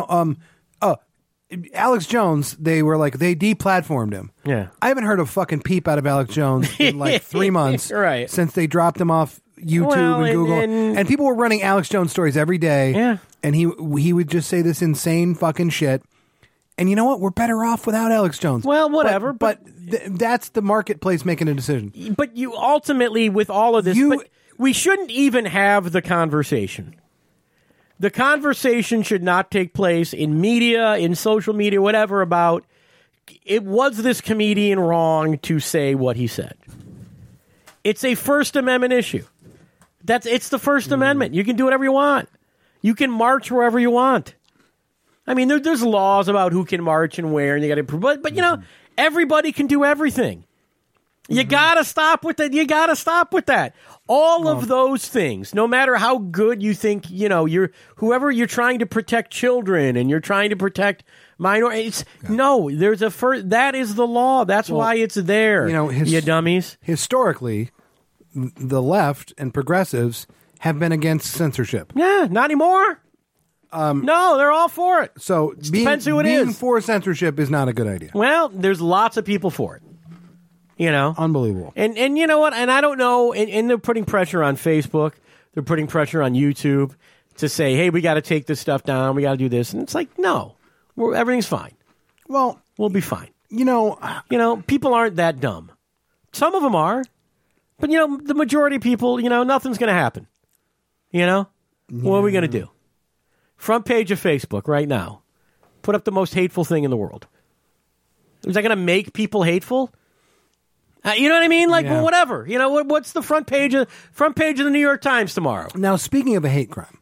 [SPEAKER 2] Alex Jones, they were they deplatformed him.
[SPEAKER 1] Yeah.
[SPEAKER 2] I haven't heard a fucking peep out of Alex Jones in 3 months.
[SPEAKER 1] Right.
[SPEAKER 2] Since they dropped him off YouTube and Google. And people were running Alex Jones stories every day.
[SPEAKER 1] Yeah.
[SPEAKER 2] And he would just say this insane fucking shit. And you know what? We're better off without Alex Jones.
[SPEAKER 1] Well, whatever.
[SPEAKER 2] But that's the marketplace making a decision.
[SPEAKER 1] But you ultimately, with all of this, we shouldn't even have the conversation. The conversation should not take place in media, in social media, whatever, about was this comedian wrong to say what he said. It's a First Amendment issue. It's the First Amendment. You can do whatever you want. You can march wherever you want. I mean, there's laws about who can march and where, and you got to. But everybody can do everything. You gotta stop with that. You gotta stop with that. All of those things, no matter how good you think, whoever you're trying to protect children and you're trying to protect minorities. No, there's that is the law. That's why it's there. You dummies.
[SPEAKER 2] Historically, the left and progressives have been against censorship.
[SPEAKER 1] Yeah, not anymore. No, they're all for it.
[SPEAKER 2] So
[SPEAKER 1] depends who it is.
[SPEAKER 2] Being for censorship is not a good idea.
[SPEAKER 1] Well, there's lots of people for it.
[SPEAKER 2] Unbelievable.
[SPEAKER 1] And you know what? And I don't know. And they're putting pressure on Facebook. They're putting pressure on YouTube to say, hey, we got to take this stuff down. We got to do this. And it's like, no, everything's fine.
[SPEAKER 2] Well,
[SPEAKER 1] we'll be fine.
[SPEAKER 2] People
[SPEAKER 1] aren't that dumb. Some of them are. But, the majority of people, nothing's going to happen. What are we going to do? Front page of Facebook right now. Put up the most hateful thing in the world. Is that going to make people hateful? You know what I mean? Well, whatever. What's the front page of the New York Times tomorrow?
[SPEAKER 2] Now, speaking of a hate crime,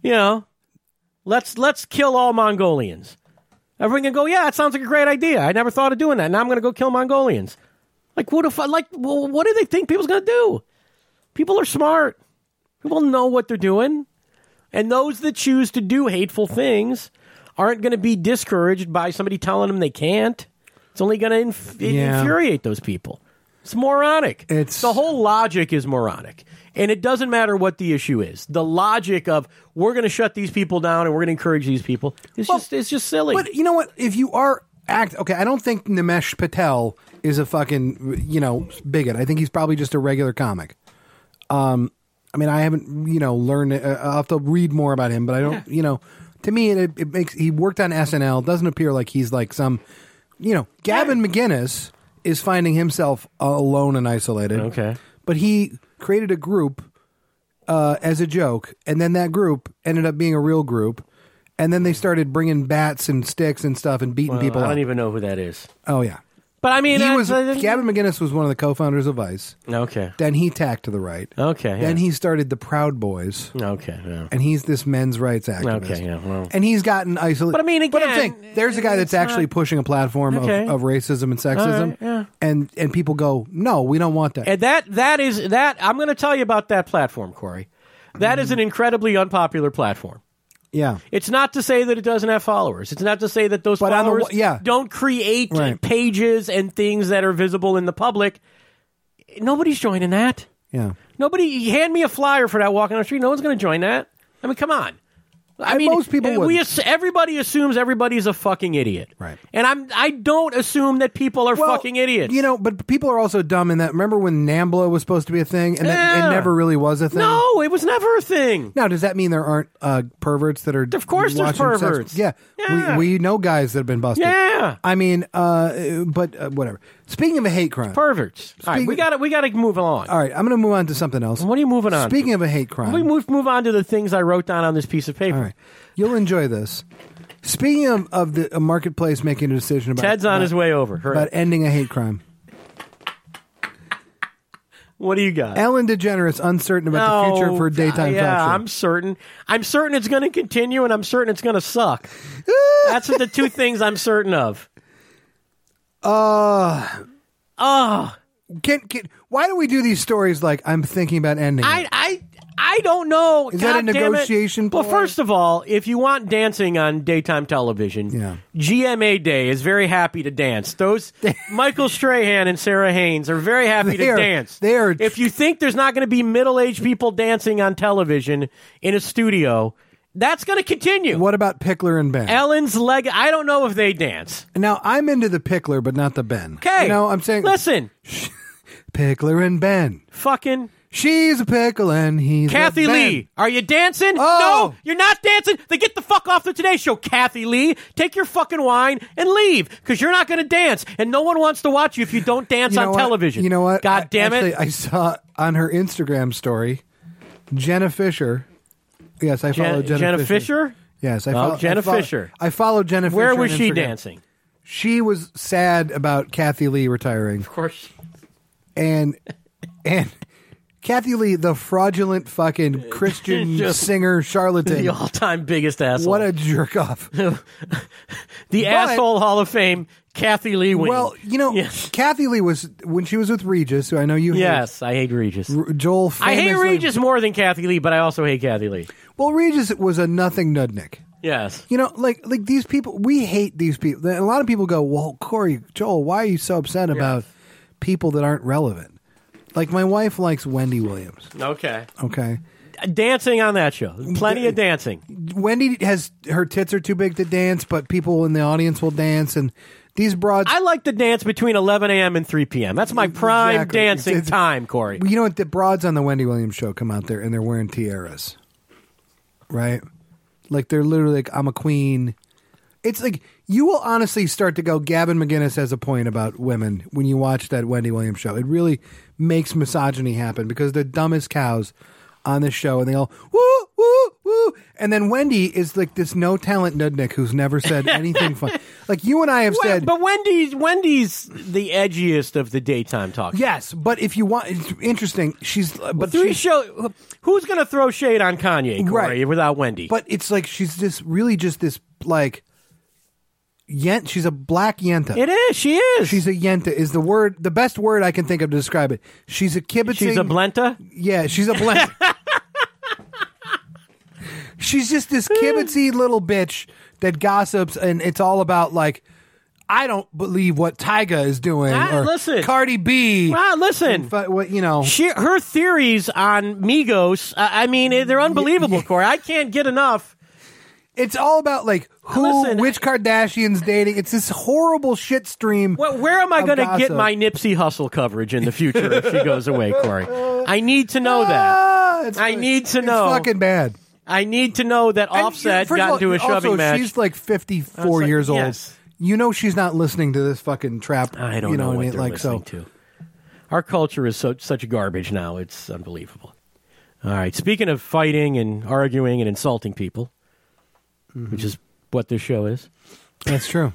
[SPEAKER 1] let's kill all Mongolians. Everyone can go, yeah, that sounds like a great idea. I never thought of doing that. Now I'm going to go kill Mongolians. What do they think people's going to do? People are smart. People know what they're doing. And those that choose to do hateful things aren't going to be discouraged by somebody telling them they can't. It's only going to infuriate those people. It's moronic. The whole logic is moronic. And it doesn't matter what the issue is. The logic of we're going to shut these people down and we're going to encourage these people is just silly.
[SPEAKER 2] But you know what? If you are okay, I don't think Nimesh Patel is a fucking, bigot. I think he's probably just a regular comic. I mean, I haven't, learned. I'll have to read more about him, but I don't, to me, it makes, he worked on SNL. It doesn't appear like he's like some, Gavin McInnes is finding himself alone and isolated.
[SPEAKER 1] Okay.
[SPEAKER 2] But he created a group as a joke, and then that group ended up being a real group, and then they started bringing bats and sticks and stuff and beating people up.
[SPEAKER 1] I don't even know who that is.
[SPEAKER 2] Oh, yeah.
[SPEAKER 1] But I mean,
[SPEAKER 2] Gavin McInnes was one of the co-founders of Vice.
[SPEAKER 1] Okay.
[SPEAKER 2] Then he tacked to the right.
[SPEAKER 1] Okay. Yeah.
[SPEAKER 2] Then he started the Proud Boys.
[SPEAKER 1] Okay. Yeah.
[SPEAKER 2] And he's this men's rights activist.
[SPEAKER 1] Okay. Yeah. Well.
[SPEAKER 2] And he's gotten isolated.
[SPEAKER 1] But I mean, again,
[SPEAKER 2] but I'm saying there's a guy that's actually pushing a platform of racism and sexism, and people go, no, we don't want that.
[SPEAKER 1] And that is I'm going to tell you about that platform, Corey. That is an incredibly unpopular platform.
[SPEAKER 2] Yeah.
[SPEAKER 1] It's not to say that it doesn't have followers. It's not to say that those followers don't create pages and things that are visible in the public. Nobody's joining that.
[SPEAKER 2] Yeah.
[SPEAKER 1] Nobody, hand me a flyer for that walking on the street. No one's going to join that. I mean, come on. I mean,
[SPEAKER 2] most people would.
[SPEAKER 1] Everybody assumes everybody's a fucking idiot.
[SPEAKER 2] Right.
[SPEAKER 1] And I don't assume that people are fucking idiots.
[SPEAKER 2] But people are also dumb in that. Remember when NAMBLA was supposed to be a thing and it never really was a thing?
[SPEAKER 1] No, it was never a thing.
[SPEAKER 2] Now, does that mean there aren't perverts that are
[SPEAKER 1] Of course there's perverts.
[SPEAKER 2] Yeah. We know guys that have been busted.
[SPEAKER 1] Yeah.
[SPEAKER 2] I mean, but whatever. Speaking of a hate crime.
[SPEAKER 1] Perverts. All right, we got to move along.
[SPEAKER 2] All right, I'm going to move on to something else.
[SPEAKER 1] What are you moving on
[SPEAKER 2] Speaking of a hate crime.
[SPEAKER 1] We move on to the things I wrote down on this piece of paper.
[SPEAKER 2] All right. You'll enjoy this. Speaking of the marketplace making a decision about...
[SPEAKER 1] Ted's on his way over.
[SPEAKER 2] About ending a hate crime.
[SPEAKER 1] What do you got?
[SPEAKER 2] Ellen DeGeneres uncertain about the future for daytime talk show.
[SPEAKER 1] Yeah, I'm certain. I'm certain it's going to continue, and I'm certain it's going to suck. That's the two things I'm certain of.
[SPEAKER 2] Why do we do these stories like I'm thinking about ending it?
[SPEAKER 1] I don't know.
[SPEAKER 2] Is that a negotiation ploy?
[SPEAKER 1] Well, first of all, if you want dancing on daytime television, GMA Day is very happy to dance. Those Michael Strahan and Sarah Haynes are very happy to dance. If you think there's not going to be middle-aged people dancing on television in a studio, that's going to continue.
[SPEAKER 2] What about Pickler and Ben?
[SPEAKER 1] Ellen's leg. I don't know if they dance.
[SPEAKER 2] Now, I'm into the Pickler, but not the Ben.
[SPEAKER 1] Okay.
[SPEAKER 2] I'm saying...
[SPEAKER 1] Listen.
[SPEAKER 2] Pickler and Ben.
[SPEAKER 1] Fucking...
[SPEAKER 2] She's a pickle and he's
[SPEAKER 1] Kathy
[SPEAKER 2] a Ben.
[SPEAKER 1] Lee, are you dancing?
[SPEAKER 2] Oh.
[SPEAKER 1] No, you're not dancing. Then get the fuck off the Today Show, Kathy Lee. Take your fucking wine and leave, because you're not going to dance, and no one wants to watch you if you don't dance on television.
[SPEAKER 2] You know what?
[SPEAKER 1] God damn it.
[SPEAKER 2] I saw on her Instagram story, Jenna Fisher. Yes, I follow Jenna Fisher. Yes, I follow
[SPEAKER 1] Jenna Fisher.
[SPEAKER 2] I follow Jenna Fisher.
[SPEAKER 1] Where was
[SPEAKER 2] on
[SPEAKER 1] she
[SPEAKER 2] Instagram.
[SPEAKER 1] dancing?
[SPEAKER 2] She was sad about Kathy Lee retiring.
[SPEAKER 1] Of course.
[SPEAKER 2] And Kathy Lee, the fraudulent fucking Christian singer charlatan.
[SPEAKER 1] The all-time biggest asshole.
[SPEAKER 2] What a jerk-off.
[SPEAKER 1] The asshole Hall of Fame, Kathy Lee wing.
[SPEAKER 2] Well, Kathy Lee was, when she was with Regis, who I know you hate.
[SPEAKER 1] Yes, I hate Regis.
[SPEAKER 2] Joel
[SPEAKER 1] I hate Regis more than Kathy Lee, but I also hate Kathy Lee.
[SPEAKER 2] Well, Regis was a nothing nudnik.
[SPEAKER 1] Yes.
[SPEAKER 2] Like these people, we hate these people. A lot of people go, well, Corey, Joel, why are you so upset about people that aren't relevant? Like, my wife likes Wendy Williams.
[SPEAKER 1] Okay.
[SPEAKER 2] Dancing
[SPEAKER 1] on that show. Plenty of dancing.
[SPEAKER 2] Wendy her tits are too big to dance, but people in the audience will dance, and these broads...
[SPEAKER 1] I like to dance between 11 a.m. and 3 p.m. That's my prime dancing time, Corey.
[SPEAKER 2] You know what? The broads on the Wendy Williams show come out there, and they're wearing tiaras. Right? Like, they're literally like, I'm a queen. It's like, you will honestly start to go, Gavin McInnes has a point about women when you watch that Wendy Williams show. It really makes misogyny happen because they're dumb as cows on this show, and they all, woo, woo, woo. And then Wendy is like this no-talent nudnik who's never said anything fun. Like, you and I have said...
[SPEAKER 1] But Wendy's the edgiest of the daytime talk shows.
[SPEAKER 2] Yes, but if you want... It's interesting. She's...
[SPEAKER 1] Who's going to throw shade on Kanye, Corey, without Wendy?
[SPEAKER 2] But it's like she's this like... She's a black yenta.
[SPEAKER 1] It is. She is.
[SPEAKER 2] She's a yenta is the word, the best word I can think of to describe it. She's a kibitzing.
[SPEAKER 1] She's a blenta?
[SPEAKER 2] Yeah, she's a blenta. She's just this kibitzy little bitch that gossips, and it's all about like, I don't believe what Tyga is doing, or
[SPEAKER 1] listen,
[SPEAKER 2] Cardi B.
[SPEAKER 1] Listen,
[SPEAKER 2] what you know,
[SPEAKER 1] her theories on Migos. I mean, they're unbelievable, Corey. I can't get enough.
[SPEAKER 2] It's all about like which Kardashian's dating. It's this horrible shit stream.
[SPEAKER 1] Where am I going to get my Nipsey Hussle coverage in the future if she goes away, Corey? I need to know that. I need to know.
[SPEAKER 2] It's fucking bad.
[SPEAKER 1] I need to know that Offset got into a shoving match.
[SPEAKER 2] She's like 54 years old.
[SPEAKER 1] Yes.
[SPEAKER 2] You know she's not listening to this fucking trap.
[SPEAKER 1] I don't know what they're listening to. Our culture is such garbage now. It's unbelievable. All right. Speaking of fighting and arguing and insulting people, which is what this show is.
[SPEAKER 2] That's true.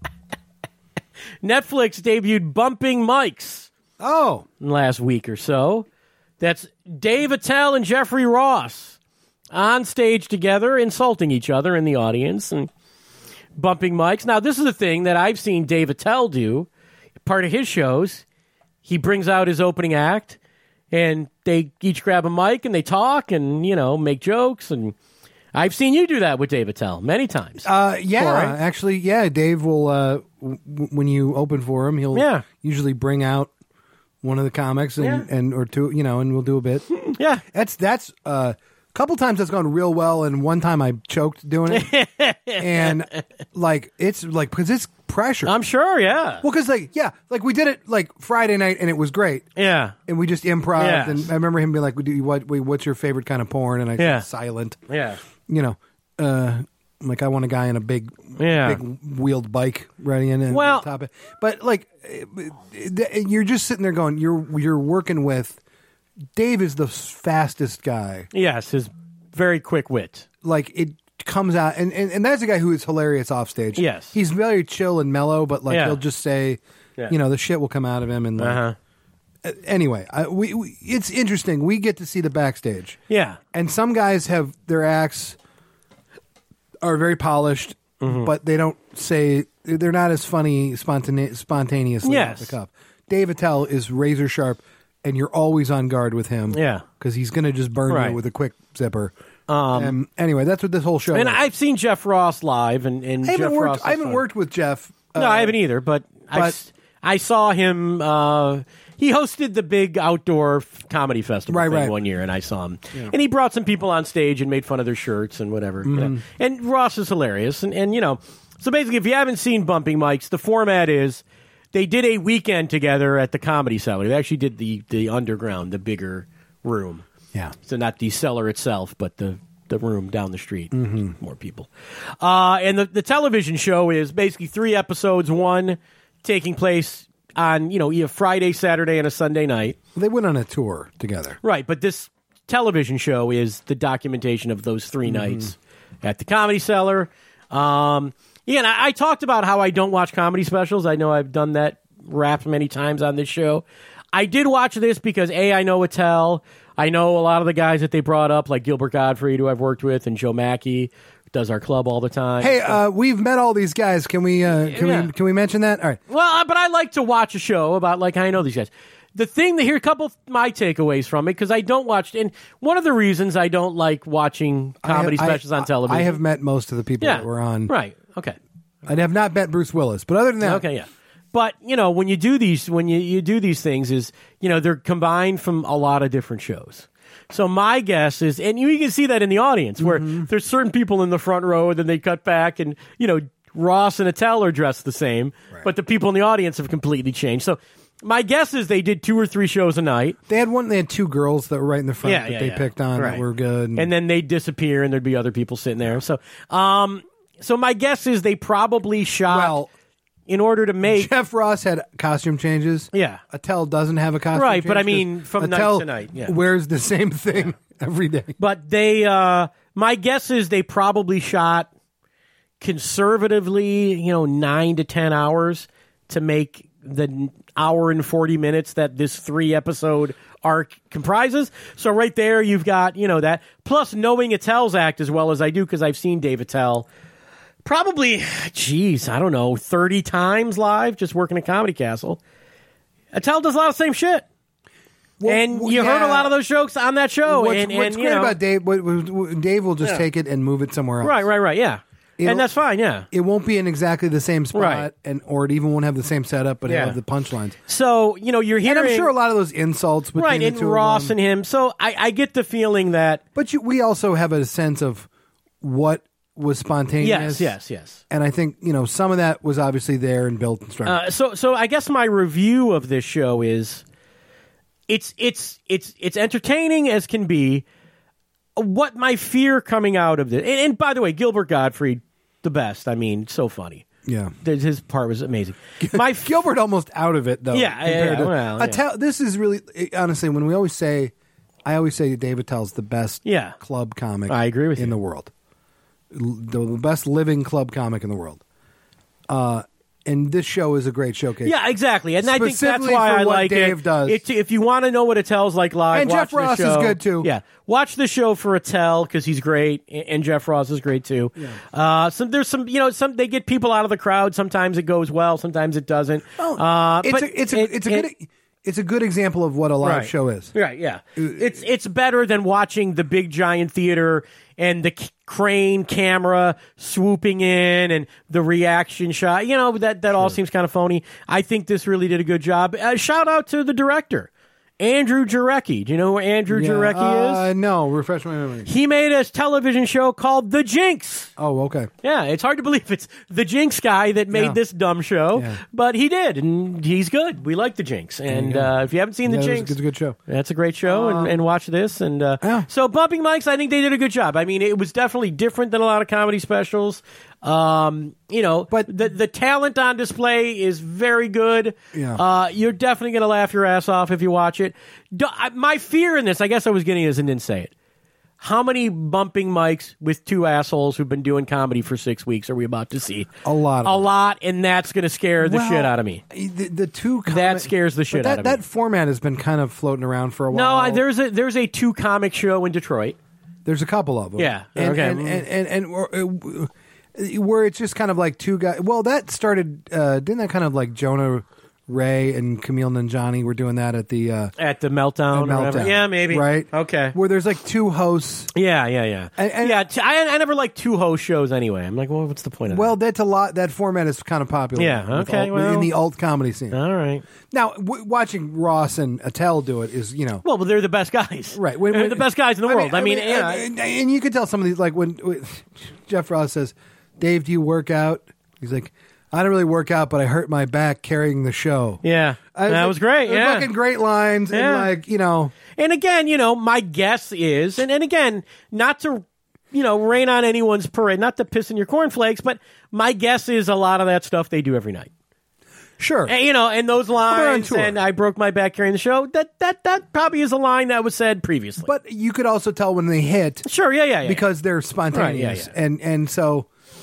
[SPEAKER 1] Netflix debuted Bumping Mics. Last week or so. That's Dave Attell and Jeffrey Ross on stage together, insulting each other in the audience and bumping mics. Now, this is a thing that I've seen Dave Attell do. Part of his shows, he brings out his opening act, and they each grab a mic and they talk and, make jokes. And I've seen you do that with Dave Attell many times.
[SPEAKER 2] Actually, Dave will, when you open for him, he'll usually bring out one of the comics and or two, and we'll do a bit.
[SPEAKER 1] Yeah.
[SPEAKER 2] That's a couple times that's gone real well, and one time I choked doing it. And it's because it's pressure.
[SPEAKER 1] I'm sure, yeah.
[SPEAKER 2] Well, because we did it Friday night and it was great.
[SPEAKER 1] Yeah.
[SPEAKER 2] And we just improv, and I remember him being like, what's your favorite kind of porn? And I said silent.
[SPEAKER 1] Yeah.
[SPEAKER 2] I want a guy on a big wheeled bike riding in and top it. But you're just sitting there going, you're working with Dave is the fastest guy.
[SPEAKER 1] Yes, his very quick wit.
[SPEAKER 2] It comes out, and that's a guy who is hilarious off stage.
[SPEAKER 1] Yes,
[SPEAKER 2] he's very chill and mellow, but he'll just say, the shit will come out of him. And anyway, it's interesting. We get to see the backstage.
[SPEAKER 1] Yeah,
[SPEAKER 2] and some guys have their acts are very polished, but they don't say they're not as funny spontaneously off the cuff. Dave Attell is razor sharp. And you're always on guard with him. Yeah. Because he's going to just burn you with a quick zipper. Anyway, that's what this whole show is.
[SPEAKER 1] And I've seen Jeff Ross live. And
[SPEAKER 2] I haven't worked with Jeff.
[SPEAKER 1] No, I haven't either. But I saw him. He hosted the big outdoor comedy festival thing one year, and I saw him. Yeah. And he brought some people on stage and made fun of their shirts and whatever. And Ross is hilarious. And so basically, if you haven't seen Bumping Mics, the format is, they did a weekend together at the Comedy Cellar. They actually did the underground, the bigger room.
[SPEAKER 2] Yeah.
[SPEAKER 1] So not the cellar itself, but the room down the street. More people. And the television show is basically 3 episodes, one taking place on, either Friday, Saturday, and a Sunday night.
[SPEAKER 2] They went on a tour together.
[SPEAKER 1] Right, but this television show is the documentation of those 3 nights at the Comedy Cellar. And I talked about how I don't watch comedy specials. I know I've done that rap many times on this show. I did watch this because, I know Attell. I know a lot of the guys that they brought up, like Gilbert Gottfried, who I've worked with, and Joe Mackey, who does our club all the time.
[SPEAKER 2] Hey, we've met all these guys. Can we mention that? All right.
[SPEAKER 1] Well, but I like to watch a show about, I know these guys. The thing that here, a couple of my takeaways from it, because I don't watch, and one of the reasons I don't like watching comedy specials on television.
[SPEAKER 2] I have met most of the people that were on.
[SPEAKER 1] Right. Okay.
[SPEAKER 2] I have not met Bruce Willis, but other than that,
[SPEAKER 1] okay, yeah. But when you do these, you do these things, is they're combined from a lot of different shows. So my guess is, and you can see that in the audience, where there's certain people in the front row, and then they cut back, and Ross and Attell are dressed the same, but the people in the audience have completely changed. So my guess is they did 2 or 3 shows a night.
[SPEAKER 2] They had 2 girls that were right in the front that they picked on that were good,
[SPEAKER 1] and then they'd disappear, and there'd be other people sitting there. So my guess is they probably shot in order to make...
[SPEAKER 2] Jeff Ross had costume changes.
[SPEAKER 1] Yeah.
[SPEAKER 2] Attell doesn't have a costume change.
[SPEAKER 1] Right, but I mean, from
[SPEAKER 2] Attell
[SPEAKER 1] night to night.
[SPEAKER 2] wears the same thing every day.
[SPEAKER 1] But they... my guess is they probably shot conservatively, 9 to 10 hours to make the hour and 40 minutes that this 3-episode arc comprises. So right there, you've got, that. Plus, knowing Attell's act as well as I do, because I've seen Dave Attell probably, 30 times live, just working at Comedy Castle. Attell does a lot of the same shit. and you heard a lot of those jokes on that show.
[SPEAKER 2] What's
[SPEAKER 1] and
[SPEAKER 2] great about Dave, Dave will just take it and move it somewhere else.
[SPEAKER 1] Right, yeah. And that's fine, yeah.
[SPEAKER 2] It won't be in exactly the same spot, or it even won't have the same setup, but it'll have the punchlines.
[SPEAKER 1] So, you're hearing...
[SPEAKER 2] And I'm sure a lot of those insults between the two
[SPEAKER 1] Ross
[SPEAKER 2] of them.
[SPEAKER 1] and him. So I get the feeling that...
[SPEAKER 2] But we also have a sense of what was spontaneous.
[SPEAKER 1] Yes.
[SPEAKER 2] And I think, some of that was obviously there and built and strong.
[SPEAKER 1] So I guess my review of this show is it's entertaining as can be. What my fear coming out of this... And by the way, Gilbert Gottfried... the best. I mean, so funny.
[SPEAKER 2] Yeah.
[SPEAKER 1] His part was amazing.
[SPEAKER 2] Gilbert almost out of it, though.
[SPEAKER 1] Yeah.
[SPEAKER 2] This is really, honestly, when I always say Dave Attell's the best club comic
[SPEAKER 1] I agree with
[SPEAKER 2] in
[SPEAKER 1] you.
[SPEAKER 2] the world. The best living club comic in the world. And this show is a great showcase.
[SPEAKER 1] Yeah, exactly. And I think that's why I like
[SPEAKER 2] Dave
[SPEAKER 1] it.
[SPEAKER 2] Does.
[SPEAKER 1] If you want to know what Attell's like live,
[SPEAKER 2] and
[SPEAKER 1] watch
[SPEAKER 2] Jeff Ross
[SPEAKER 1] the show.
[SPEAKER 2] is good too.
[SPEAKER 1] Yeah, watch the show for Attell because he's great, and Jeff Ross is great too. Yeah. There's some they get people out of the crowd. Sometimes it goes well, sometimes it doesn't.
[SPEAKER 2] It's a good example of what a live show is.
[SPEAKER 1] Right. Yeah. It's better than watching the big giant theater and the crane camera swooping in and the reaction shot. That all seems kind of phony. I think this really did a good job. Shout out to the director, Andrew Jarecki. Do you know who Andrew Jarecki is?
[SPEAKER 2] No, refresh my memory.
[SPEAKER 1] He made a television show called The Jinx.
[SPEAKER 2] Oh, okay.
[SPEAKER 1] Yeah, it's hard to believe it's the Jinx guy that made this dumb show, but he did, and he's good. We like The Jinx, and if you haven't seen The Jinx,
[SPEAKER 2] it's a good show.
[SPEAKER 1] That's a great show, and watch this. And so Bumping Mics, I think they did a good job. I mean, it was definitely different than a lot of comedy specials. But the talent on display is very good.
[SPEAKER 2] Yeah.
[SPEAKER 1] You're definitely going to laugh your ass off if you watch it. My fear in this, I guess I was getting this and didn't say it. How many Bumping Mics with two assholes who've been doing comedy for 6 weeks are we about to see?
[SPEAKER 2] A lot.
[SPEAKER 1] A lot, and that's going to scare the shit out of me.
[SPEAKER 2] The two
[SPEAKER 1] that scares the shit out of me.
[SPEAKER 2] That format has been kind of floating around for a while.
[SPEAKER 1] No, there's a two comic show in Detroit.
[SPEAKER 2] There's a couple of them.
[SPEAKER 1] Yeah.
[SPEAKER 2] And where it's just kind of like two guys. Well, that started. Didn't that kind of like Jonah Ray and Camille Nanjiani were doing that at the
[SPEAKER 1] Meltdown? Or whatever. Yeah, maybe.
[SPEAKER 2] Right.
[SPEAKER 1] Okay.
[SPEAKER 2] Where there's like two hosts.
[SPEAKER 1] Yeah. I never like two host shows anyway. I'm like, well, what's the point of that?
[SPEAKER 2] Well, that's a lot. That format is kind of popular.
[SPEAKER 1] Yeah. Okay.
[SPEAKER 2] In the alt comedy scene.
[SPEAKER 1] All right.
[SPEAKER 2] Now, watching Ross and Attell do it is,
[SPEAKER 1] Well, but they're the best guys.
[SPEAKER 2] Right.
[SPEAKER 1] They're the best guys in the world.
[SPEAKER 2] And you can tell some of these, like when Jeff Ross says, "Dave, do you work out?" He's like, "I don't really work out, but I hurt my back carrying the show."
[SPEAKER 1] Yeah. That was great. Yeah.
[SPEAKER 2] Fucking great lines.
[SPEAKER 1] Yeah.
[SPEAKER 2] And
[SPEAKER 1] And again, my guess is, and again, not to, rain on anyone's parade, not to piss in your cornflakes, but my guess is a lot of that stuff they do every night.
[SPEAKER 2] Sure.
[SPEAKER 1] And those lines, and I broke my back carrying the show, that probably is a line that was said previously.
[SPEAKER 2] But you could also tell when they hit.
[SPEAKER 1] Sure, yeah.
[SPEAKER 2] Because they're spontaneous.
[SPEAKER 1] Right, yeah.
[SPEAKER 2] And so...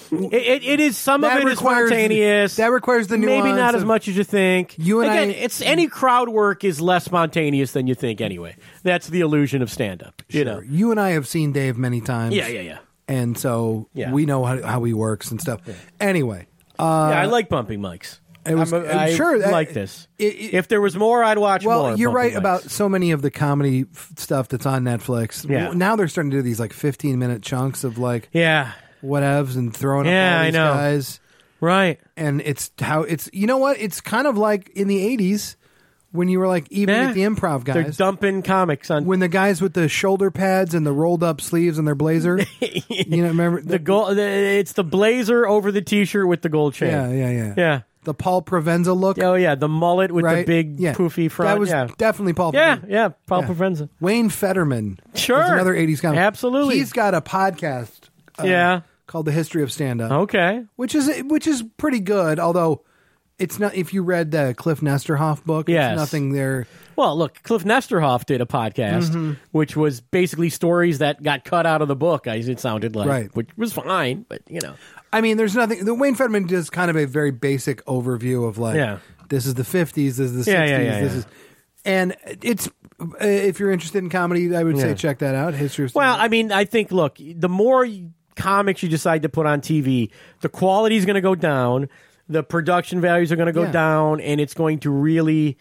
[SPEAKER 1] It is some of it is spontaneous.
[SPEAKER 2] That requires the nuance.
[SPEAKER 1] Maybe not as much as you think.
[SPEAKER 2] It's
[SPEAKER 1] any crowd work is less spontaneous than you think anyway. That's the illusion of stand-up.
[SPEAKER 2] Sure. You and I have seen Dave many times.
[SPEAKER 1] Yeah.
[SPEAKER 2] And so we know how he works and stuff. Yeah. Anyway.
[SPEAKER 1] I like Bumping Mics. I like this. If there was more, I'd watch more.
[SPEAKER 2] Well, you're right about so many of the comedy stuff that's on Netflix.
[SPEAKER 1] Yeah.
[SPEAKER 2] Now they're starting to do these like 15-minute chunks of like whatevs and throwing up all these guys.
[SPEAKER 1] Right.
[SPEAKER 2] And it's you know what? It's kind of like in the 80s when you were like even at the improv guys.
[SPEAKER 1] They're dumping comics on.
[SPEAKER 2] When the guys with the shoulder pads and the rolled up sleeves and their blazer. Remember?
[SPEAKER 1] It's the blazer over the t-shirt with the gold chain.
[SPEAKER 2] Yeah. The Paul Provenza look.
[SPEAKER 1] Oh, yeah. The mullet with the big poofy front.
[SPEAKER 2] That was definitely Paul Provenza.
[SPEAKER 1] Yeah, Paul Provenza.
[SPEAKER 2] Wayne Fetterman.
[SPEAKER 1] Sure.
[SPEAKER 2] Is another 80s comic.
[SPEAKER 1] Absolutely.
[SPEAKER 2] He's got a podcast. Called The History of Stand-Up.
[SPEAKER 1] Okay.
[SPEAKER 2] Which is pretty good, although it's not, if you read the Cliff Nesterhoff book, it's nothing there.
[SPEAKER 1] Well, look, Cliff Nesterhoff did a podcast, which was basically stories that got cut out of the book, it sounded like, which was fine, but,
[SPEAKER 2] I mean, there's nothing, the Wayne Fetterman does kind of a very basic overview of like, this is the 50s, this is the 60s, this is, and it's, if you're interested in comedy, I would say check that out, History of Stand-Up.
[SPEAKER 1] Well, I mean, I think, look, the more comics you decide to put on TV, the quality is going to go down, the production values are going to go down, and it's going to really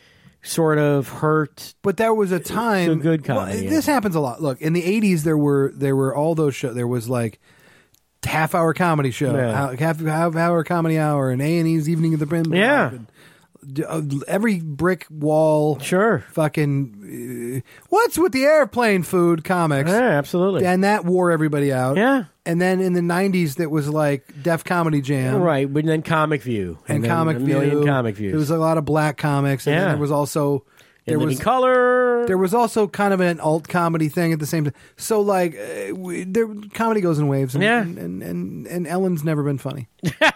[SPEAKER 1] sort of hurt.
[SPEAKER 2] But there was a time.
[SPEAKER 1] It's a good comedy.
[SPEAKER 2] Well, this happens a lot. Look, in the 80s, there were all those shows. There was like half-hour comedy show, half-hour comedy hour, and A&E's Evening of the Prim.
[SPEAKER 1] Yeah.
[SPEAKER 2] Every brick wall.
[SPEAKER 1] Sure.
[SPEAKER 2] Fucking, what's with the airplane food comics?
[SPEAKER 1] Yeah, absolutely.
[SPEAKER 2] And that wore everybody out.
[SPEAKER 1] Yeah.
[SPEAKER 2] And then in the 90s, that was like Def Comedy Jam.
[SPEAKER 1] Right, but then Comic View.
[SPEAKER 2] And
[SPEAKER 1] then
[SPEAKER 2] Comic View.
[SPEAKER 1] A million Comic Views.
[SPEAKER 2] There was a lot of black comics. And then there was also...
[SPEAKER 1] There was color.
[SPEAKER 2] There was also kind of an alt comedy thing at the same time. So like, comedy goes in waves. And Ellen's never been funny.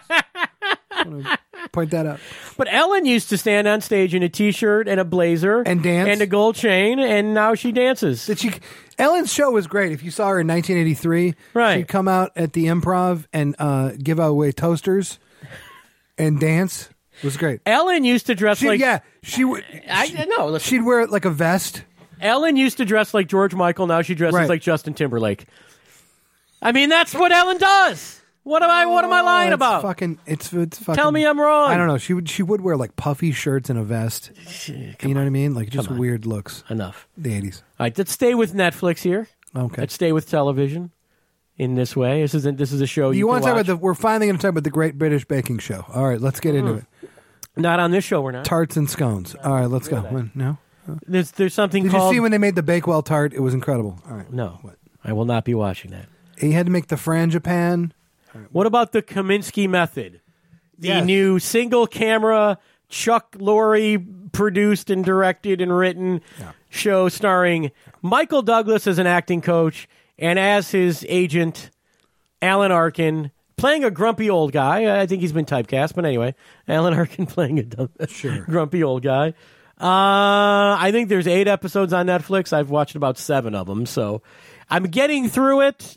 [SPEAKER 2] I want to point that out.
[SPEAKER 1] But Ellen used to stand on stage in a T-shirt and a blazer
[SPEAKER 2] and dance
[SPEAKER 1] and a gold chain, and now she dances.
[SPEAKER 2] Ellen's show was great. If you saw her in 1983, she'd come out at the Improv and give away toasters and dance. It was great.
[SPEAKER 1] Ellen used to dress like...
[SPEAKER 2] Yeah, she would...
[SPEAKER 1] I know.
[SPEAKER 2] She'd wear like a vest.
[SPEAKER 1] Ellen used to dress like George Michael. Now she dresses like Justin Timberlake. I mean, that's what Ellen does. What am I lying about?
[SPEAKER 2] It's fucking...
[SPEAKER 1] Tell me I'm wrong.
[SPEAKER 2] I don't know. She would wear like puffy shirts and a vest. You know what I mean? Like just weird looks.
[SPEAKER 1] Enough.
[SPEAKER 2] The 80s.
[SPEAKER 1] All right, let's stay with Netflix here.
[SPEAKER 2] Okay.
[SPEAKER 1] Let's stay with television. In this way, this is a show you
[SPEAKER 2] want
[SPEAKER 1] to
[SPEAKER 2] talk about. We're finally going to talk about the Great British Baking Show. All right, let's get into it.
[SPEAKER 1] Not on this show, we're not.
[SPEAKER 2] Tarts and scones. All right, let's go. No,
[SPEAKER 1] there's something.
[SPEAKER 2] Did
[SPEAKER 1] called...
[SPEAKER 2] you see when they made the Bakewell tart? It was incredible. All right,
[SPEAKER 1] no, what? I will not be watching that.
[SPEAKER 2] He had to make the Frangipan.
[SPEAKER 1] Right, what about the Kaminsky method? The new single camera Chuck Lorre produced and directed and written show starring Michael Douglas as an acting coach. And as his agent, Alan Arkin, playing a grumpy old guy. I think he's been typecast, but anyway, Alan Arkin playing a grumpy old guy. I think there's 8 episodes on Netflix. I've watched about 7 of them, so I'm getting through it.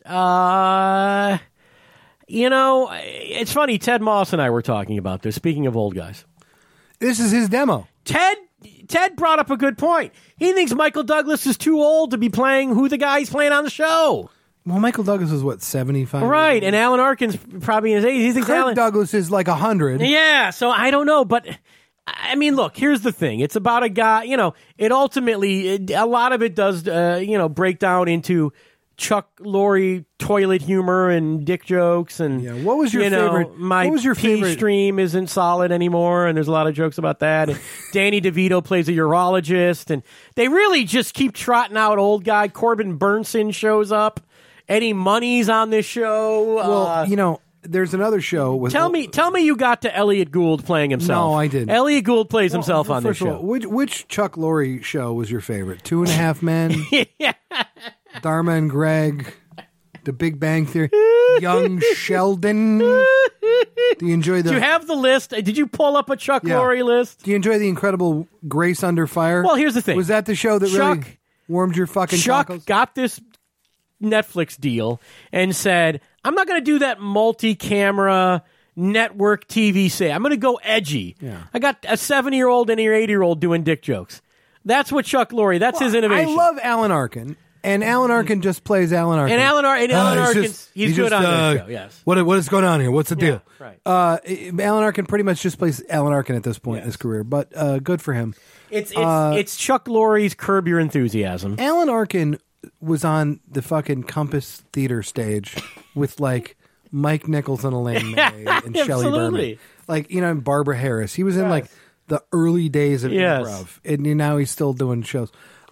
[SPEAKER 1] It's funny. Ted Moss and I were talking about this, speaking of old guys.
[SPEAKER 2] This is his demo.
[SPEAKER 1] Ted brought up a good point. He thinks Michael Douglas is too old to be playing who the guy he's playing on the show.
[SPEAKER 2] Well, Michael Douglas is, 75?
[SPEAKER 1] Right, and Alan Arkin's probably in his 80s. He thinks
[SPEAKER 2] Kirk Douglas is like 100.
[SPEAKER 1] Yeah, so I don't know, but... I mean, look, here's the thing. It's about a guy, it ultimately, a lot of it does, break down into Chuck Lorre toilet humor and dick jokes and
[SPEAKER 2] what was your favorite?
[SPEAKER 1] My
[SPEAKER 2] what was your
[SPEAKER 1] pee
[SPEAKER 2] favorite?
[SPEAKER 1] Stream isn't solid anymore, and there's a lot of jokes about that. And Danny DeVito plays a urologist, and they really just keep trotting out old guy. Corbin Burnson shows up. Eddie Money's on this show.
[SPEAKER 2] Well, there's another show with.
[SPEAKER 1] Tell me, you got to Elliot Gould playing himself.
[SPEAKER 2] No, I didn't.
[SPEAKER 1] Elliot Gould plays himself on this show.
[SPEAKER 2] Which Chuck Lorre show was your favorite? 2.5 Men.
[SPEAKER 1] Yeah.
[SPEAKER 2] Dharma and Greg, The Big Bang Theory, Young Sheldon. Do you enjoy the?
[SPEAKER 1] Do you have the list? Did you pull up a Chuck Lorre list?
[SPEAKER 2] Do you enjoy the incredible Grace Under Fire?
[SPEAKER 1] Well, here's the thing.
[SPEAKER 2] Was that the show that really warmed your fucking
[SPEAKER 1] Chuck
[SPEAKER 2] tacos?
[SPEAKER 1] Got this Netflix deal and said, I'm not going to do that multi-camera network TV say. I'm going to go edgy. Yeah. I got a 70-year-old and an 80-year-old doing dick jokes. That's what Chuck Lorre, that's his innovation.
[SPEAKER 2] I love Alan Arkin. And Alan Arkin just plays Alan Arkin.
[SPEAKER 1] And Alan Arkin, he's good on this show, yes.
[SPEAKER 2] What is going on here? What's the deal?
[SPEAKER 1] Right.
[SPEAKER 2] Alan Arkin pretty much just plays Alan Arkin at this point in his career, but good for him.
[SPEAKER 1] It's Chuck Lorre's Curb Your Enthusiasm.
[SPEAKER 2] Alan Arkin was on the fucking Compass Theater stage with like Mike Nichols and Elaine May and Shelley Berman. Like, and Barbara Harris. He was in like the early days of improv. And now he's still doing shows.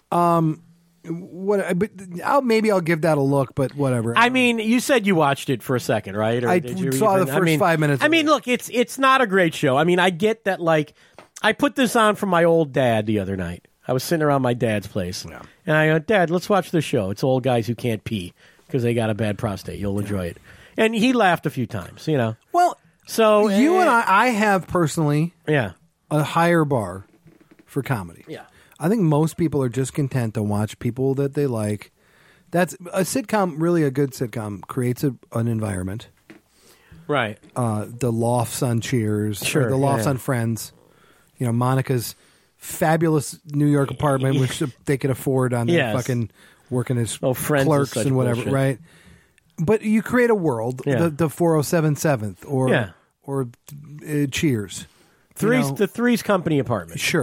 [SPEAKER 2] But I'll give that a look, but whatever.
[SPEAKER 1] I mean, you said you watched it for a second, right? Or
[SPEAKER 2] I saw the first 5 minutes.
[SPEAKER 1] I mean, look, it's not a great show. I mean, I get that. Like, I put this on for my old dad the other night. I was sitting around my dad's place, and I go, Dad, let's watch this show. It's old guys who can't pee because they got a bad prostate. You'll enjoy it. And he laughed a few times,
[SPEAKER 2] Well,
[SPEAKER 1] so
[SPEAKER 2] you and I have personally,
[SPEAKER 1] a
[SPEAKER 2] higher bar for comedy.
[SPEAKER 1] Yeah.
[SPEAKER 2] I think most people are just content to watch people that they like. That's a sitcom. Really, a good sitcom creates an environment.
[SPEAKER 1] Right.
[SPEAKER 2] The lofts on Cheers,
[SPEAKER 1] sure,
[SPEAKER 2] or the lofts on Friends. Monica's fabulous New York apartment, which they could afford on their fucking working as clerks and whatever,
[SPEAKER 1] bullshit.
[SPEAKER 2] right? But you create a world, the 407 7th or Cheers.
[SPEAKER 1] The Three's Company apartment.
[SPEAKER 2] Sure.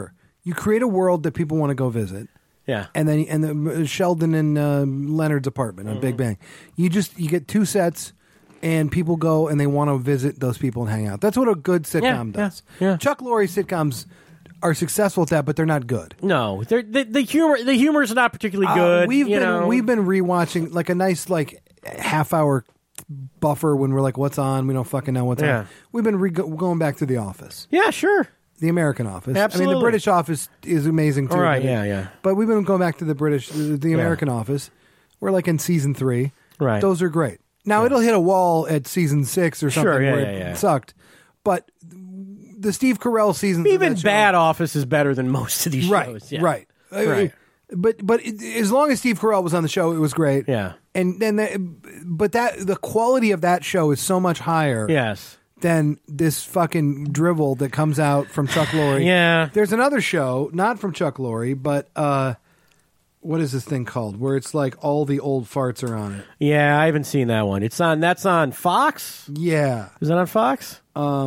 [SPEAKER 2] You create a world that people want to go visit.
[SPEAKER 1] Yeah.
[SPEAKER 2] And then Sheldon and Leonard's apartment on Big Bang. You get 2 sets, and people go and they want to visit those people and hang out. That's what a good sitcom does.
[SPEAKER 1] Yeah.
[SPEAKER 2] Chuck Lorre sitcoms are successful at that, but they're not good.
[SPEAKER 1] No, the humor is not particularly good.
[SPEAKER 2] We've been rewatching like a nice like half-hour buffer when we're like, what's on? We don't fucking know what's on. We've been going back to The Office.
[SPEAKER 1] Yeah, sure.
[SPEAKER 2] The American Office.
[SPEAKER 1] Absolutely.
[SPEAKER 2] I mean, the British Office is amazing too.
[SPEAKER 1] All right, yeah.
[SPEAKER 2] But we've been going back to the American Office. We're like in season 3.
[SPEAKER 1] Right.
[SPEAKER 2] Those are great. Now it'll hit a wall at season 6 or something where it sucked. But the Steve Carell season,
[SPEAKER 1] even bad Office is better than most of these shows. Yeah.
[SPEAKER 2] Right. But as long as Steve Carell was on the show, it was great.
[SPEAKER 1] Yeah.
[SPEAKER 2] And then, the quality of that show is so much higher.
[SPEAKER 1] Yes.
[SPEAKER 2] Than this fucking drivel that comes out from Chuck Lorre.
[SPEAKER 1] Yeah.
[SPEAKER 2] There's another show, not from Chuck Lorre, but what is this thing called? Where it's like all the old farts are on it.
[SPEAKER 1] Yeah, I haven't seen that one. That's on Fox?
[SPEAKER 2] Yeah.
[SPEAKER 1] Is that on Fox?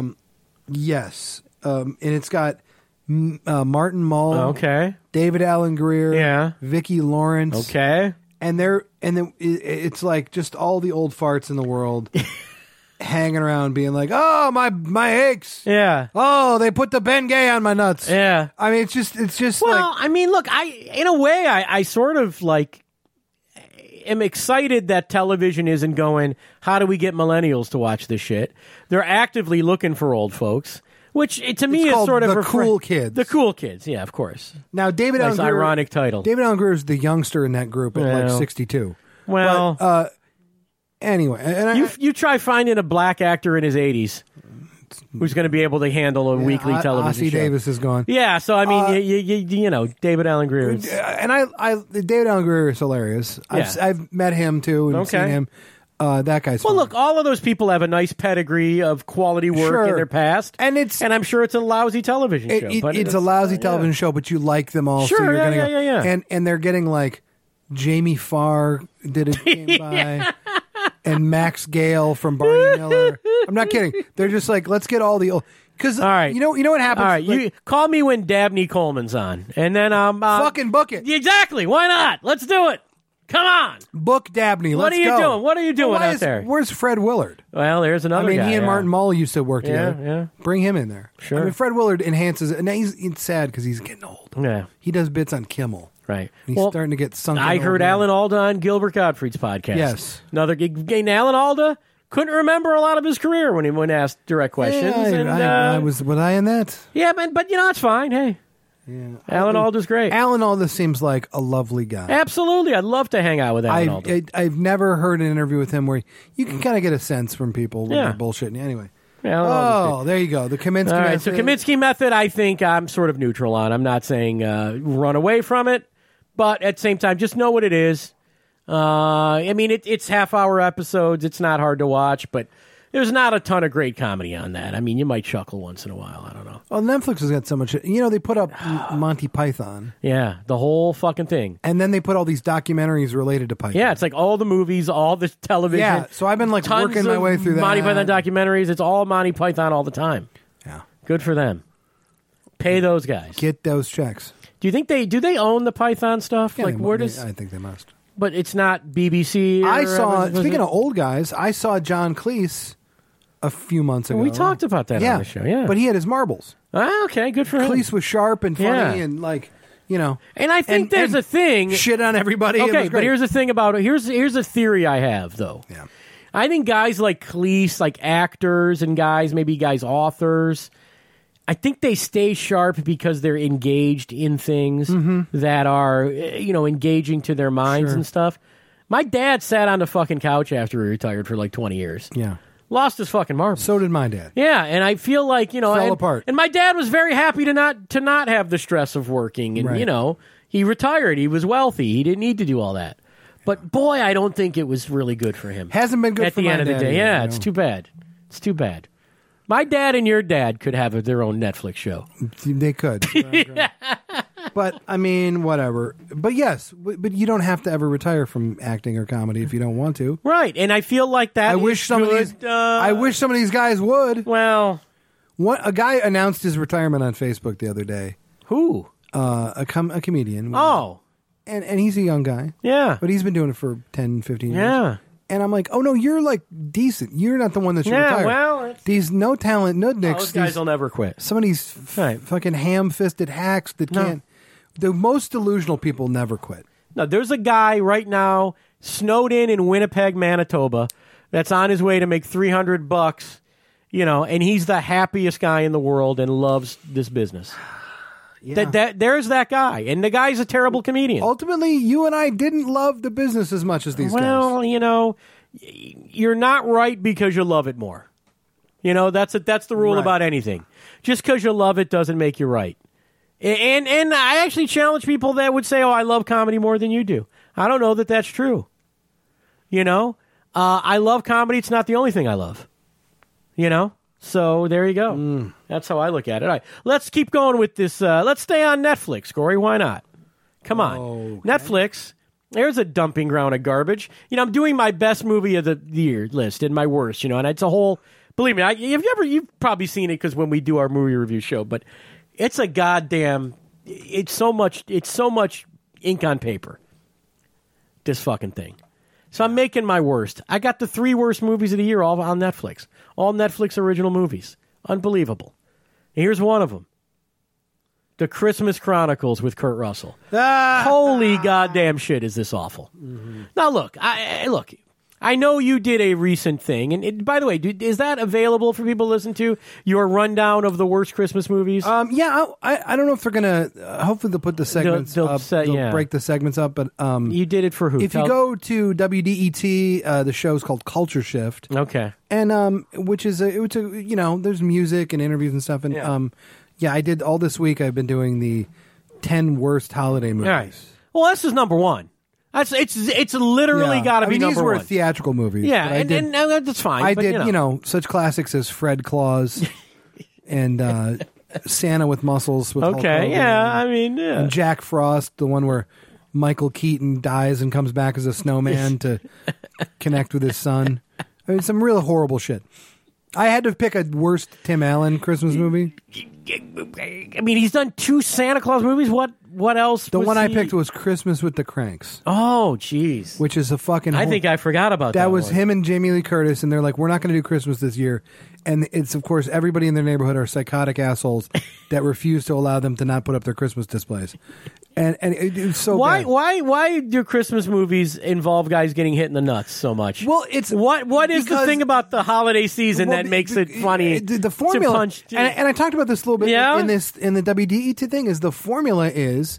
[SPEAKER 2] Yes. And it's got Martin Mull.
[SPEAKER 1] Okay.
[SPEAKER 2] David Alan Grier.
[SPEAKER 1] Yeah.
[SPEAKER 2] Vicki Lawrence.
[SPEAKER 1] Okay.
[SPEAKER 2] And then it's like just all the old farts in the world. Hanging around being like, oh, my aches.
[SPEAKER 1] Yeah.
[SPEAKER 2] Oh, they put the Bengay on my nuts.
[SPEAKER 1] Yeah.
[SPEAKER 2] I mean, it's just
[SPEAKER 1] well,
[SPEAKER 2] like.
[SPEAKER 1] I mean, look, in a way, I sort of like am excited that television isn't going, how do we get millennials to watch this shit? They're actively looking for old folks, which to me is sort of
[SPEAKER 2] the cool kids.
[SPEAKER 1] The cool kids, yeah, of course.
[SPEAKER 2] Now, David Allen Greer.
[SPEAKER 1] Ironic title.
[SPEAKER 2] David Allen Greer is the youngster in that group at like 62.
[SPEAKER 1] Well.
[SPEAKER 2] But, anyway, and
[SPEAKER 1] you try finding a black actor in his 80s who's going to be able to handle a weekly television
[SPEAKER 2] Ossie
[SPEAKER 1] show.
[SPEAKER 2] Davis is gone.
[SPEAKER 1] Yeah, so I mean, you know, David Allen Greer.
[SPEAKER 2] And David Allen Greer is hilarious.
[SPEAKER 1] Yeah.
[SPEAKER 2] I've met him too and seen him. That guy's fun.
[SPEAKER 1] Look, all of those people have a nice pedigree of quality work in their past, and I'm sure it's a lousy television show. But
[SPEAKER 2] it's a lousy television show, but you like them all.
[SPEAKER 1] Sure,
[SPEAKER 2] so you're
[SPEAKER 1] yeah.
[SPEAKER 2] And they're getting like Jamie Farr did it came by. And Max Gale from Barney Miller. I'm not kidding. They're just like, let's get all the old. Because you know what happens.
[SPEAKER 1] All right, you call me when Dabney Coleman's on, and then
[SPEAKER 2] fucking book it.
[SPEAKER 1] Exactly. Why not? Let's do it. Come on,
[SPEAKER 2] book Dabney. Let's
[SPEAKER 1] go. What are you doing out there?
[SPEAKER 2] Where's Fred Willard?
[SPEAKER 1] Well, there's another.
[SPEAKER 2] I mean,
[SPEAKER 1] guy,
[SPEAKER 2] he and Martin Mull used to work together.
[SPEAKER 1] Yeah.
[SPEAKER 2] Bring him in there.
[SPEAKER 1] Sure.
[SPEAKER 2] I mean, Fred Willard enhances it, and it's sad because he's getting old.
[SPEAKER 1] Yeah.
[SPEAKER 2] He does bits on Kimmel.
[SPEAKER 1] Right.
[SPEAKER 2] He's starting to get sunk.
[SPEAKER 1] I heard Alan Alda on Gilbert Gottfried's podcast.
[SPEAKER 2] Yes.
[SPEAKER 1] Another Alan Alda couldn't remember a lot of his career when asked direct questions.
[SPEAKER 2] Yeah, was I in that?
[SPEAKER 1] Yeah, but you know, it's fine. Hey. Yeah. Alan Alda's great.
[SPEAKER 2] Alan Alda seems like a lovely guy.
[SPEAKER 1] Absolutely. I'd love to hang out with Alan Alda.
[SPEAKER 2] I've never heard an interview with him where you can kind of get a sense from people when they're bullshitting. Anyway.
[SPEAKER 1] Yeah,
[SPEAKER 2] there you go. The Kaminsky method.
[SPEAKER 1] All right, so Kaminsky method, I think I'm sort of neutral on. I'm not saying run away from it, but at the same time, just know what it is. I mean, it's half-hour episodes. It's not hard to watch, but there's not a ton of great comedy on that. I mean, you might chuckle once in a while. I don't know.
[SPEAKER 2] Well, Netflix has got so much. You know, they put up Monty Python.
[SPEAKER 1] Yeah, the whole fucking thing.
[SPEAKER 2] And then they put all these documentaries related to Python.
[SPEAKER 1] Yeah, it's like all the movies, all the television.
[SPEAKER 2] Yeah, so I've been like working my way through that.
[SPEAKER 1] Monty Python documentaries. It's all Monty Python all the time.
[SPEAKER 2] Yeah.
[SPEAKER 1] Good for them. Pay those guys.
[SPEAKER 2] Get those checks.
[SPEAKER 1] Do you think they own the Python stuff?
[SPEAKER 2] Yeah,
[SPEAKER 1] like where does?
[SPEAKER 2] I think they must.
[SPEAKER 1] But it's not BBC.
[SPEAKER 2] I saw. Speaking of old guys, I saw John Cleese a few months ago.
[SPEAKER 1] We talked about that on the show. Yeah,
[SPEAKER 2] but he had his marbles.
[SPEAKER 1] Ah, okay, good for him.
[SPEAKER 2] Cleese was sharp and funny and like. You know,
[SPEAKER 1] and I think there's a thing.
[SPEAKER 2] Shit on everybody.
[SPEAKER 1] Okay, but here's the thing about it. Here's a theory I have, though.
[SPEAKER 2] Yeah.
[SPEAKER 1] I think guys like Cleese, like actors and maybe guys authors, I think they stay sharp because they're engaged in things that are, engaging to their minds and stuff. My dad sat on the fucking couch after he retired for like 20 years.
[SPEAKER 2] Yeah.
[SPEAKER 1] Lost his fucking marbles.
[SPEAKER 2] So did my dad.
[SPEAKER 1] Yeah, and I feel like,
[SPEAKER 2] fell apart.
[SPEAKER 1] And my dad was very happy to not have the stress of working. And, he retired. He was wealthy. He didn't need to do all that. But, boy, I don't think it was really good for him.
[SPEAKER 2] Hasn't been good
[SPEAKER 1] at
[SPEAKER 2] for
[SPEAKER 1] the
[SPEAKER 2] my
[SPEAKER 1] end of the
[SPEAKER 2] dad
[SPEAKER 1] day.
[SPEAKER 2] either,
[SPEAKER 1] Yeah, it's too bad. It's too bad. My dad and your dad could have their own Netflix show.
[SPEAKER 2] They could. But, I mean, whatever. But, yes, but you don't have to ever retire from acting or comedy if you don't want to.
[SPEAKER 1] Right, and I feel like that
[SPEAKER 2] I wish some of these guys would.
[SPEAKER 1] Well.
[SPEAKER 2] A guy announced his retirement on Facebook the other day.
[SPEAKER 1] Who?
[SPEAKER 2] a comedian.
[SPEAKER 1] Oh.
[SPEAKER 2] And he's a young guy.
[SPEAKER 1] Yeah.
[SPEAKER 2] But he's been doing it for 10, 15 years.
[SPEAKER 1] Yeah.
[SPEAKER 2] And I'm like, oh, no, you're like decent. You're not the one that should retire.
[SPEAKER 1] Well.
[SPEAKER 2] These no talent nudniks.
[SPEAKER 1] Those guys will never quit.
[SPEAKER 2] Some of these fucking ham-fisted hacks that can't. The most delusional people never quit.
[SPEAKER 1] No, there's a guy right now snowed in Winnipeg, Manitoba, that's on his way to make $300, and he's the happiest guy in the world and loves this business. Yeah. There's that guy, and the guy's a terrible comedian.
[SPEAKER 2] Ultimately, you and I didn't love the business as much as these guys.
[SPEAKER 1] Well, you're not right because you love it more. That's the rule about anything. Just because you love it doesn't make you right. And I actually challenge people that would say, "Oh, I love comedy more than you do." I don't know that that's true. I love comedy. It's not the only thing I love. So there you go. That's how I look at it. All right, let's keep going with this. Let's stay on Netflix, Corey. Why not? Come on. Okay. Netflix, there's a dumping ground of garbage. I'm doing my best movie of the year list and my worst, and it's a whole, believe me, you've probably seen it because when we do our movie review show, but it's a goddamn, it's so much ink on paper, this fucking thing. So I'm making my worst. I got the 3 worst movies of the year all on Netflix. All Netflix original movies. Unbelievable. And here's one of them. The Christmas Chronicles with Kurt Russell. Holy goddamn shit, is this awful. Mm-hmm. Now look, I know you did a recent thing, and by the way, is that available for people to listen to? Your rundown of the worst Christmas movies?
[SPEAKER 2] Yeah, I don't know if they're gonna. Hopefully, they'll put the segments up. They'll break the segments up. But
[SPEAKER 1] you did it for who?
[SPEAKER 2] If you go to WDET, the show's called Culture Shift.
[SPEAKER 1] Okay,
[SPEAKER 2] and which is there's music and interviews and stuff. And I did all this week. I've been doing the 10 worst holiday movies.
[SPEAKER 1] Right. Well, this is number one. It's literally got to be number one.
[SPEAKER 2] These were theatrical movies.
[SPEAKER 1] Yeah, and that's fine.
[SPEAKER 2] I did, such classics as Fred Claus and Santa with Muscles. With Hulk Hogan, and Jack Frost, the one where Michael Keaton dies and comes back as a snowman to connect with his son. Some real horrible shit. I had to pick a worst Tim Allen Christmas movie.
[SPEAKER 1] He's done 2 Santa Claus movies. What else?
[SPEAKER 2] The one I picked was Christmas with the Cranks.
[SPEAKER 1] Oh, jeez.
[SPEAKER 2] Which is a fucking...
[SPEAKER 1] I think I forgot about that.
[SPEAKER 2] That was him and Jamie Lee Curtis, and they're like, we're not going to do Christmas this year. And it's, of course, everybody in their neighborhood are psychotic assholes that refuse to allow them to not put up their Christmas displays. And it's so bad.
[SPEAKER 1] Why do Christmas movies involve guys getting hit in the nuts so much?
[SPEAKER 2] Well, it's...
[SPEAKER 1] What is the thing about the holiday season that makes it funny?
[SPEAKER 2] The formula... And I talked about this a little bit in the WDET thing, is the formula is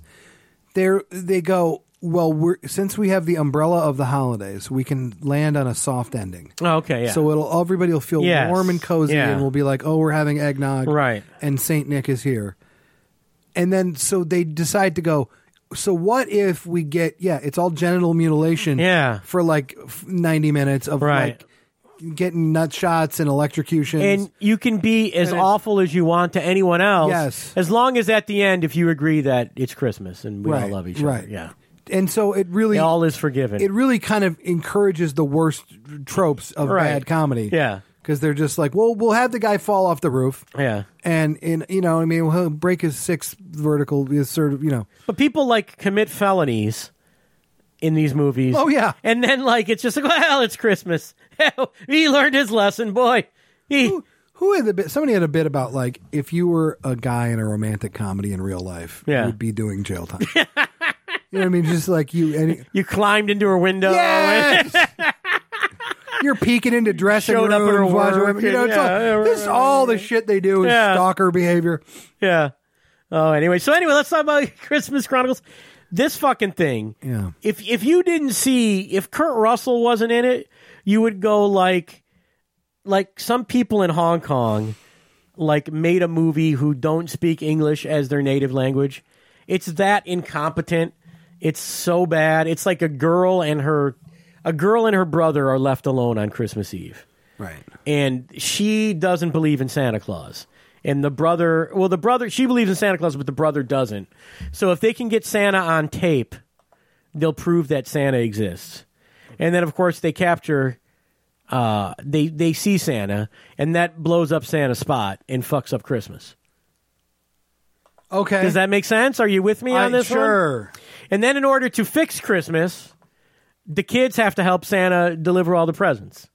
[SPEAKER 2] they go, well, since we have the umbrella of the holidays, we can land on a soft ending.
[SPEAKER 1] Oh, okay, yeah.
[SPEAKER 2] So everybody will feel warm and cozy, and we'll be like, oh, we're having eggnog,
[SPEAKER 1] right? And
[SPEAKER 2] Saint Nick is here. And then so they decide to go, so what if we get, it's all genital mutilation for like 90 minutes of like getting nut shots and electrocutions.
[SPEAKER 1] And you can be as awful as you want to anyone else, as long as at the end, if you agree that it's Christmas and we all love each other. Yeah.
[SPEAKER 2] And so it really...
[SPEAKER 1] all is forgiven.
[SPEAKER 2] It really kind of encourages the worst tropes of bad comedy.
[SPEAKER 1] Yeah.
[SPEAKER 2] Because they're just like, well, we'll have the guy fall off the roof.
[SPEAKER 1] Yeah.
[SPEAKER 2] And he'll break his 6th vertical,
[SPEAKER 1] But people commit felonies in these movies.
[SPEAKER 2] Oh, yeah.
[SPEAKER 1] And then it's just like, well, it's Christmas. He learned his lesson, boy.
[SPEAKER 2] Who had the bit? Somebody had a bit about if you were a guy in a romantic comedy in real life, you would be doing jail time. You know what I mean? Just like you.
[SPEAKER 1] You climbed into her window.
[SPEAKER 2] Yes! You're peeking into dressing rooms.
[SPEAKER 1] Showed up at her work.
[SPEAKER 2] This is all the shit they do is stalker behavior.
[SPEAKER 1] Yeah. Oh, anyway. Let's talk about Christmas Chronicles. This fucking thing.
[SPEAKER 2] Yeah.
[SPEAKER 1] If you didn't see, if Kurt Russell wasn't in it, you would go like some people in Hong Kong made a movie who don't speak English as their native language. It's that incompetent. It's so bad. It's like a girl and her brother are left alone on Christmas Eve.
[SPEAKER 2] Right.
[SPEAKER 1] And she doesn't believe in Santa Claus. And the brother, she believes in Santa Claus, but the brother doesn't. So if they can get Santa on tape, they'll prove that Santa exists. And then, of course, they capture, they see Santa, and that blows up Santa's spot and fucks up Christmas.
[SPEAKER 2] Okay.
[SPEAKER 1] Does that make sense? Are you with me on this one?
[SPEAKER 2] Sure.
[SPEAKER 1] And then in order to fix Christmas, the kids have to help Santa deliver all the presents.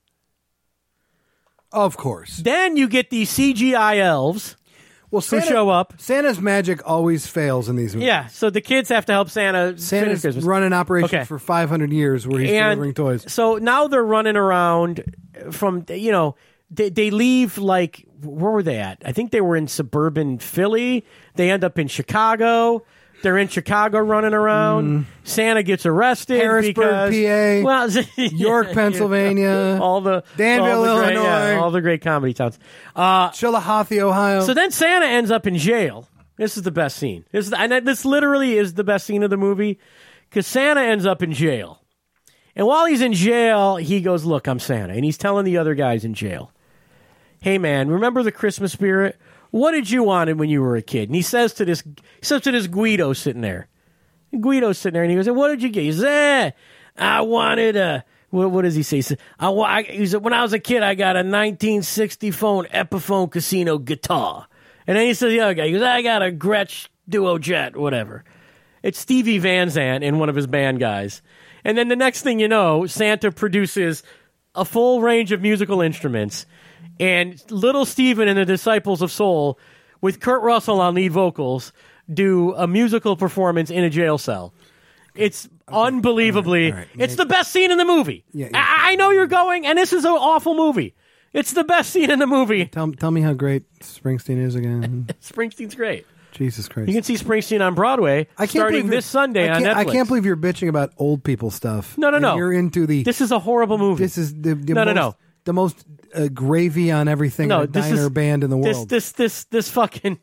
[SPEAKER 2] Of course.
[SPEAKER 1] Then you get these CGI elves who show up.
[SPEAKER 2] Santa's magic always fails in these movies.
[SPEAKER 1] Yeah, so the kids have to help Santa finish
[SPEAKER 2] Santa's
[SPEAKER 1] Christmas.
[SPEAKER 2] run an operation for 500 years where he's delivering toys.
[SPEAKER 1] So now they're running around from, they leave like, where were they at? I think they were in suburban Philly. They end up in Chicago. They're in Chicago running around. Santa gets arrested.
[SPEAKER 2] Harrisburg, PA. York, Pennsylvania. Danville, Illinois.
[SPEAKER 1] All the great comedy towns.
[SPEAKER 2] Chillicothe, Ohio.
[SPEAKER 1] So then Santa ends up in jail. This is the best scene. This literally is the best scene of the movie because Santa ends up in jail. And while he's in jail, he goes, look, I'm Santa. And he's telling the other guys in jail, hey, man, remember the Christmas spirit? What did you want when you were a kid? And he says to this Guido sitting there. Guido's sitting there, and he goes, what did you get? He says, I wanted a... What does he say? He said, when I was a kid, I got a 1960 Epiphone Casino guitar. And then he says, the other guy, he goes, I got a Gretsch Duo Jet, whatever. It's Stevie Van Zandt and one of his band guys. And then the next thing you know, Santa produces a full range of musical instruments. And Little Steven and the Disciples of Soul, with Kurt Russell on lead vocals, do a musical performance in a jail cell. It's unbelievably... All right. It's the best scene in the movie. Yeah. I know you're going, and this is an awful movie. It's the best scene in the movie.
[SPEAKER 2] Tell me how great Springsteen is again.
[SPEAKER 1] Springsteen's great.
[SPEAKER 2] Jesus Christ.
[SPEAKER 1] You can see Springsteen on Broadway starting this Sunday on Netflix.
[SPEAKER 2] I can't believe you're bitching about old people stuff.
[SPEAKER 1] No.
[SPEAKER 2] You're into the...
[SPEAKER 1] This is a horrible movie.
[SPEAKER 2] This is the most gravy on everything diner band in the world.
[SPEAKER 1] This fucking...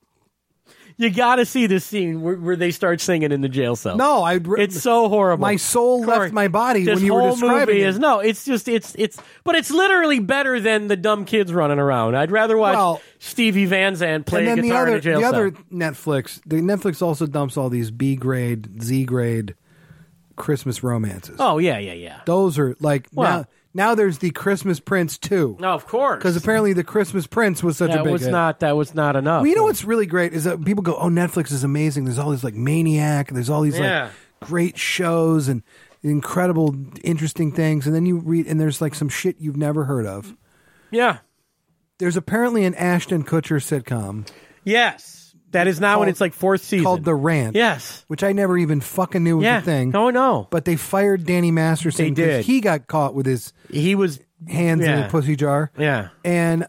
[SPEAKER 1] You got to see this scene where they start singing in the jail cell.
[SPEAKER 2] No,
[SPEAKER 1] it's so horrible.
[SPEAKER 2] My soul left my body when you were describing it.
[SPEAKER 1] But it's literally better than the dumb kids running around. I'd rather watch Stevie Van Zandt play a guitar in a jail cell.
[SPEAKER 2] The other Netflix also dumps all these B grade, Z grade Christmas romances.
[SPEAKER 1] Oh yeah.
[SPEAKER 2] Those are like now there's the Christmas Prince 2.
[SPEAKER 1] No, of course.
[SPEAKER 2] Because apparently the Christmas Prince was such a big hit.
[SPEAKER 1] That was not enough.
[SPEAKER 2] Well, you know what's really great is that people go, oh, Netflix is amazing. There's all these like Maniac. There's all these like great shows and incredible, interesting things. And then you read, and there's like some shit you've never heard of.
[SPEAKER 1] Yeah.
[SPEAKER 2] There's apparently an Ashton Kutcher sitcom.
[SPEAKER 1] Yes. That is now in its like fourth season.
[SPEAKER 2] Called The Rant.
[SPEAKER 1] Yes.
[SPEAKER 2] Which I never even fucking knew was a thing.
[SPEAKER 1] Oh, no.
[SPEAKER 2] But they fired Danny Masterson because he got caught with his hands in a pussy jar.
[SPEAKER 1] Yeah.
[SPEAKER 2] And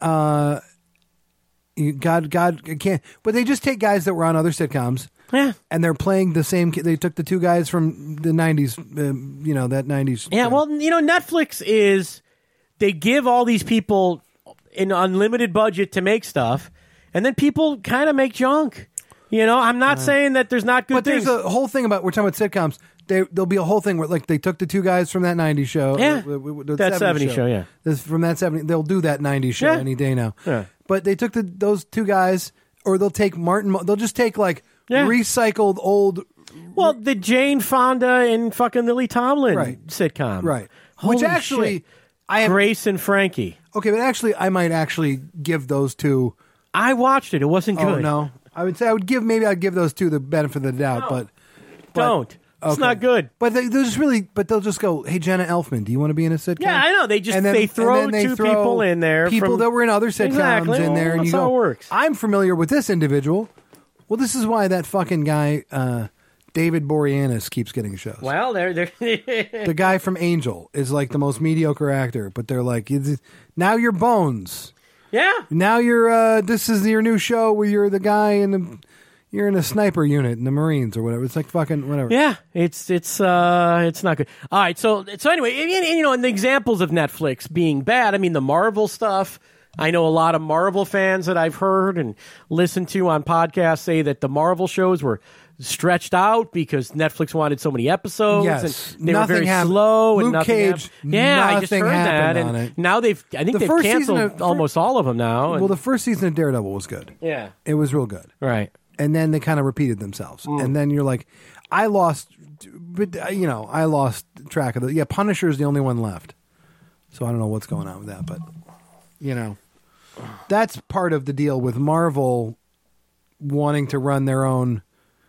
[SPEAKER 2] God can't. But they just take guys that were on other sitcoms.
[SPEAKER 1] Yeah.
[SPEAKER 2] And they're playing the same. They took the two guys from the 90s, that 90s.
[SPEAKER 1] Yeah, well, Netflix is, they give all these people an unlimited budget to make stuff. And then people kind of make junk. I'm not saying that there's not good things.
[SPEAKER 2] But there's a whole thing about, we're talking about sitcoms. There'll be a whole thing where like they took the two guys from that 90s show.
[SPEAKER 1] Yeah. That 70s show, yeah.
[SPEAKER 2] From that 70s. They'll do that 90s show any day now.
[SPEAKER 1] Yeah.
[SPEAKER 2] But they took those two guys, or they'll take they'll just take like recycled old...
[SPEAKER 1] Well, the Jane Fonda and fucking Lily Tomlin sitcom.
[SPEAKER 2] Right.
[SPEAKER 1] Holy
[SPEAKER 2] Which actually...
[SPEAKER 1] shit. Grace and Frankie.
[SPEAKER 2] Okay, but actually I might actually give those two...
[SPEAKER 1] I watched it. It wasn't good.
[SPEAKER 2] Oh, no. I'd give those two the benefit of the doubt, but
[SPEAKER 1] don't. It's not good.
[SPEAKER 2] But they'll just go, hey, Jenna Elfman, do you want to be in a sitcom?
[SPEAKER 1] Yeah, I know. They throw two people in there.
[SPEAKER 2] People that were in other sitcoms in there. And
[SPEAKER 1] that's how it works.
[SPEAKER 2] I'm familiar with this individual. Well, this is why that fucking guy, David Boreanaz, keeps getting shows.
[SPEAKER 1] Well, they're
[SPEAKER 2] the guy from Angel is like the most mediocre actor, but they're like, now you're Bones.
[SPEAKER 1] Yeah.
[SPEAKER 2] Now you're. This is your new show where you're the guy you're in a sniper unit in the Marines or whatever. It's like fucking whatever.
[SPEAKER 1] Yeah, it's not good. All right, so anyway, and the examples of Netflix being bad. I mean, the Marvel stuff. I know a lot of Marvel fans that I've heard and listened to on podcasts say that the Marvel shows were stretched out because Netflix wanted so many episodes.
[SPEAKER 2] Yes,
[SPEAKER 1] and they were very slow.
[SPEAKER 2] Luke
[SPEAKER 1] and nothing
[SPEAKER 2] Cage.
[SPEAKER 1] Yeah, I just heard that. And now I think they've canceled almost all of them now.
[SPEAKER 2] Well, the first season of Daredevil was good.
[SPEAKER 1] Yeah,
[SPEAKER 2] it was real good.
[SPEAKER 1] Right,
[SPEAKER 2] and then they kind of repeated themselves, and then you're like, I lost track of the. Punisher is the only one left, so I don't know what's going on with that, but that's part of the deal with Marvel. wanting to run their own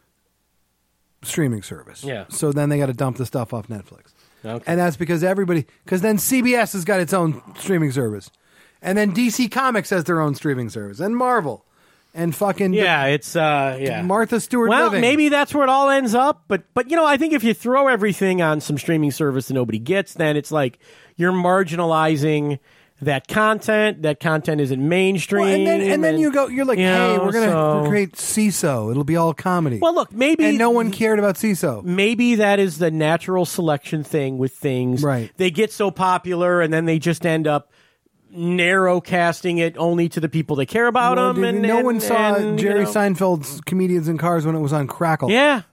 [SPEAKER 2] streaming service.
[SPEAKER 1] Yeah.
[SPEAKER 2] So then they got to dump the stuff off Netflix.
[SPEAKER 1] Okay.
[SPEAKER 2] And that's because because then CBS has got its own streaming service. And then DC Comics has their own streaming service. And Marvel. And fucking
[SPEAKER 1] it's
[SPEAKER 2] Martha Stewart
[SPEAKER 1] Well,
[SPEAKER 2] Living.
[SPEAKER 1] maybe that's where it all ends up. But I think if you throw everything on some streaming service that nobody gets, then it's like you're marginalizing that content. That content isn't mainstream.
[SPEAKER 2] Well, and then you're like, hey, we're gonna create CISO. It'll be all comedy.
[SPEAKER 1] Well, look, maybe
[SPEAKER 2] and no one cared about CISO.
[SPEAKER 1] Maybe that is the natural selection thing with things.
[SPEAKER 2] Right.
[SPEAKER 1] They get so popular, and then they just end up narrow casting it only to the people that care about them. And
[SPEAKER 2] no one saw Jerry Seinfeld's Comedians in Cars when it was on Crackle.
[SPEAKER 1] Yeah.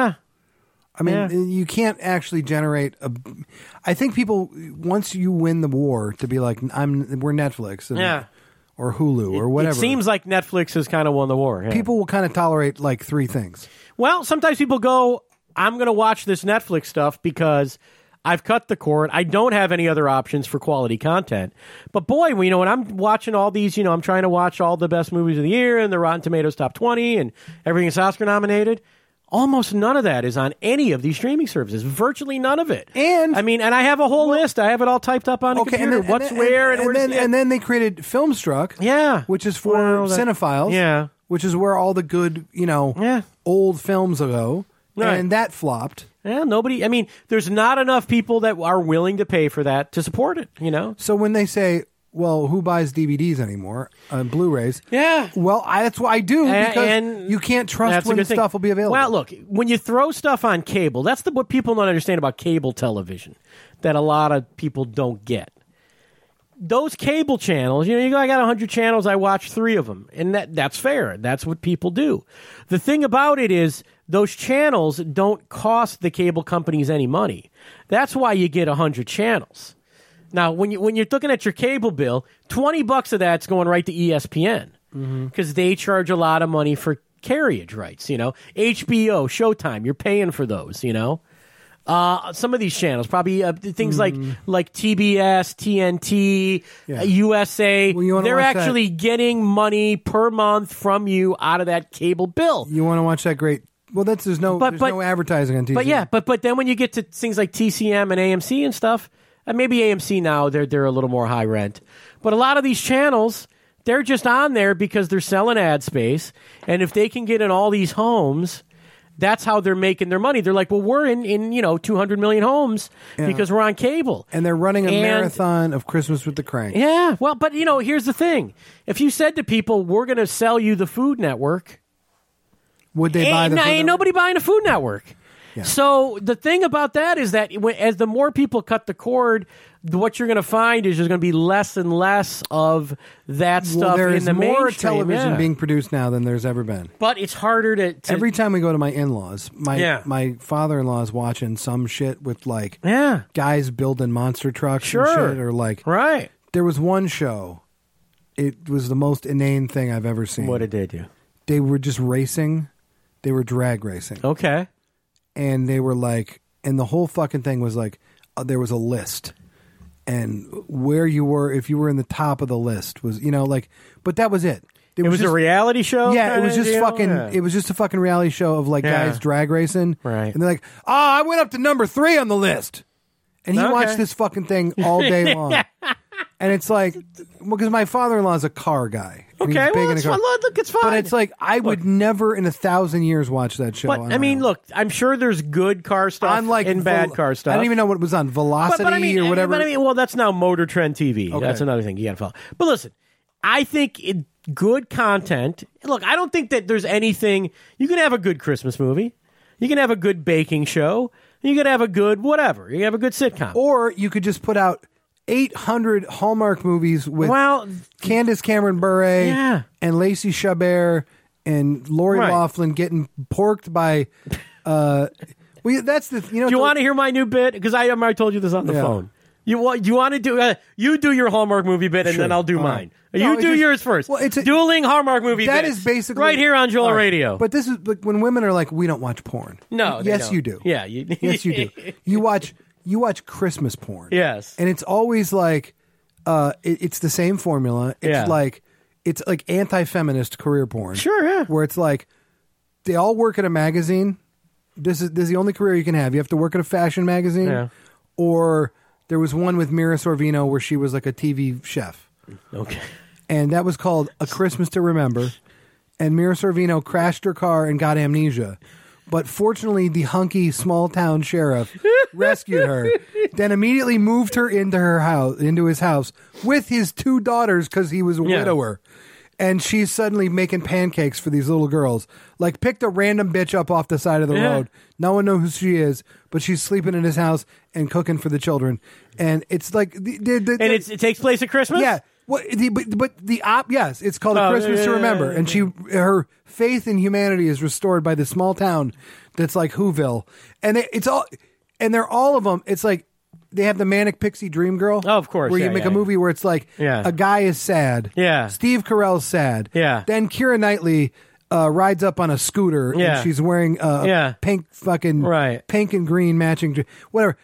[SPEAKER 2] I mean, you can't actually generate I think people, once you win the war, to be like, we're Netflix or Hulu or whatever.
[SPEAKER 1] It seems like Netflix has kind of won the war. Yeah.
[SPEAKER 2] People will kind of tolerate like three things.
[SPEAKER 1] Well, sometimes people go, I'm going to watch this Netflix stuff because I've cut the cord. I don't have any other options for quality content. But boy, when I'm watching all these, I'm trying to watch all the best movies of the year and the Rotten Tomatoes top 20 and everything that's Oscar nominated. Almost none of that is on any of these streaming services. Virtually none of it.
[SPEAKER 2] And
[SPEAKER 1] I have a whole list. I have it all typed up on the computer.
[SPEAKER 2] And then they created Filmstruck. Which is for cinephiles.
[SPEAKER 1] Yeah.
[SPEAKER 2] Which is where all the good, old films go. Right. And that flopped.
[SPEAKER 1] Yeah, nobody. There's not enough people that are willing to pay for that to support it.
[SPEAKER 2] So when they say, well, who buys DVDs anymore? Blu-rays.
[SPEAKER 1] Yeah.
[SPEAKER 2] Well, that's what I do because you can't trust when stuff will be available.
[SPEAKER 1] Well, look, when you throw stuff on cable, that's what people don't understand about cable television that a lot of people don't get. Those cable channels, I got 100 channels, I watch 3 of them. And that's fair. That's what people do. The thing about it is those channels don't cost the cable companies any money. That's why you get 100 channels. Now, when you're looking at your cable bill, $20 of that's going right to ESPN because they charge a lot of money for carriage rights. HBO, Showtime, you're paying for those. Some of these channels, probably things like TBS, TNT, USA. Well, they're actually getting money per month from you out of that cable bill.
[SPEAKER 2] You want to watch that great? Well, there's no advertising on TV.
[SPEAKER 1] But then when you get to things like TCM and AMC and stuff. Maybe AMC now, they're a little more high rent. But a lot of these channels, they're just on there because they're selling ad space. And if they can get in all these homes, that's how they're making their money. They're like, well, we're in 200 million homes because we're on cable.
[SPEAKER 2] And they're running a marathon of Christmas with the Crank.
[SPEAKER 1] Yeah. Well, but, here's the thing. If you said to people, we're going to sell you the Food Network.
[SPEAKER 2] Would they buy the Food Network?
[SPEAKER 1] Ain't nobody buying the Food Network. Yeah. So the thing about that is that as the more people cut the cord, what you're going to find is there's going to be less and less of that stuff in the mainstream.
[SPEAKER 2] There's more television being produced now than there's ever been.
[SPEAKER 1] But it's harder to
[SPEAKER 2] every time we go to my in-laws, my father-in-law is watching some shit with guys building monster trucks and shit, or
[SPEAKER 1] right.
[SPEAKER 2] There was one show. It was the most inane thing I've ever seen.
[SPEAKER 1] What did they do?
[SPEAKER 2] They were just racing. They were drag racing.
[SPEAKER 1] Okay.
[SPEAKER 2] And they were and the whole fucking thing was there was a list. And where you were, if you were in the top of the list, was, but that was it.
[SPEAKER 1] It was just a reality show?
[SPEAKER 2] Yeah, it was just it was just a fucking reality show of guys drag racing.
[SPEAKER 1] Right.
[SPEAKER 2] And they're like, I went up to number 3 on the list. And he watched this fucking thing all day long. And it's because my father-in-law is a car guy.
[SPEAKER 1] Okay, well, it's fine. Look, it's fine.
[SPEAKER 2] But it's I would never in 1,000 years watch that show.
[SPEAKER 1] But, look, I'm sure there's good car stuff and bad car stuff.
[SPEAKER 2] I don't even know what was on, Velocity or whatever.
[SPEAKER 1] Well, that's now Motor Trend TV.
[SPEAKER 2] Okay.
[SPEAKER 1] That's another thing you got to follow. But listen, I think good content. Look, I don't think that there's anything. You can have a good Christmas movie. You can have a good baking show. You can have a good whatever. You can have a good sitcom.
[SPEAKER 2] Or you could just put out 800 Hallmark movies with Candace Cameron Bure and Lacey Chabert and Lori Loughlin getting porked by. That's the.
[SPEAKER 1] Do you want to hear my new bit? Because I already told you this on the phone. You want to do? You do your Hallmark movie bit, and then I'll do mine. You do yours first. Well, it's dueling Hallmark movie.
[SPEAKER 2] That is basically
[SPEAKER 1] right here on Joel Radio.
[SPEAKER 2] But this is when women are like, we don't watch porn.
[SPEAKER 1] No,
[SPEAKER 2] yes, you do.
[SPEAKER 1] Yeah,
[SPEAKER 2] yes, you do. You watch Christmas porn.
[SPEAKER 1] Yes.
[SPEAKER 2] And it's always it's the same formula. It's it's like anti-feminist career porn.
[SPEAKER 1] Sure, yeah.
[SPEAKER 2] Where it's like they all work at a magazine. This is the only career you can have. You have to work at a fashion magazine.
[SPEAKER 1] Yeah.
[SPEAKER 2] Or there was one with Mira Sorvino where she was like a TV chef.
[SPEAKER 1] Okay.
[SPEAKER 2] And that was called A Christmas to Remember. And Mira Sorvino crashed her car and got amnesia. But fortunately, the hunky small-town sheriff rescued her, then immediately moved her into his house with his 2 daughters because he was a widower. And she's suddenly making pancakes for these little girls. Like, picked a random bitch up off the side of the road. No one knows who she is, but she's sleeping in his house and cooking for the children. And it's like...
[SPEAKER 1] it takes place at Christmas?
[SPEAKER 2] Yeah. Yes, it's called A Christmas to Remember. And her faith in humanity is restored by the small town that's like Whoville. And they're all of them. It's like they have the Manic Pixie Dream Girl.
[SPEAKER 1] Oh, of course.
[SPEAKER 2] Where you make a movie where it's like a guy is sad.
[SPEAKER 1] Yeah.
[SPEAKER 2] Steve Carell's sad.
[SPEAKER 1] Yeah.
[SPEAKER 2] Then Keira Knightley rides up on a scooter and she's wearing pink pink and green matching whatever.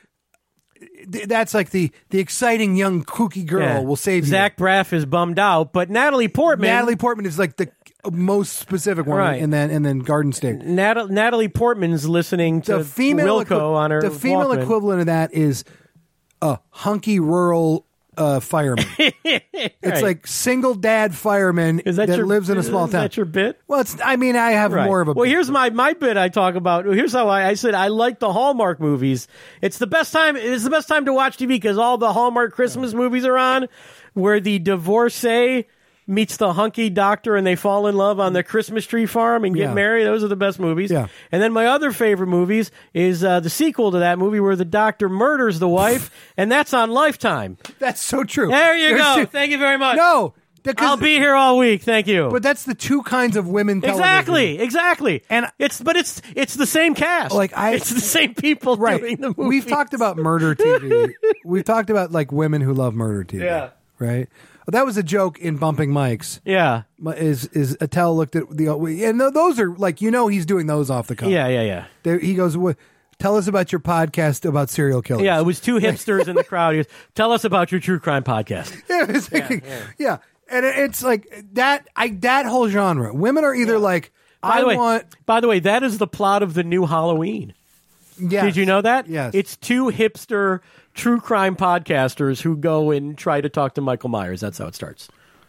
[SPEAKER 2] That's like the exciting young kooky girl will save you.
[SPEAKER 1] Zach Braff is bummed out, but Natalie Portman
[SPEAKER 2] is like the most specific one, right? And then Garden State.
[SPEAKER 1] Natalie Portman's listening to Wilco on her.
[SPEAKER 2] The female
[SPEAKER 1] Walkman.
[SPEAKER 2] Equivalent of that is a hunky rural fireman. It's like single dad fireman that lives in a small town.
[SPEAKER 1] Is that your bit?
[SPEAKER 2] Well, I have more of a bit.
[SPEAKER 1] Well, here's my bit I talk about. Here's how I said I like the Hallmark movies. It's the best time to watch TV because all the Hallmark Christmas movies are on where the divorcee meets the hunky doctor and they fall in love on the Christmas tree farm and get married. Those are the best movies.
[SPEAKER 2] Yeah.
[SPEAKER 1] And then my other favorite movies is the sequel to that movie where the doctor murders the wife, and that's on Lifetime.
[SPEAKER 2] That's so true.
[SPEAKER 1] There you go. Thank you very much.
[SPEAKER 2] No.
[SPEAKER 1] I'll be here all week. Thank you.
[SPEAKER 2] But that's the 2 kinds of women television.
[SPEAKER 1] Exactly. And it's the same cast. It's the same people doing the movie.
[SPEAKER 2] We've talked about murder TV. We've talked about like women who love murder TV.
[SPEAKER 1] Yeah.
[SPEAKER 2] Right? That was a joke in Bumping Mics.
[SPEAKER 1] Yeah.
[SPEAKER 2] Is Attell looked at and those are like, he's doing those off the cuff.
[SPEAKER 1] Yeah.
[SPEAKER 2] He goes, tell us about your podcast about serial killers.
[SPEAKER 1] Yeah, it was 2 hipsters in the crowd. He goes, tell us about your true crime podcast.
[SPEAKER 2] Yeah. And it's like that whole genre. Women are either like, By
[SPEAKER 1] the way, that is the plot of the new Halloween.
[SPEAKER 2] Yes.
[SPEAKER 1] Did you know that?
[SPEAKER 2] Yes.
[SPEAKER 1] It's 2 hipster true crime podcasters who go and try to talk to Michael Myers. That's how it starts.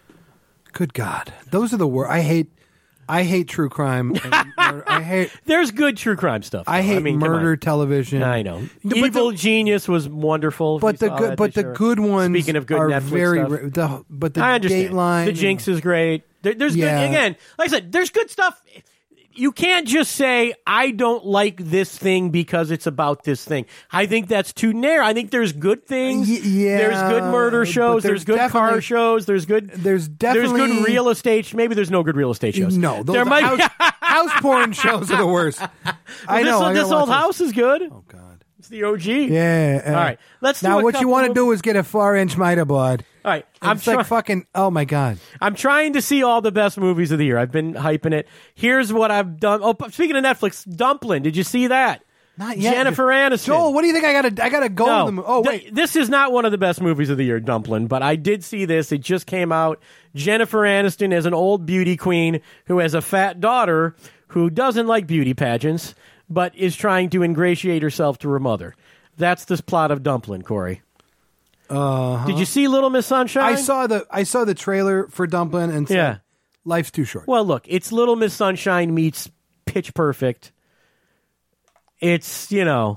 [SPEAKER 2] Good God. Those are the worst. I hate true crime.
[SPEAKER 1] There's good true crime stuff.
[SPEAKER 2] I hate murder television.
[SPEAKER 1] I know. Evil Genius was wonderful.
[SPEAKER 2] But the good ones.
[SPEAKER 1] Speaking of good
[SPEAKER 2] are
[SPEAKER 1] Netflix
[SPEAKER 2] very.
[SPEAKER 1] stuff.
[SPEAKER 2] But the
[SPEAKER 1] Dateline, The Jinx is great. There's good. Again, like I said, there's good stuff. You can't just say, I don't like this thing because it's about this thing. I think that's too narrow. I think there's good things. There's good murder shows. There's good car shows. There's good real estate. Maybe there's no good real estate shows.
[SPEAKER 2] No. There might house porn shows are the worst. I know.
[SPEAKER 1] This Old House is good.
[SPEAKER 2] Oh, God.
[SPEAKER 1] It's the OG.
[SPEAKER 2] Yeah.
[SPEAKER 1] All right. Let's
[SPEAKER 2] now, what you want to do is get a 4-inch miter board.
[SPEAKER 1] All right.
[SPEAKER 2] It's like fucking, oh my God.
[SPEAKER 1] I'm trying to see all the best movies of the year. I've been hyping it. Here's what I've done. Oh, speaking of Netflix, Dumplin'. Did you see that?
[SPEAKER 2] Not yet.
[SPEAKER 1] Jennifer Aniston.
[SPEAKER 2] Joel, what do you think I gotta go to the movie? Oh, wait.
[SPEAKER 1] This is not one of the best movies of the year, Dumplin', but I did see this. It just came out. Jennifer Aniston as an old beauty queen who has a fat daughter who doesn't like beauty pageants, but is trying to ingratiate herself to her mother. That's this plot of Dumplin', Corey. Did you see Little Miss Sunshine?
[SPEAKER 2] I saw the trailer for Dumplin' and said, life's too short.
[SPEAKER 1] Well, look, it's Little Miss Sunshine meets Pitch Perfect. It's, there's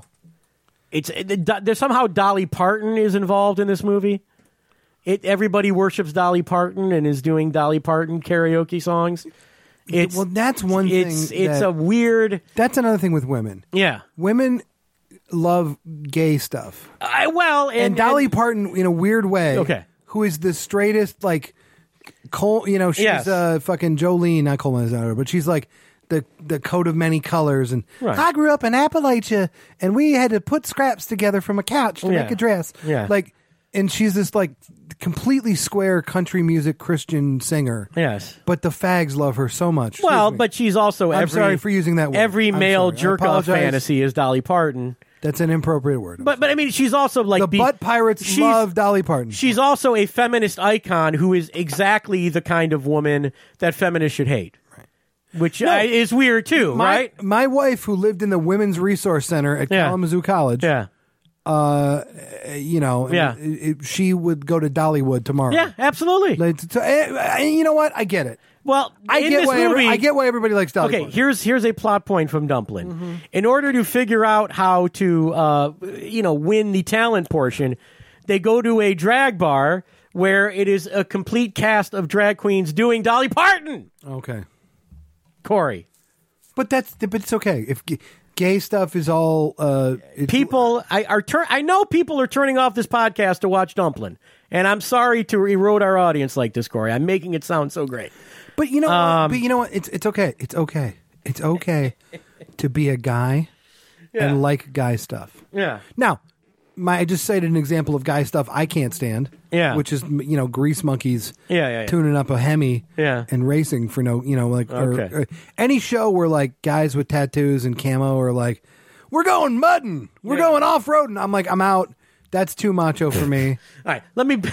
[SPEAKER 1] somehow Dolly Parton is involved in this movie. Everybody worships Dolly Parton and is doing Dolly Parton karaoke songs.
[SPEAKER 2] That's one thing.
[SPEAKER 1] It's a weird.
[SPEAKER 2] That's another thing with women.
[SPEAKER 1] Yeah,
[SPEAKER 2] women love gay stuff.
[SPEAKER 1] And
[SPEAKER 2] Dolly Parton, in a weird way, who is the straightest, like, she's fucking Jolene, not Coleman, but she's like the coat of many colors. And I grew up in Appalachia, and we had to put scraps together from a couch to make a dress.
[SPEAKER 1] Yeah.
[SPEAKER 2] Like, and she's this, like, completely square country music Christian singer.
[SPEAKER 1] Yes.
[SPEAKER 2] But the fags love her so much.
[SPEAKER 1] Well, but she's also
[SPEAKER 2] I'm sorry for using that word.
[SPEAKER 1] Every male jerk-off fantasy is Dolly Parton.
[SPEAKER 2] That's an inappropriate word.
[SPEAKER 1] But I mean, she's also like
[SPEAKER 2] the butt pirates love Dolly Parton.
[SPEAKER 1] She's also a feminist icon who is exactly the kind of woman that feminists should hate. Which is weird too, right?
[SPEAKER 2] My wife, who lived in the Women's Resource Center at Kalamazoo College, she would go to Dollywood tomorrow.
[SPEAKER 1] Yeah, absolutely.
[SPEAKER 2] You know what? I get it.
[SPEAKER 1] Well, I get
[SPEAKER 2] why everybody likes Dolly Parton.
[SPEAKER 1] Here's a plot point from Dumplin'. Mm-hmm. In order to figure out how to win the talent portion, they go to a drag bar where it is a complete cast of drag queens doing Dolly Parton.
[SPEAKER 2] Okay.
[SPEAKER 1] Corey.
[SPEAKER 2] But it's okay. If gay stuff is all
[SPEAKER 1] people I know people are turning off this podcast to watch Dumplin', and I'm sorry to erode our audience like this, Corey. I'm making it sound so great.
[SPEAKER 2] But you know what? It's okay. It's okay. It's okay to be a guy and like guy stuff.
[SPEAKER 1] Yeah.
[SPEAKER 2] Now, I just cited an example of guy stuff I can't stand.
[SPEAKER 1] Yeah.
[SPEAKER 2] Which is, grease monkeys
[SPEAKER 1] yeah.
[SPEAKER 2] tuning up a Hemi and racing for or any show where like guys with tattoos and camo are like, we're going mudding, we're going off-roading. I'm like, I'm out. That's too macho for me.
[SPEAKER 1] All right, let me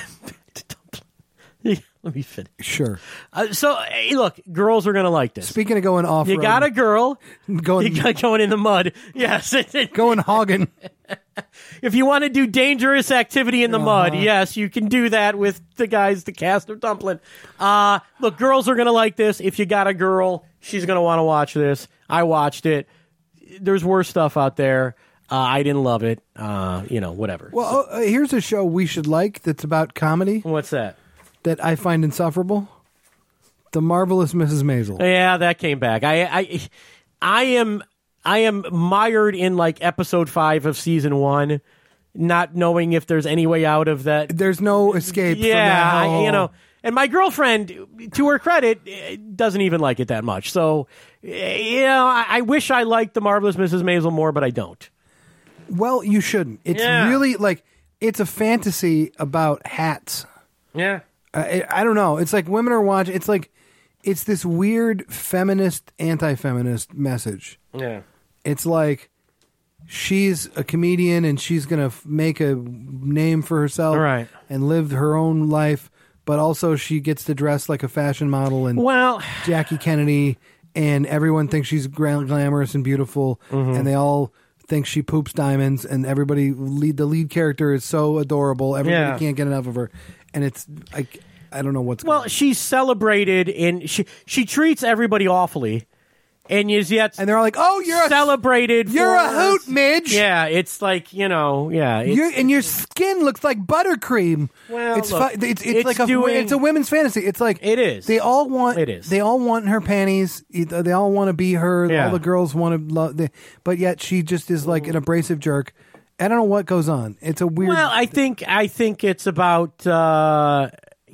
[SPEAKER 1] finish.
[SPEAKER 2] Sure.
[SPEAKER 1] So, hey, look, girls are going to like this.
[SPEAKER 2] Speaking of going off-road.
[SPEAKER 1] You got a girl. Going in the mud. Yes.
[SPEAKER 2] Going hogging.
[SPEAKER 1] If you want to do dangerous activity in the mud, yes, you can do that with the cast of Dumplin'. Look, girls are going to like this. If you got a girl, she's going to want to watch this. I watched it. There's worse stuff out there. I didn't love it. Whatever.
[SPEAKER 2] Well, here's a show we should like that's about comedy.
[SPEAKER 1] What's that?
[SPEAKER 2] That I find insufferable. The Marvelous Mrs. Maisel.
[SPEAKER 1] Yeah, that came back. I am mired in like episode 5 of season 1, not knowing if there's any way out of that.
[SPEAKER 2] There's no escape.
[SPEAKER 1] Yeah, from that and my girlfriend, to her credit, doesn't even like it that much. So, I wish I liked The Marvelous Mrs. Maisel more, but I don't.
[SPEAKER 2] Well, you shouldn't. It's really like, it's a fantasy about hats.
[SPEAKER 1] Yeah.
[SPEAKER 2] I don't know. It's like women are watching. It's like, it's this weird feminist, anti-feminist message.
[SPEAKER 1] Yeah.
[SPEAKER 2] It's like she's a comedian and she's going to make a name for herself and live her own life, but also she gets to dress like a fashion model and Jackie Kennedy, and everyone thinks she's glamorous and beautiful, and they all think she poops diamonds, and the lead character is so adorable. Everybody can't get enough of her. And it's like, I don't know what's going on.
[SPEAKER 1] She's celebrated, and she treats everybody awfully, and yet
[SPEAKER 2] they're all like, "Oh, you're
[SPEAKER 1] celebrated.
[SPEAKER 2] You're a hoot, Midge."
[SPEAKER 1] Yeah, it's like
[SPEAKER 2] and your skin looks like buttercream.
[SPEAKER 1] Well,
[SPEAKER 2] it's like it's a women's fantasy. It's like
[SPEAKER 1] it is.
[SPEAKER 2] They all want her panties. They all want to be her. Yeah. All the girls want to love. But yet she just is like an abrasive jerk. I don't know what goes on. It's a weird.
[SPEAKER 1] Well, I think it's about I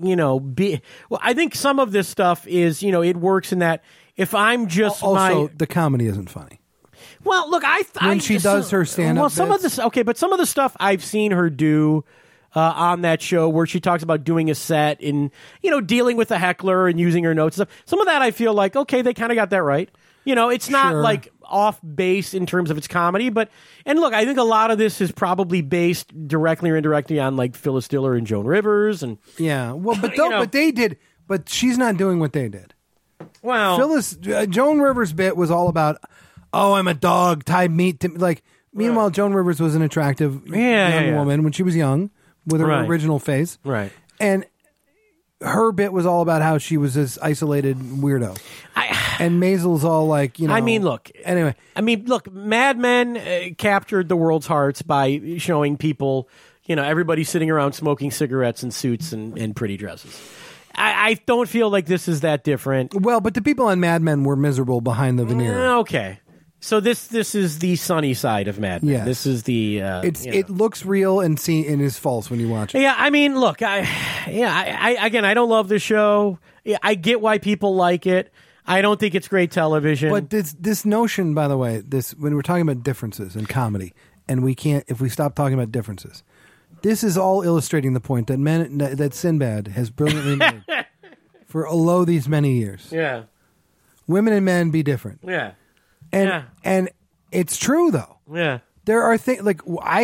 [SPEAKER 1] think some of this stuff is it works in that if I'm just
[SPEAKER 2] the comedy isn't funny.
[SPEAKER 1] Well, look,
[SPEAKER 2] when she does her stand-up.
[SPEAKER 1] Well, some of this but some of the stuff I've seen her do on that show where she talks about doing a set and dealing with a heckler and using her notes and stuff. Some of that I feel like they kind of got that right. It's not like off base in terms of its comedy, and look, I think a lot of this is probably based directly or indirectly on like Phyllis Diller and Joan Rivers, and
[SPEAKER 2] but they did, but she's not doing what they did.
[SPEAKER 1] Well,
[SPEAKER 2] Joan Rivers' bit was all about, I'm a dog, tie meat to like. Meanwhile, Joan Rivers was an attractive young woman when she was young with her original face,
[SPEAKER 1] right?
[SPEAKER 2] And her bit was all about how she was this isolated weirdo. And Maisel's all like,
[SPEAKER 1] Anyway. Mad Men captured the world's hearts by showing people, everybody sitting around smoking cigarettes in suits and pretty dresses. I don't feel like this is that different.
[SPEAKER 2] Well, but the people on Mad Men were miserable behind the veneer.
[SPEAKER 1] Okay. So this is the sunny side of Mad Men.
[SPEAKER 2] Yes.
[SPEAKER 1] This is the
[SPEAKER 2] it looks real and is false when you watch it.
[SPEAKER 1] Yeah, I mean, look, I don't love this show. I get why people like it. I don't think it's great television.
[SPEAKER 2] But this notion, by the way, when we're talking about differences in comedy, and we can't if we stop talking about differences. This is all illustrating the point that Sinbad has brilliantly made for these many years.
[SPEAKER 1] Yeah,
[SPEAKER 2] women and men be different.
[SPEAKER 1] Yeah.
[SPEAKER 2] And it's true though.
[SPEAKER 1] Yeah.
[SPEAKER 2] There are things like I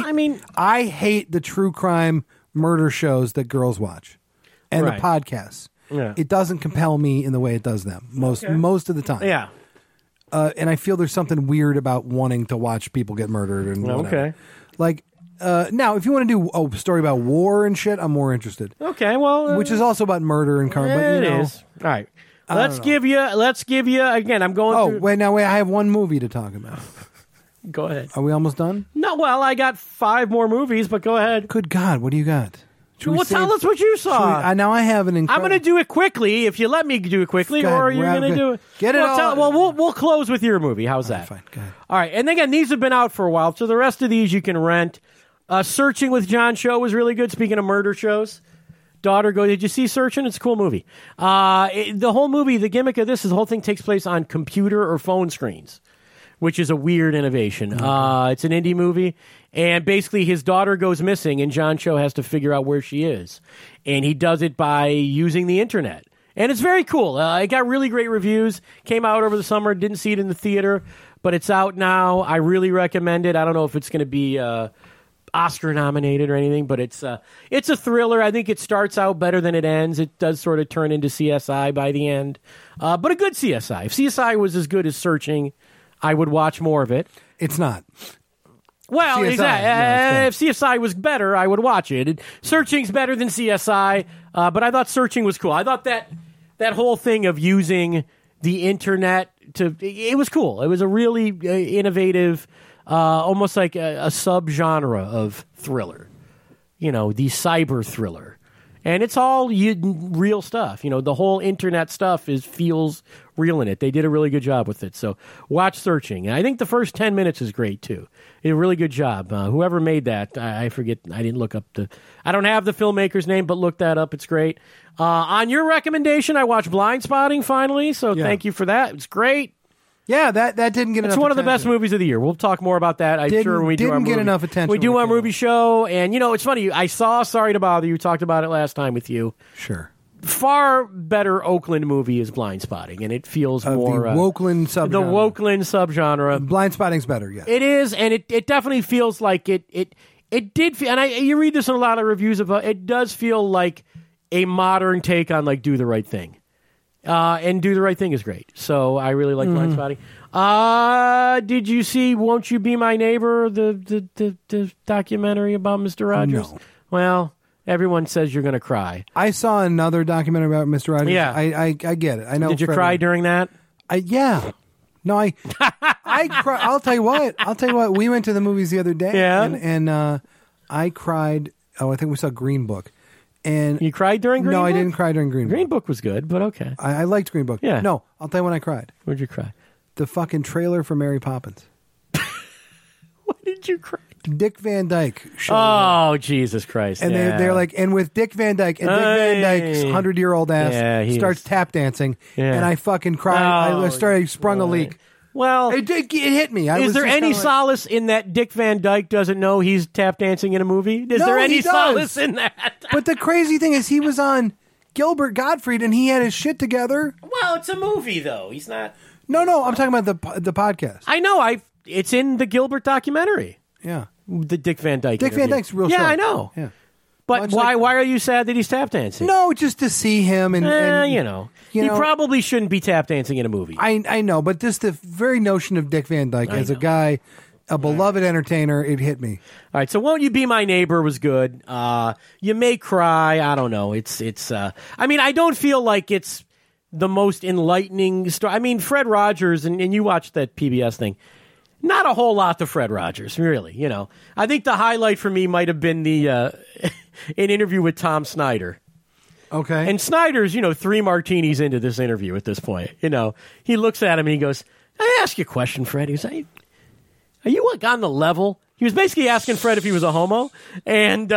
[SPEAKER 2] hate the true crime murder shows that girls watch and the podcasts.
[SPEAKER 1] Yeah.
[SPEAKER 2] It doesn't compel me in the way it does them most of the time.
[SPEAKER 1] Yeah.
[SPEAKER 2] And I feel there's something weird about wanting to watch people get murdered and whatever.
[SPEAKER 1] Okay.
[SPEAKER 2] Like now, if you want to do a story about war and shit, I'm more interested.
[SPEAKER 1] Okay, well,
[SPEAKER 2] which is also about murder and crime. But,
[SPEAKER 1] it is. All right. Let's give you again. I'm going.
[SPEAKER 2] Oh, wait! I have one movie to talk about.
[SPEAKER 1] Go ahead.
[SPEAKER 2] Are we almost done?
[SPEAKER 1] No, well, I got 5 more movies, but go ahead.
[SPEAKER 2] Good God, what do you got?
[SPEAKER 1] Well, tell us what you saw.
[SPEAKER 2] Now I have an incredible...
[SPEAKER 1] I'm going to do it quickly, if you let me do it quickly, or you're going to do it...
[SPEAKER 2] Get it
[SPEAKER 1] all... we'll close with your movie. How's that?
[SPEAKER 2] Fine, go ahead.
[SPEAKER 1] All right, and again, these have been out for a while, so the rest of these you can rent. Searching with John show was really good, speaking of murder shows. Daughter, did you see Searching? It's a cool movie. The whole movie, the gimmick of this is the whole thing takes place on computer or phone screens, which is a weird innovation. It's an indie movie, and basically his daughter goes missing, and John Cho has to figure out where she is. And he does it by using the internet. And it's very cool. It got really great reviews. Came out over the summer. Didn't see it in the theater, but it's out now. I really recommend it. I don't know if it's going to be Oscar nominated or anything, but it's a thriller. I think it starts out better than it ends. It does sort of turn into CSI by the end, but a good CSI. If CSI was as good as Searching, I would watch more of it.
[SPEAKER 2] It's not.
[SPEAKER 1] Well,
[SPEAKER 2] CSI,
[SPEAKER 1] exactly. If CSI was better, I would watch it. Searching's better than CSI, but I thought Searching was cool. I thought that whole thing of using the internet it was cool. It was a really innovative, almost like a subgenre of thriller. The cyber thriller. And it's all real stuff. The whole internet stuff feels real in it. They did a really good job with it. So watch Searching. And I think the first 10 minutes is great, too. They did a really good job. Whoever made that, I forget. I didn't look up I don't have the filmmaker's name, but look that up. It's great. On your recommendation, I watched Blind Spotting finally. So thank you for that. It's great.
[SPEAKER 2] Yeah, that didn't get enough attention.
[SPEAKER 1] It's one of the best movies of the year. We'll talk more about that, I'm sure, when we do our movie.
[SPEAKER 2] Didn't get enough attention.
[SPEAKER 1] We do our movie show, and, it's funny. I saw Sorry to Bother You. Talked about it last time with you.
[SPEAKER 2] Sure.
[SPEAKER 1] Far better Oakland movie is Blind Spotting, and it feels more...
[SPEAKER 2] The Wokeland subgenre.
[SPEAKER 1] The Wokeland subgenre.
[SPEAKER 2] Blind Spotting's better, yeah.
[SPEAKER 1] It is, and it definitely feels like it did feel... And you read this in a lot of reviews about it does feel like a modern take on, Do the Right Thing. And Do the Right Thing is great. So I really like Blind Spotting. Did you see Won't You Be My Neighbor, the documentary about Mr. Rogers?
[SPEAKER 2] No.
[SPEAKER 1] Well, everyone says you're going to cry.
[SPEAKER 2] I saw another documentary about Mr. Rogers.
[SPEAKER 1] Yeah.
[SPEAKER 2] I get it. I know.
[SPEAKER 1] Did you cry during that?
[SPEAKER 2] Yeah. No, I cry. I'll tell you what. We went to the movies the other day.
[SPEAKER 1] Yeah.
[SPEAKER 2] And I cried. Oh, I think we saw Green Book. And
[SPEAKER 1] you cried during Green Book?
[SPEAKER 2] No, I didn't cry during Green Book.
[SPEAKER 1] Green Book was good, but okay.
[SPEAKER 2] I liked Green Book.
[SPEAKER 1] Yeah.
[SPEAKER 2] No, I'll tell you when I cried.
[SPEAKER 1] Where'd you cry?
[SPEAKER 2] The fucking trailer for Mary Poppins.
[SPEAKER 1] Why did you cry?
[SPEAKER 2] Dick Van Dyke showed up.
[SPEAKER 1] Oh, Jesus Christ.
[SPEAKER 2] And they're like, and with Dick Van Dyke, and Dick Van Dyke's 100-year-old ass starts tap dancing, and I fucking cried. I sprung a leak.
[SPEAKER 1] Well,
[SPEAKER 2] it hit me.
[SPEAKER 1] Is there any solace in that Dick Van Dyke doesn't know he's tap dancing in a movie? Is there any solace in that?
[SPEAKER 2] But the crazy thing is he was on Gilbert Gottfried and he had his shit together.
[SPEAKER 1] Well, it's a movie, though. He's not...
[SPEAKER 2] No, I'm talking about the podcast.
[SPEAKER 1] I know. It's in the Gilbert documentary.
[SPEAKER 2] Yeah.
[SPEAKER 1] The Dick Van Dyke
[SPEAKER 2] Dick
[SPEAKER 1] interview.
[SPEAKER 2] Van Dyke's real
[SPEAKER 1] Yeah,
[SPEAKER 2] short.
[SPEAKER 1] I know.
[SPEAKER 2] Yeah.
[SPEAKER 1] But why are you sad that he's tap dancing?
[SPEAKER 2] No, just to see him and
[SPEAKER 1] he probably shouldn't be tap dancing in a movie.
[SPEAKER 2] I know, but just the very notion of Dick Van Dyke as a guy, a beloved entertainer, it hit me.
[SPEAKER 1] All right, so Won't You Be My Neighbor was good. You may cry. I don't know. It's. I mean, I don't feel like it's the most enlightening story. I mean, Fred Rogers, and you watched that PBS thing. Not a whole lot to Fred Rogers, really. I think the highlight for me might have been the an interview with Tom Snyder.
[SPEAKER 2] Okay.
[SPEAKER 1] And Snyder's, 3 martinis into this interview at this point. He looks at him and he goes, "I ask you a question, Fred." He goes, "Are you on the level?" He was basically asking Fred if he was a homo, and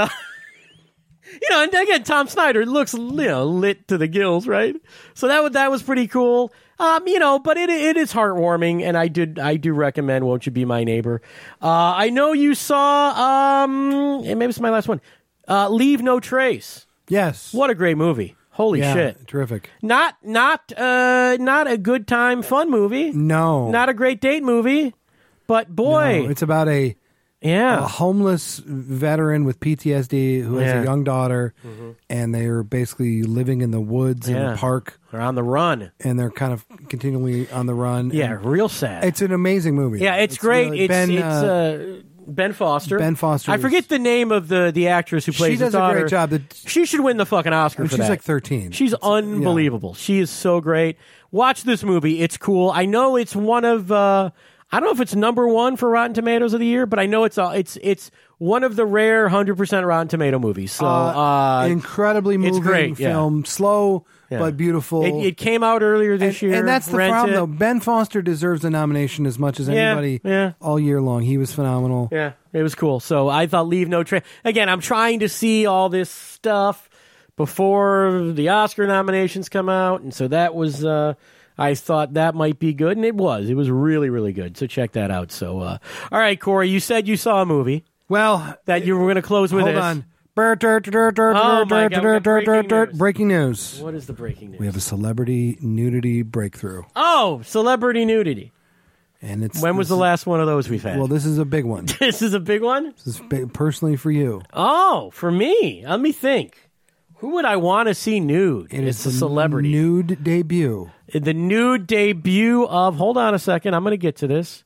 [SPEAKER 1] and again, Tom Snyder looks lit to the gills, right? So that was pretty cool. But it is heartwarming, and I do recommend Won't You Be My Neighbor. I know you saw, and maybe it's my last one, Leave No Trace.
[SPEAKER 2] Yes.
[SPEAKER 1] What a great movie. Holy shit.
[SPEAKER 2] Terrific.
[SPEAKER 1] Not a good time fun movie.
[SPEAKER 2] No.
[SPEAKER 1] Not a great date movie. But boy,
[SPEAKER 2] it's about a homeless veteran with PTSD who has a young daughter, and they're basically living in the woods in a park.
[SPEAKER 1] They're on the run.
[SPEAKER 2] And they're kind of continually on the run.
[SPEAKER 1] Yeah, real sad.
[SPEAKER 2] It's an amazing movie.
[SPEAKER 1] Yeah, it's great. Really, it's Ben Foster.
[SPEAKER 2] Ben Foster.
[SPEAKER 1] I forget the name of the actress who plays his daughter.
[SPEAKER 2] She does a great job.
[SPEAKER 1] She should win the fucking Oscar for that.
[SPEAKER 2] She's like 13.
[SPEAKER 1] She's unbelievable. Yeah. She is so great. Watch this movie. It's cool. I know it's one of... I don't know if it's number one for Rotten Tomatoes of the year, but I know it's one of the rare 100% Rotten Tomato movies. So
[SPEAKER 2] incredibly moving film, slow but beautiful.
[SPEAKER 1] It came out earlier this year.
[SPEAKER 2] And that's the problem, though. Ben Foster deserves a nomination as much as anybody all year long. He was phenomenal.
[SPEAKER 1] Yeah, it was cool. So I thought Leave No Trace. Again, I'm trying to see all this stuff before the Oscar nominations come out, and so that was... I thought that might be good, and it was. It was really, really good. So check that out. So, all right, Corey, you said you saw a movie.
[SPEAKER 2] Well,
[SPEAKER 1] that you were going to close with.
[SPEAKER 2] Hold on. Oh my God, breaking news.
[SPEAKER 1] What is the breaking news?
[SPEAKER 2] We have a celebrity nudity breakthrough.
[SPEAKER 1] Oh, celebrity nudity.
[SPEAKER 2] And
[SPEAKER 1] when was the last one of those we've had?
[SPEAKER 2] Well, this is a big one.
[SPEAKER 1] This is a big one?
[SPEAKER 2] This is personally for you.
[SPEAKER 1] Oh, for me. Let me think. Who would I want to see nude? It's a celebrity.
[SPEAKER 2] Nude debut.
[SPEAKER 1] The nude debut of... Hold on a second. I'm going to get to this.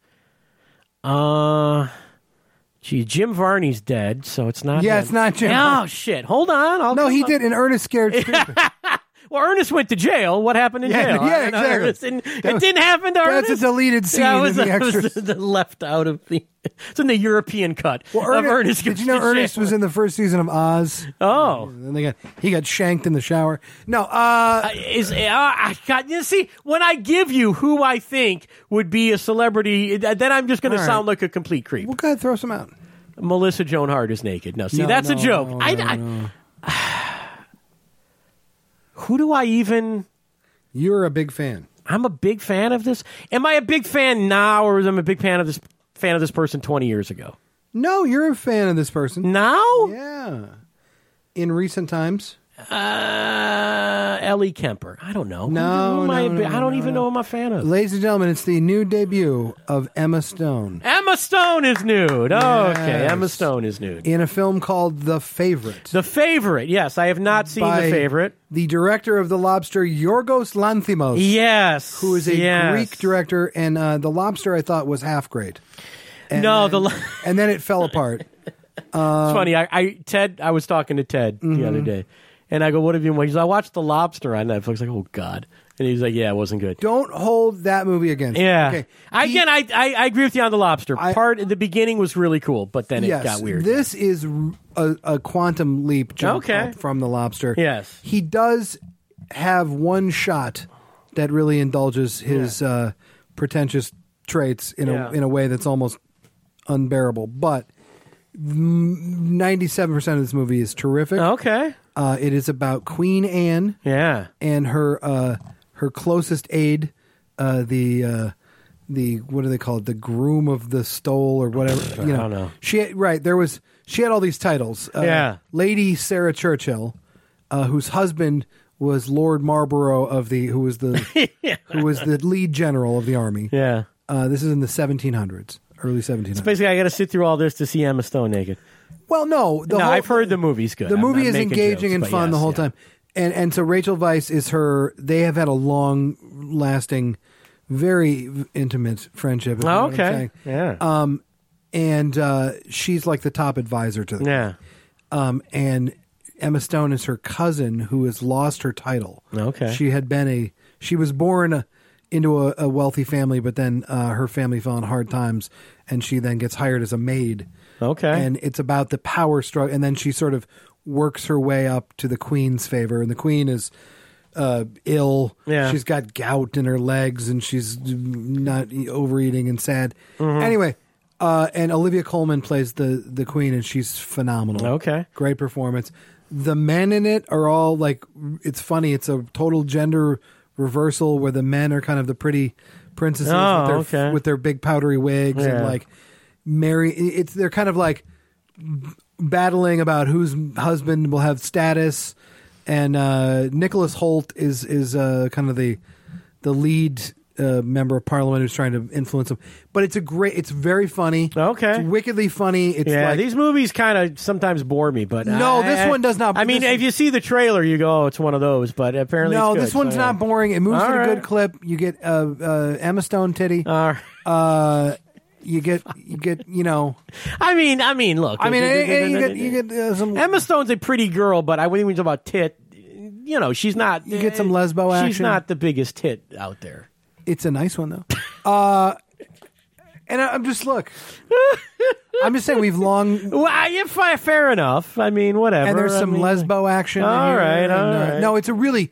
[SPEAKER 1] Jim Varney's dead, so it's not him.
[SPEAKER 2] It's not Jim.
[SPEAKER 1] Oh, shit. Hold on.
[SPEAKER 2] No, he did an Ernest Scared Stupid.
[SPEAKER 1] Well, Ernest went to jail. What happened in jail?
[SPEAKER 2] Yeah, exactly.
[SPEAKER 1] It didn't happen to Ernest?
[SPEAKER 2] That's a deleted scene in the extras.
[SPEAKER 1] That was left out of the... It's in the European cut of Ernest.
[SPEAKER 2] Did you know Ernest was in the first season of Oz?
[SPEAKER 1] Oh.
[SPEAKER 2] And then he got shanked in the shower. No.
[SPEAKER 1] See, when I give you who I think would be a celebrity, then I'm just going to sound like a complete creep.
[SPEAKER 2] We'll go ahead and throw some out.
[SPEAKER 1] Melissa Joan Hart is naked. No, that's a joke.
[SPEAKER 2] No.
[SPEAKER 1] Who do I even...
[SPEAKER 2] You're a big fan.
[SPEAKER 1] I'm a big fan of this. Am I a big fan now, or am I a big fan of this person 20 years ago?
[SPEAKER 2] No, you're a fan of this person.
[SPEAKER 1] Now?
[SPEAKER 2] Yeah. In recent times?
[SPEAKER 1] Ellie Kemper. I don't know.
[SPEAKER 2] I
[SPEAKER 1] don't even know who I'm a fan of.
[SPEAKER 2] Ladies and gentlemen, it's the new debut of Emma Stone.
[SPEAKER 1] Emma Stone is nude.
[SPEAKER 2] Yes.
[SPEAKER 1] Okay, Emma Stone is nude.
[SPEAKER 2] In a film called The Favorite.
[SPEAKER 1] The Favorite, yes. I have not seen The Favorite.
[SPEAKER 2] The director of The Lobster, Yorgos Lanthimos.
[SPEAKER 1] Yes.
[SPEAKER 2] Who is a Greek director, and The Lobster I thought was half great. And then it fell apart.
[SPEAKER 1] It's funny. I was talking to Ted the other day. And I go, what have you watched? He goes, I watched The Lobster on Netflix. Like, oh, God. And he's like, yeah, it wasn't good.
[SPEAKER 2] Don't hold that movie against me.
[SPEAKER 1] Yeah. Okay. I agree with you on The Lobster. The beginning was really cool, but then it got weird.
[SPEAKER 2] This is a quantum leap jump up from The Lobster.
[SPEAKER 1] Yes.
[SPEAKER 2] He does have one shot that really indulges his pretentious traits in a way that's almost unbearable. But 97% of this movie is terrific.
[SPEAKER 1] Okay.
[SPEAKER 2] It is about Queen Anne, and her closest aide, the what do they call it? The groom of the stole or whatever.
[SPEAKER 1] I don't know.
[SPEAKER 2] She had all these titles. Lady Sarah Churchill, whose husband was Lord Marlborough who was the lead general of the army.
[SPEAKER 1] Yeah.
[SPEAKER 2] This is in the 1700s. Early 1700s.
[SPEAKER 1] So basically, I got to sit through all this to see Emma Stone naked.
[SPEAKER 2] Well, no.
[SPEAKER 1] I've heard the movie's good.
[SPEAKER 2] The movie is engaging and fun the whole time. And so Rachel Weisz is they have had a long-lasting, very intimate friendship.
[SPEAKER 1] Oh, okay. Yeah.
[SPEAKER 2] And she's like the top advisor to them.
[SPEAKER 1] Yeah.
[SPEAKER 2] And Emma Stone is her cousin who has lost her title.
[SPEAKER 1] Okay.
[SPEAKER 2] She was born into a wealthy family, but then her family fell in hard times, and she then gets hired as a maid.
[SPEAKER 1] Okay.
[SPEAKER 2] And it's about the power struggle, and then she sort of works her way up to the Queen's favor, and the Queen is ill.
[SPEAKER 1] Yeah.
[SPEAKER 2] She's got gout in her legs, and she's not overeating and sad.
[SPEAKER 1] Mm-hmm.
[SPEAKER 2] Anyway, and Olivia Colman plays the Queen, and she's phenomenal.
[SPEAKER 1] Okay.
[SPEAKER 2] Great performance. The men in it are all like, it's funny, it's a total gender reversal where the men are kind of the pretty princesses with their big powdery wigs and like they're kind of like battling about whose husband will have status, and Nicholas Hoult is kind of the lead member of parliament who's trying to influence him. But it's very funny.
[SPEAKER 1] Okay.
[SPEAKER 2] It's wickedly funny. It's
[SPEAKER 1] these movies kind of sometimes bore me, but
[SPEAKER 2] no, this one does not.
[SPEAKER 1] I mean, if you see the trailer, you go, oh, it's one of those, but apparently
[SPEAKER 2] no,
[SPEAKER 1] it's good,
[SPEAKER 2] this one's not boring. It moves at a good clip. You get Emma Stone titty. You get,
[SPEAKER 1] I mean, look.
[SPEAKER 2] You get some.
[SPEAKER 1] Emma Stone's a pretty girl, but I wouldn't even talk about tit. She's not.
[SPEAKER 2] You get some lesbo action.
[SPEAKER 1] She's not the biggest tit out there.
[SPEAKER 2] It's a nice one though. And I'm just I'm just saying we've long.
[SPEAKER 1] Well, fair enough. I mean, whatever.
[SPEAKER 2] And there's some lesbo action.
[SPEAKER 1] All right.
[SPEAKER 2] No, it's a really.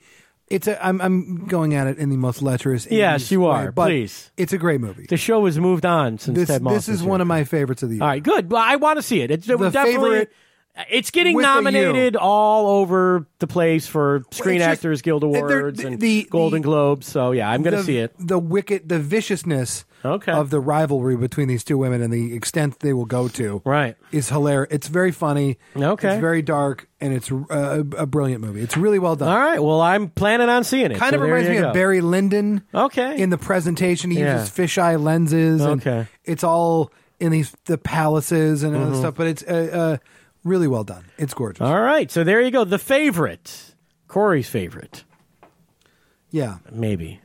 [SPEAKER 2] I'm going at it in the most lecherous.
[SPEAKER 1] Yes, you are.
[SPEAKER 2] Way, but
[SPEAKER 1] please.
[SPEAKER 2] It's a great movie.
[SPEAKER 1] The show has moved on since Ted Moss.
[SPEAKER 2] This is one of my favorites of the year.
[SPEAKER 1] All right, good. Well, I want to see it. It's definitely.
[SPEAKER 2] Favorite.
[SPEAKER 1] It's getting nominated all over the place for Screen Actors Guild Awards and Golden Globes. So yeah, I'm going to see it.
[SPEAKER 2] The viciousness of the rivalry between these two women and the extent they will go to is hilarious. It's very funny.
[SPEAKER 1] Okay.
[SPEAKER 2] It's very dark, and it's a brilliant movie. It's really well done.
[SPEAKER 1] All right. Well, I'm planning on seeing it.
[SPEAKER 2] Kind of reminds me of Barry Lyndon.
[SPEAKER 1] Okay.
[SPEAKER 2] In the presentation, he uses fisheye lenses. And it's all in the palaces and other stuff, but it's really well done. It's gorgeous.
[SPEAKER 1] All right. So there you go. The favorite. Corey's favorite.
[SPEAKER 2] Yeah.
[SPEAKER 1] Maybe.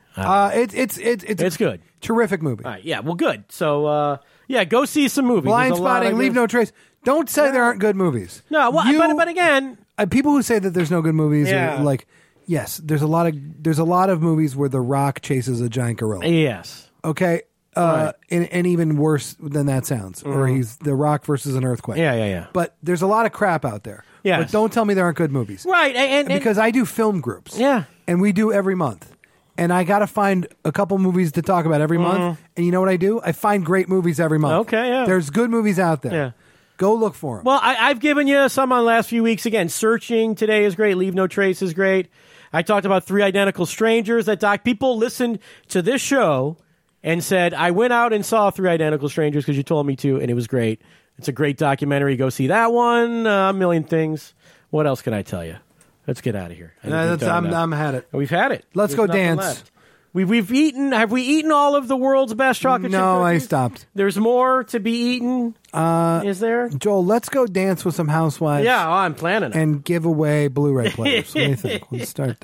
[SPEAKER 2] It's
[SPEAKER 1] good.
[SPEAKER 2] Terrific movie.
[SPEAKER 1] All right. Yeah. Well, good. So, go see some movies.
[SPEAKER 2] Blind Spotting, Leave No Trace. Don't say there aren't good movies.
[SPEAKER 1] No, well, but again,
[SPEAKER 2] people who say that there's no good movies are like, yes, there's a lot of movies where The Rock chases a giant gorilla.
[SPEAKER 1] Yes.
[SPEAKER 2] Okay. And even worse than that sounds, or he's The Rock versus an earthquake.
[SPEAKER 1] Yeah.
[SPEAKER 2] But there's a lot of crap out there.
[SPEAKER 1] Yes.
[SPEAKER 2] But don't tell me there aren't good movies.
[SPEAKER 1] Right. And
[SPEAKER 2] because I do film groups.
[SPEAKER 1] Yeah.
[SPEAKER 2] And we do every month. And I got to find a couple movies to talk about every month. And you know what I do? I find great movies every month.
[SPEAKER 1] Okay, yeah.
[SPEAKER 2] There's good movies out there.
[SPEAKER 1] Yeah.
[SPEAKER 2] Go look for them.
[SPEAKER 1] Well, I've given you some on the last few weeks. Again, Searching today is great. Leave No Trace is great. I talked about Three Identical Strangers. People listened to this show and said, I went out and saw Three Identical Strangers because you told me to, and it was great. It's a great documentary. Go see that one. A million things. What else can I tell you? Let's get out of here.
[SPEAKER 2] I'm had it.
[SPEAKER 1] We've had it.
[SPEAKER 2] Let's go dance.
[SPEAKER 1] Left. We've eaten. Have we eaten all of the world's best chocolate chip cookies?
[SPEAKER 2] No, I stopped.
[SPEAKER 1] There's more to be eaten. Is there?
[SPEAKER 2] Joel, let's go dance with some housewives.
[SPEAKER 1] Yeah, I'm planning it.
[SPEAKER 2] And give away Blu-ray players. What do you think? Let's start.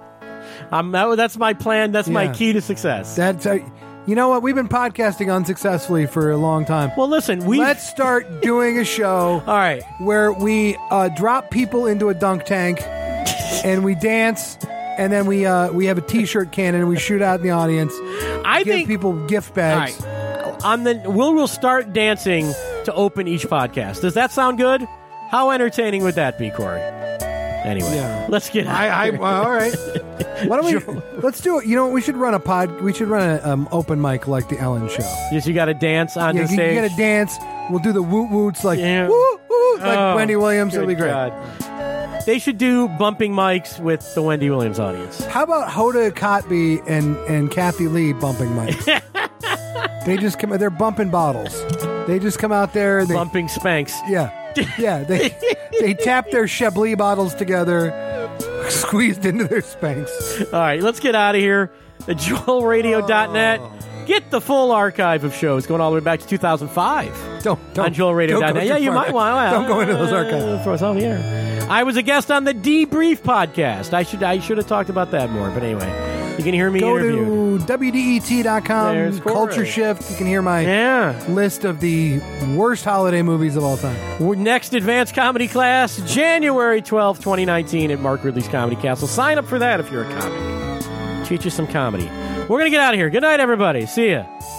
[SPEAKER 1] That's my plan. That's my key to success.
[SPEAKER 2] You know what? We've been podcasting unsuccessfully for a long time.
[SPEAKER 1] Well, listen,
[SPEAKER 2] let's start doing a show.
[SPEAKER 1] All right,
[SPEAKER 2] where we drop people into a dunk tank and we dance. And then we have a T-shirt cannon and we shoot out in the audience. I think people gift bags.
[SPEAKER 1] All right. We'll start dancing to open each podcast. Does that sound good? How entertaining would that be, Corey? Anyway, let's get.
[SPEAKER 2] All right. Why don't we? Let's do it. You know what? We should run an open mic like the Ellen Show.
[SPEAKER 1] Yes, you got to dance on the stage.
[SPEAKER 2] You got to dance. We'll do the woot woots like woo woo like Wendy Williams. It'll be great.
[SPEAKER 1] God. They should do bumping mics with the Wendy Williams audience.
[SPEAKER 2] How about Hoda Kotb and Kathy Lee bumping mics? They just come. They're bumping bottles. They just come out there and
[SPEAKER 1] bumping Spanx.
[SPEAKER 2] Yeah. They tap their Chablis bottles together, squeezed into their Spanx.
[SPEAKER 1] All right, let's get out of here. JoelRadio.net. Get the full archive of shows going all the way back to 2005.
[SPEAKER 2] Don't
[SPEAKER 1] on JoelRadio.net. Yeah, you might want.
[SPEAKER 2] Don't go into those archives.
[SPEAKER 1] Throw us off the air. I was a guest on the Debrief podcast. I should have talked about that more. But anyway, you can hear me interviewed.
[SPEAKER 2] Go to WDET.com, Culture Shift. You can hear my list of the worst holiday movies of all time.
[SPEAKER 1] Next advanced comedy class, January 12th, 2019 at Mark Ridley's Comedy Castle. Sign up for that if you're a comic. Teach you some comedy. We're going to get out of here. Good night, everybody. See ya.